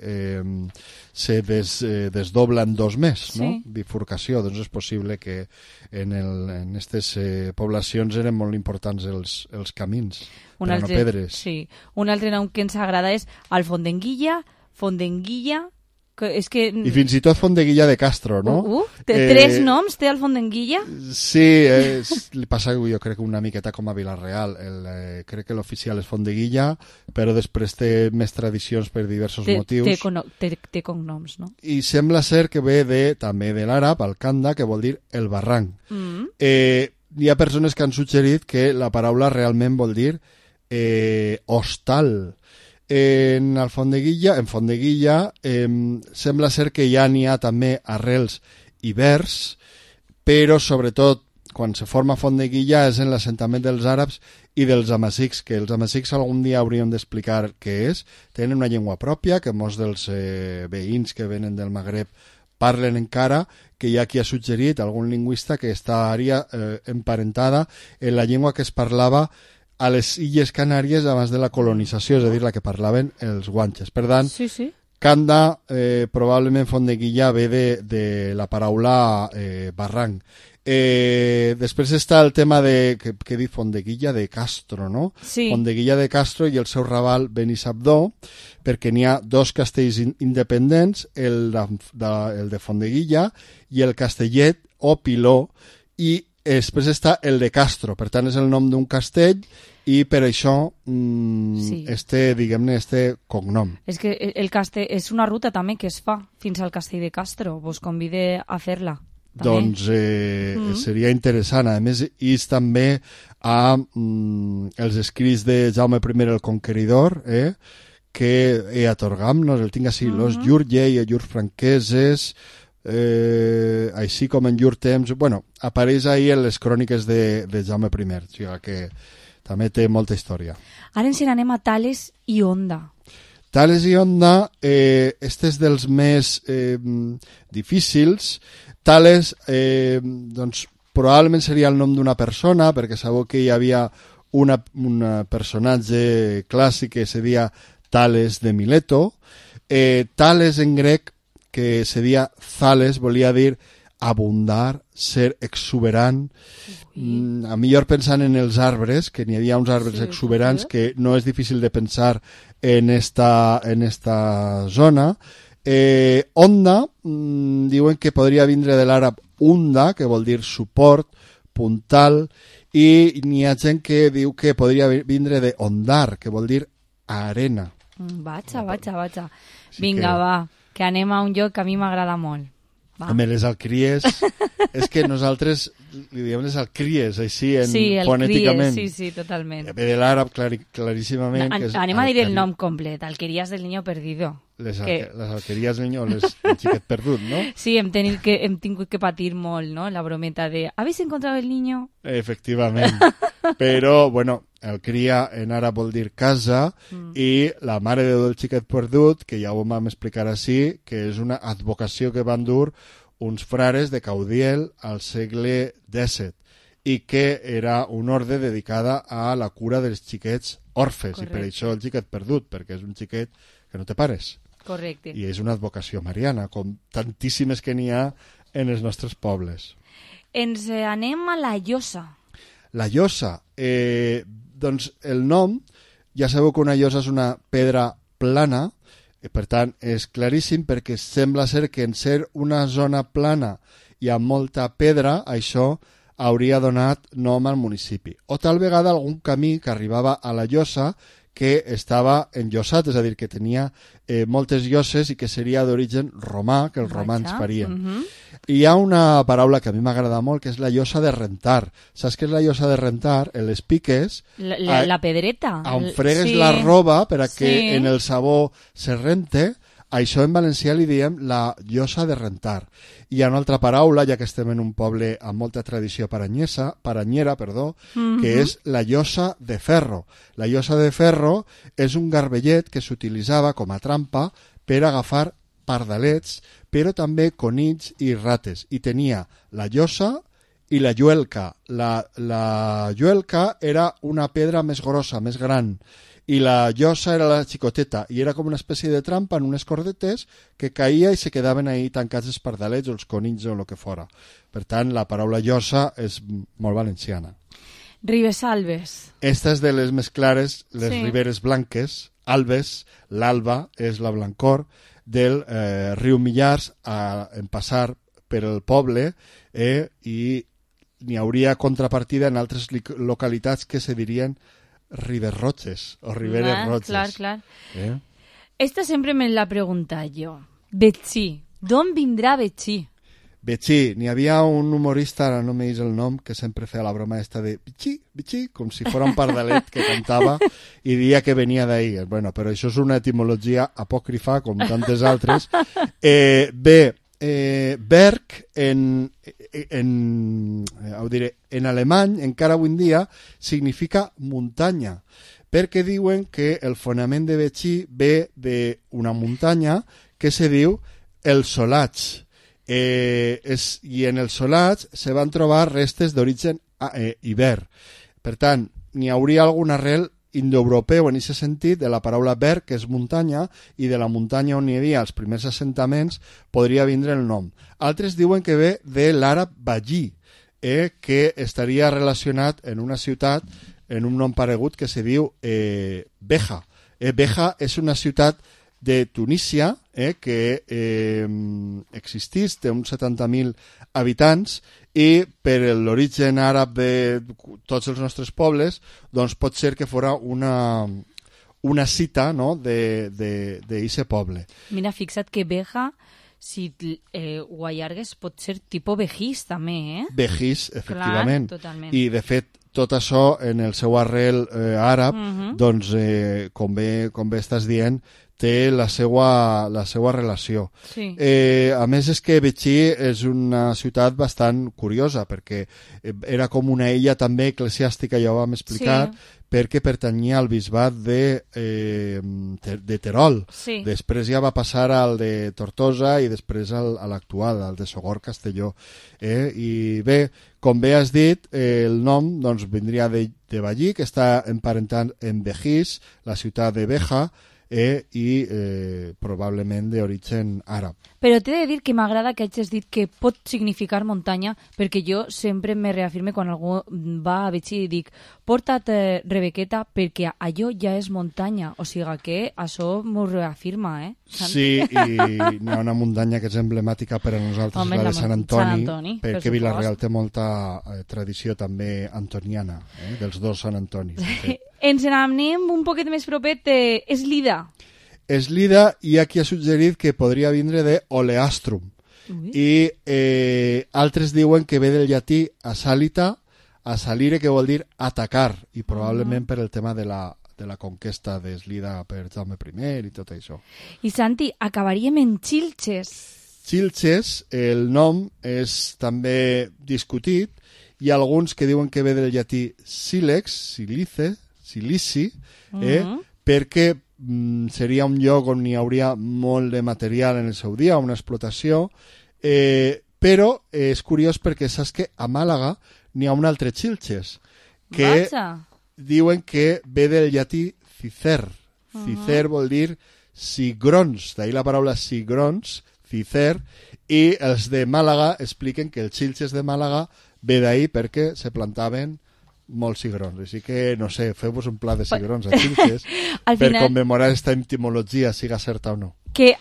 se desdobla en dos més, no? Bifurcació. Doncs és possible que en aquestes poblacions eren molt importants els camins, però no pedres. Sí. Un altre nom que ens agrada és Alfondenguilla, és que... I fins i tot Fondeguilla de Castro, no? Té tres noms, té Alfondenguilla? Sí, li passa jo crec una miqueta com a Vila-real. Crec que l'oficial és Fondeguilla, però després té més tradicions per diversos motius. Té cognoms, no? I sembla ser que ve també de l'àrab, Alcanda, que vol dir el barranc. Hi ha persones que han suggerit que la paraula realment vol dir hostal. En Fondeguilla sembla ser que ja n'hi ha també arrels ibers, però sobretot quan se forma Fondeguilla és en l'assentament dels àrabs i dels amazics, que els amazics algun dia hauríem d'explicar què és. Tenen una llengua pròpia, que molts dels veïns que venen del Magreb parlen encara, que hi ha qui ha suggerit, algun lingüista, que estaria emparentada en la llengua que es parlava a les Illes Canàries abans de la colonització, és a dir, la que parlaven els guanxes. Per tant, Canda, probablement Fondeguilla ve de la paraula barranc. Després està el tema que diu Fondeguilla de Castro, no? Fondeguilla de Castro i el seu raval Benissabdó, perquè n'hi ha dos castells independents, el de Fondeguilla i el Castellet o Piló, i després està el de Castro, per tant és el nom d'un castell i per això diguem-ne, cognom. És que el castell és una ruta també que es fa fins al castell de Castro, vos convide a fer-la. Doncs seria interessant. A més, és també els escrits de Jaume I el Conqueridor, que atorgam-nos, el tinc així, los llur llei, llur franqueses, així com en llur temps, apareix ahir en les cròniques de Jaume I, o sigui que també té molta història. Ara ens n'anem a Tales i Onda. Tales i Onda, este és dels més difícils. Tales, doncs, probablement seria el nom d'una persona, perquè sabeu que hi havia un personatge clàssic que se deia Tales de Mileto. Tales en grec, que se deia Thales, volia dir abundar, ser exuberant. A millor pensant en els arbres, que n'hi havia uns arbres exuberants, que no és difícil de pensar en esta zona. Onda, diuen que podria vindre de l'àrab unda, que vol dir suport, puntal, i n'hi ha gent que diu que podria vindre de ondar, que vol dir arena. Vaja. Vinga, va, que anem a un lloc que a mi m'agrada molt. Home, les alqueries, és que nosaltres li diem les alqueries, així, fonèticament. Sí, totalment. Ve de l'àrab claríssimament. Anem a dir el nom complet, Alquerías del Niño Perdido. Les alqueries del niño, el xiquet perdut, no? Sí, hem tingut que patir molt, no?, la brometa de ¿habéis encontrado el niño? Efectivament. Però, bueno, alqueria en àrab vol dir casa i la mare de del xiquet perdut, que ja ho vam explicar així, que és una advocació que van dur uns frares de Caudiel al segle XVII i que era una ordre dedicada a la cura dels xiquets orfes. Correcte. I per això el xiquet perdut, perquè és un xiquet que no té pares. Correcte. I és una advocació mariana, com tantíssimes que n'hi ha en els nostres pobles. Ens anem a la llosa. La llosa, doncs el nom, ja sabeu que una llosa és una pedra plana, per tant és claríssim perquè sembla ser que en ser una zona plana i amb molta pedra, això hauria donat nom al municipi. O tal vegada algun camí que arribava a la llosa que estava enllosat, és a dir, que tenia moltes lloses i que seria d'origen romà, que els romans farien. Hi ha una paraula que a mi m'agrada molt, que és la llosa de rentar. Saps què és la llosa de rentar? En les piques... La pedreta. On fregues la roba per a que en el sabó se rente, això en valencià li diem la llosa de rentar. Hi ha una altra paraula, ja que estem en un poble amb molta tradició paranyera, que és la llosa de ferro. La llosa de ferro és un garbellet que s'utilitzava com a trampa per agafar pardalets, però també conills i rates. I tenia la llosa i la lluelca. La lluelca era una pedra més grossa, més gran, i la llosa era la xicoteta, i era com una espècie de trampa en unes cordetes que caïa i se quedaven ahí tancats els pardalets o els conills o el que fora. Per tant, la paraula llosa és molt valenciana. Ribes Albes. Esta és de les més clares, les riberes blanques, Albes, l'alba és la blancor del riu Millars en passar per el poble i n'hi hauria contrapartida en altres localitats que se dirien Ribes Roches o Riberes Roches. Clar. Esta sempre me la pregunta jo. Betxí. D'on vindrà Betxí? Betxí. N'hi havia un humorista, ara no m'he el nom, que sempre feia la broma esta de Betxí, com si fos un pardalet que cantava i dia que venia d'ahir. Bueno, però això és una etimologia apòcrifa, com tantes altres. Berg en alemany, encara avui en dia, significa muntanya, perquè diuen que el fonament de Betxí ve d'una muntanya que se diu el Solatx. I en el Solatx se van trobar restes d'origen iber. Per tant, n'hi hauria algun arrel indoeuropeu en aquest sentit de la paraula berg, que és muntanya, i de la muntanya on hi havia els primers assentaments podria vindre el nom. Altres diuen que ve de l'àrab Ballí, que estaria relacionat en una ciutat en un nom paregut que se diu Beja. Beja és una ciutat de Tunísia que existís, té uns 70.000 habitants, i per l'origen àrab de tots els nostres pobles, doncs pot ser que fora una cita, no?, d'eixe poble. Mira, fixa't que Beja, si ho allargues, pot ser tipus Begís, també, Begís, efectivament. Clar, totalment. I, de fet, tot això, en el seu arrel àrab, doncs, com bé estàs dient, té la seva relació. Sí. A més, és que Betxí és una ciutat bastant curiosa, perquè era com una illa també eclesiàstica, ja ho vam explicar, perquè pertanyia al bisbat de Terol. Sí. Després ja va passar al de Tortosa i després a l'actual, al de Sogorb Castelló. I bé, com bé has dit, el nom doncs, vindria de Vallí, que està emparentat amb Begís, la ciutat de Beja, i probablement d'origen àrab. Però t'he de dir que m'agrada que hagis dit que pot significar muntanya, perquè jo sempre me reafirme quan algú va a Betxí i dic porta't Rebequeta perquè allò ja és muntanya, o sigui que això m'ho reafirma, Sí, i hi ha una muntanya que és emblemàtica per a nosaltres, la de Sant Antoni, perquè Vila-real té molta tradició també antoniana, dels dos Sant Antonis. Ens n'anem un poquet més propet, Eslida. Eslida, i aquí ha suggerit que podria vindre de oleastrum. I altres diuen que ve del llatí asalita, asalire, que vol dir atacar, i probablement per el tema de la conquesta d'Eslida per Jaume I i tot això. I Santi, acabaríem en Xilxes. Xilxes, el nom és també discutit. Hi ha alguns que diuen que ve del llatí sílex, silici, perquè seria un lloc on hi hauria molt de material en el seu dia, una explotació, però és curiós perquè saps que a Màlaga n'hi ha un altre Xilxes, que diuen que ve del llatí cicer. Cicer vol dir cigrons, d'ahir la paraula cigrons, cicer, i els de Màlaga expliquen que el Xilxes de Màlaga ve d'ahir perquè se plantaven molts cigrons. Així que, no sé, feu-vos un pla de cigrons a Xilxes per commemorar esta etimologia, siga certa o no. Que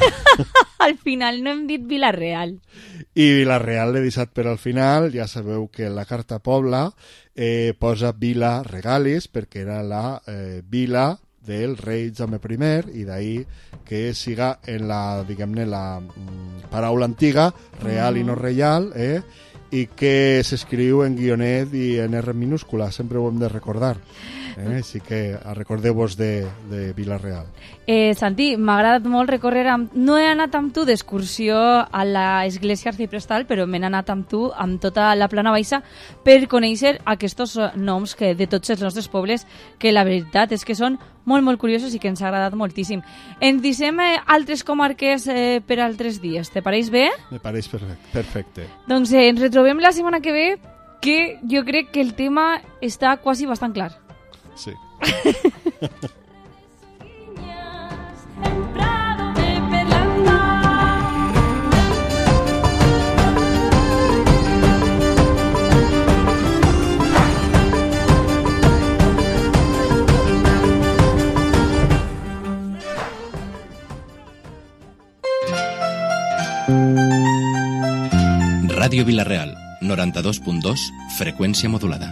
al final no hem dit Vila-real. I Vila-real l'he deixat per al final. Ja sabeu que la Carta Pobla posa Vila Regalis perquè era la vila del rei Jaume I, i d'ahir que siga en la, diguem-ne, la paraula antiga, real i no reial, i que s'escriu en guionet i en R minúscula, sempre ho hem de recordar. Així que recordeu-vos de Vila-real. Santi, m'ha agradat molt recórrer no he anat amb tu d'excursió a l'església arciprestal, però m'he anat amb tu amb tota la plana baixa per conèixer aquests noms de tots els nostres pobles, que la veritat és que són molt, molt curiosos i que ens ha agradat moltíssim. Ens deixem altres comarques per altres dies. Te pareix bé? Me pareix perfecte. Doncs ens retrobem la setmana que ve, que jo crec que el tema està quasi bastant clar. Sí. Ràdio Vila-real, 92.2, freqüència modulada.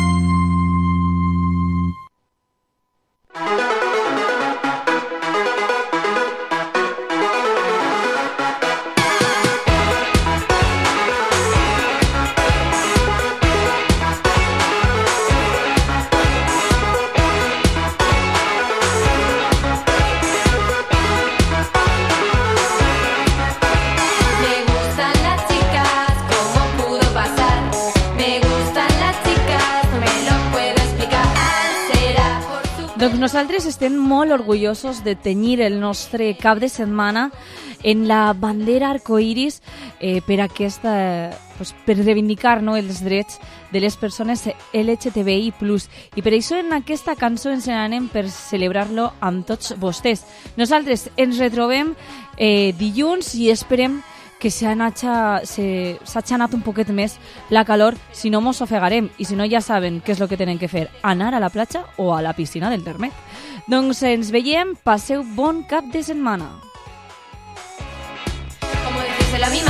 Doncs nosaltres estem molt orgullosos de tenyir el nostre cap de setmana en la bandera arcoiris per reivindicar els drets de les persones LGTBI+. I per això en aquesta cançó ens n'anem per celebrar-lo amb tots vostès. Nosaltres ens retrobem dilluns i esperem que s'hagi anat un poquet més la calor, si no mos ofegarem, i si no ja saben què és el que tenen que fer, anar a la platja o a la piscina del Termet. Doncs ens veiem, passeu bon cap de setmana. Como dice la vida.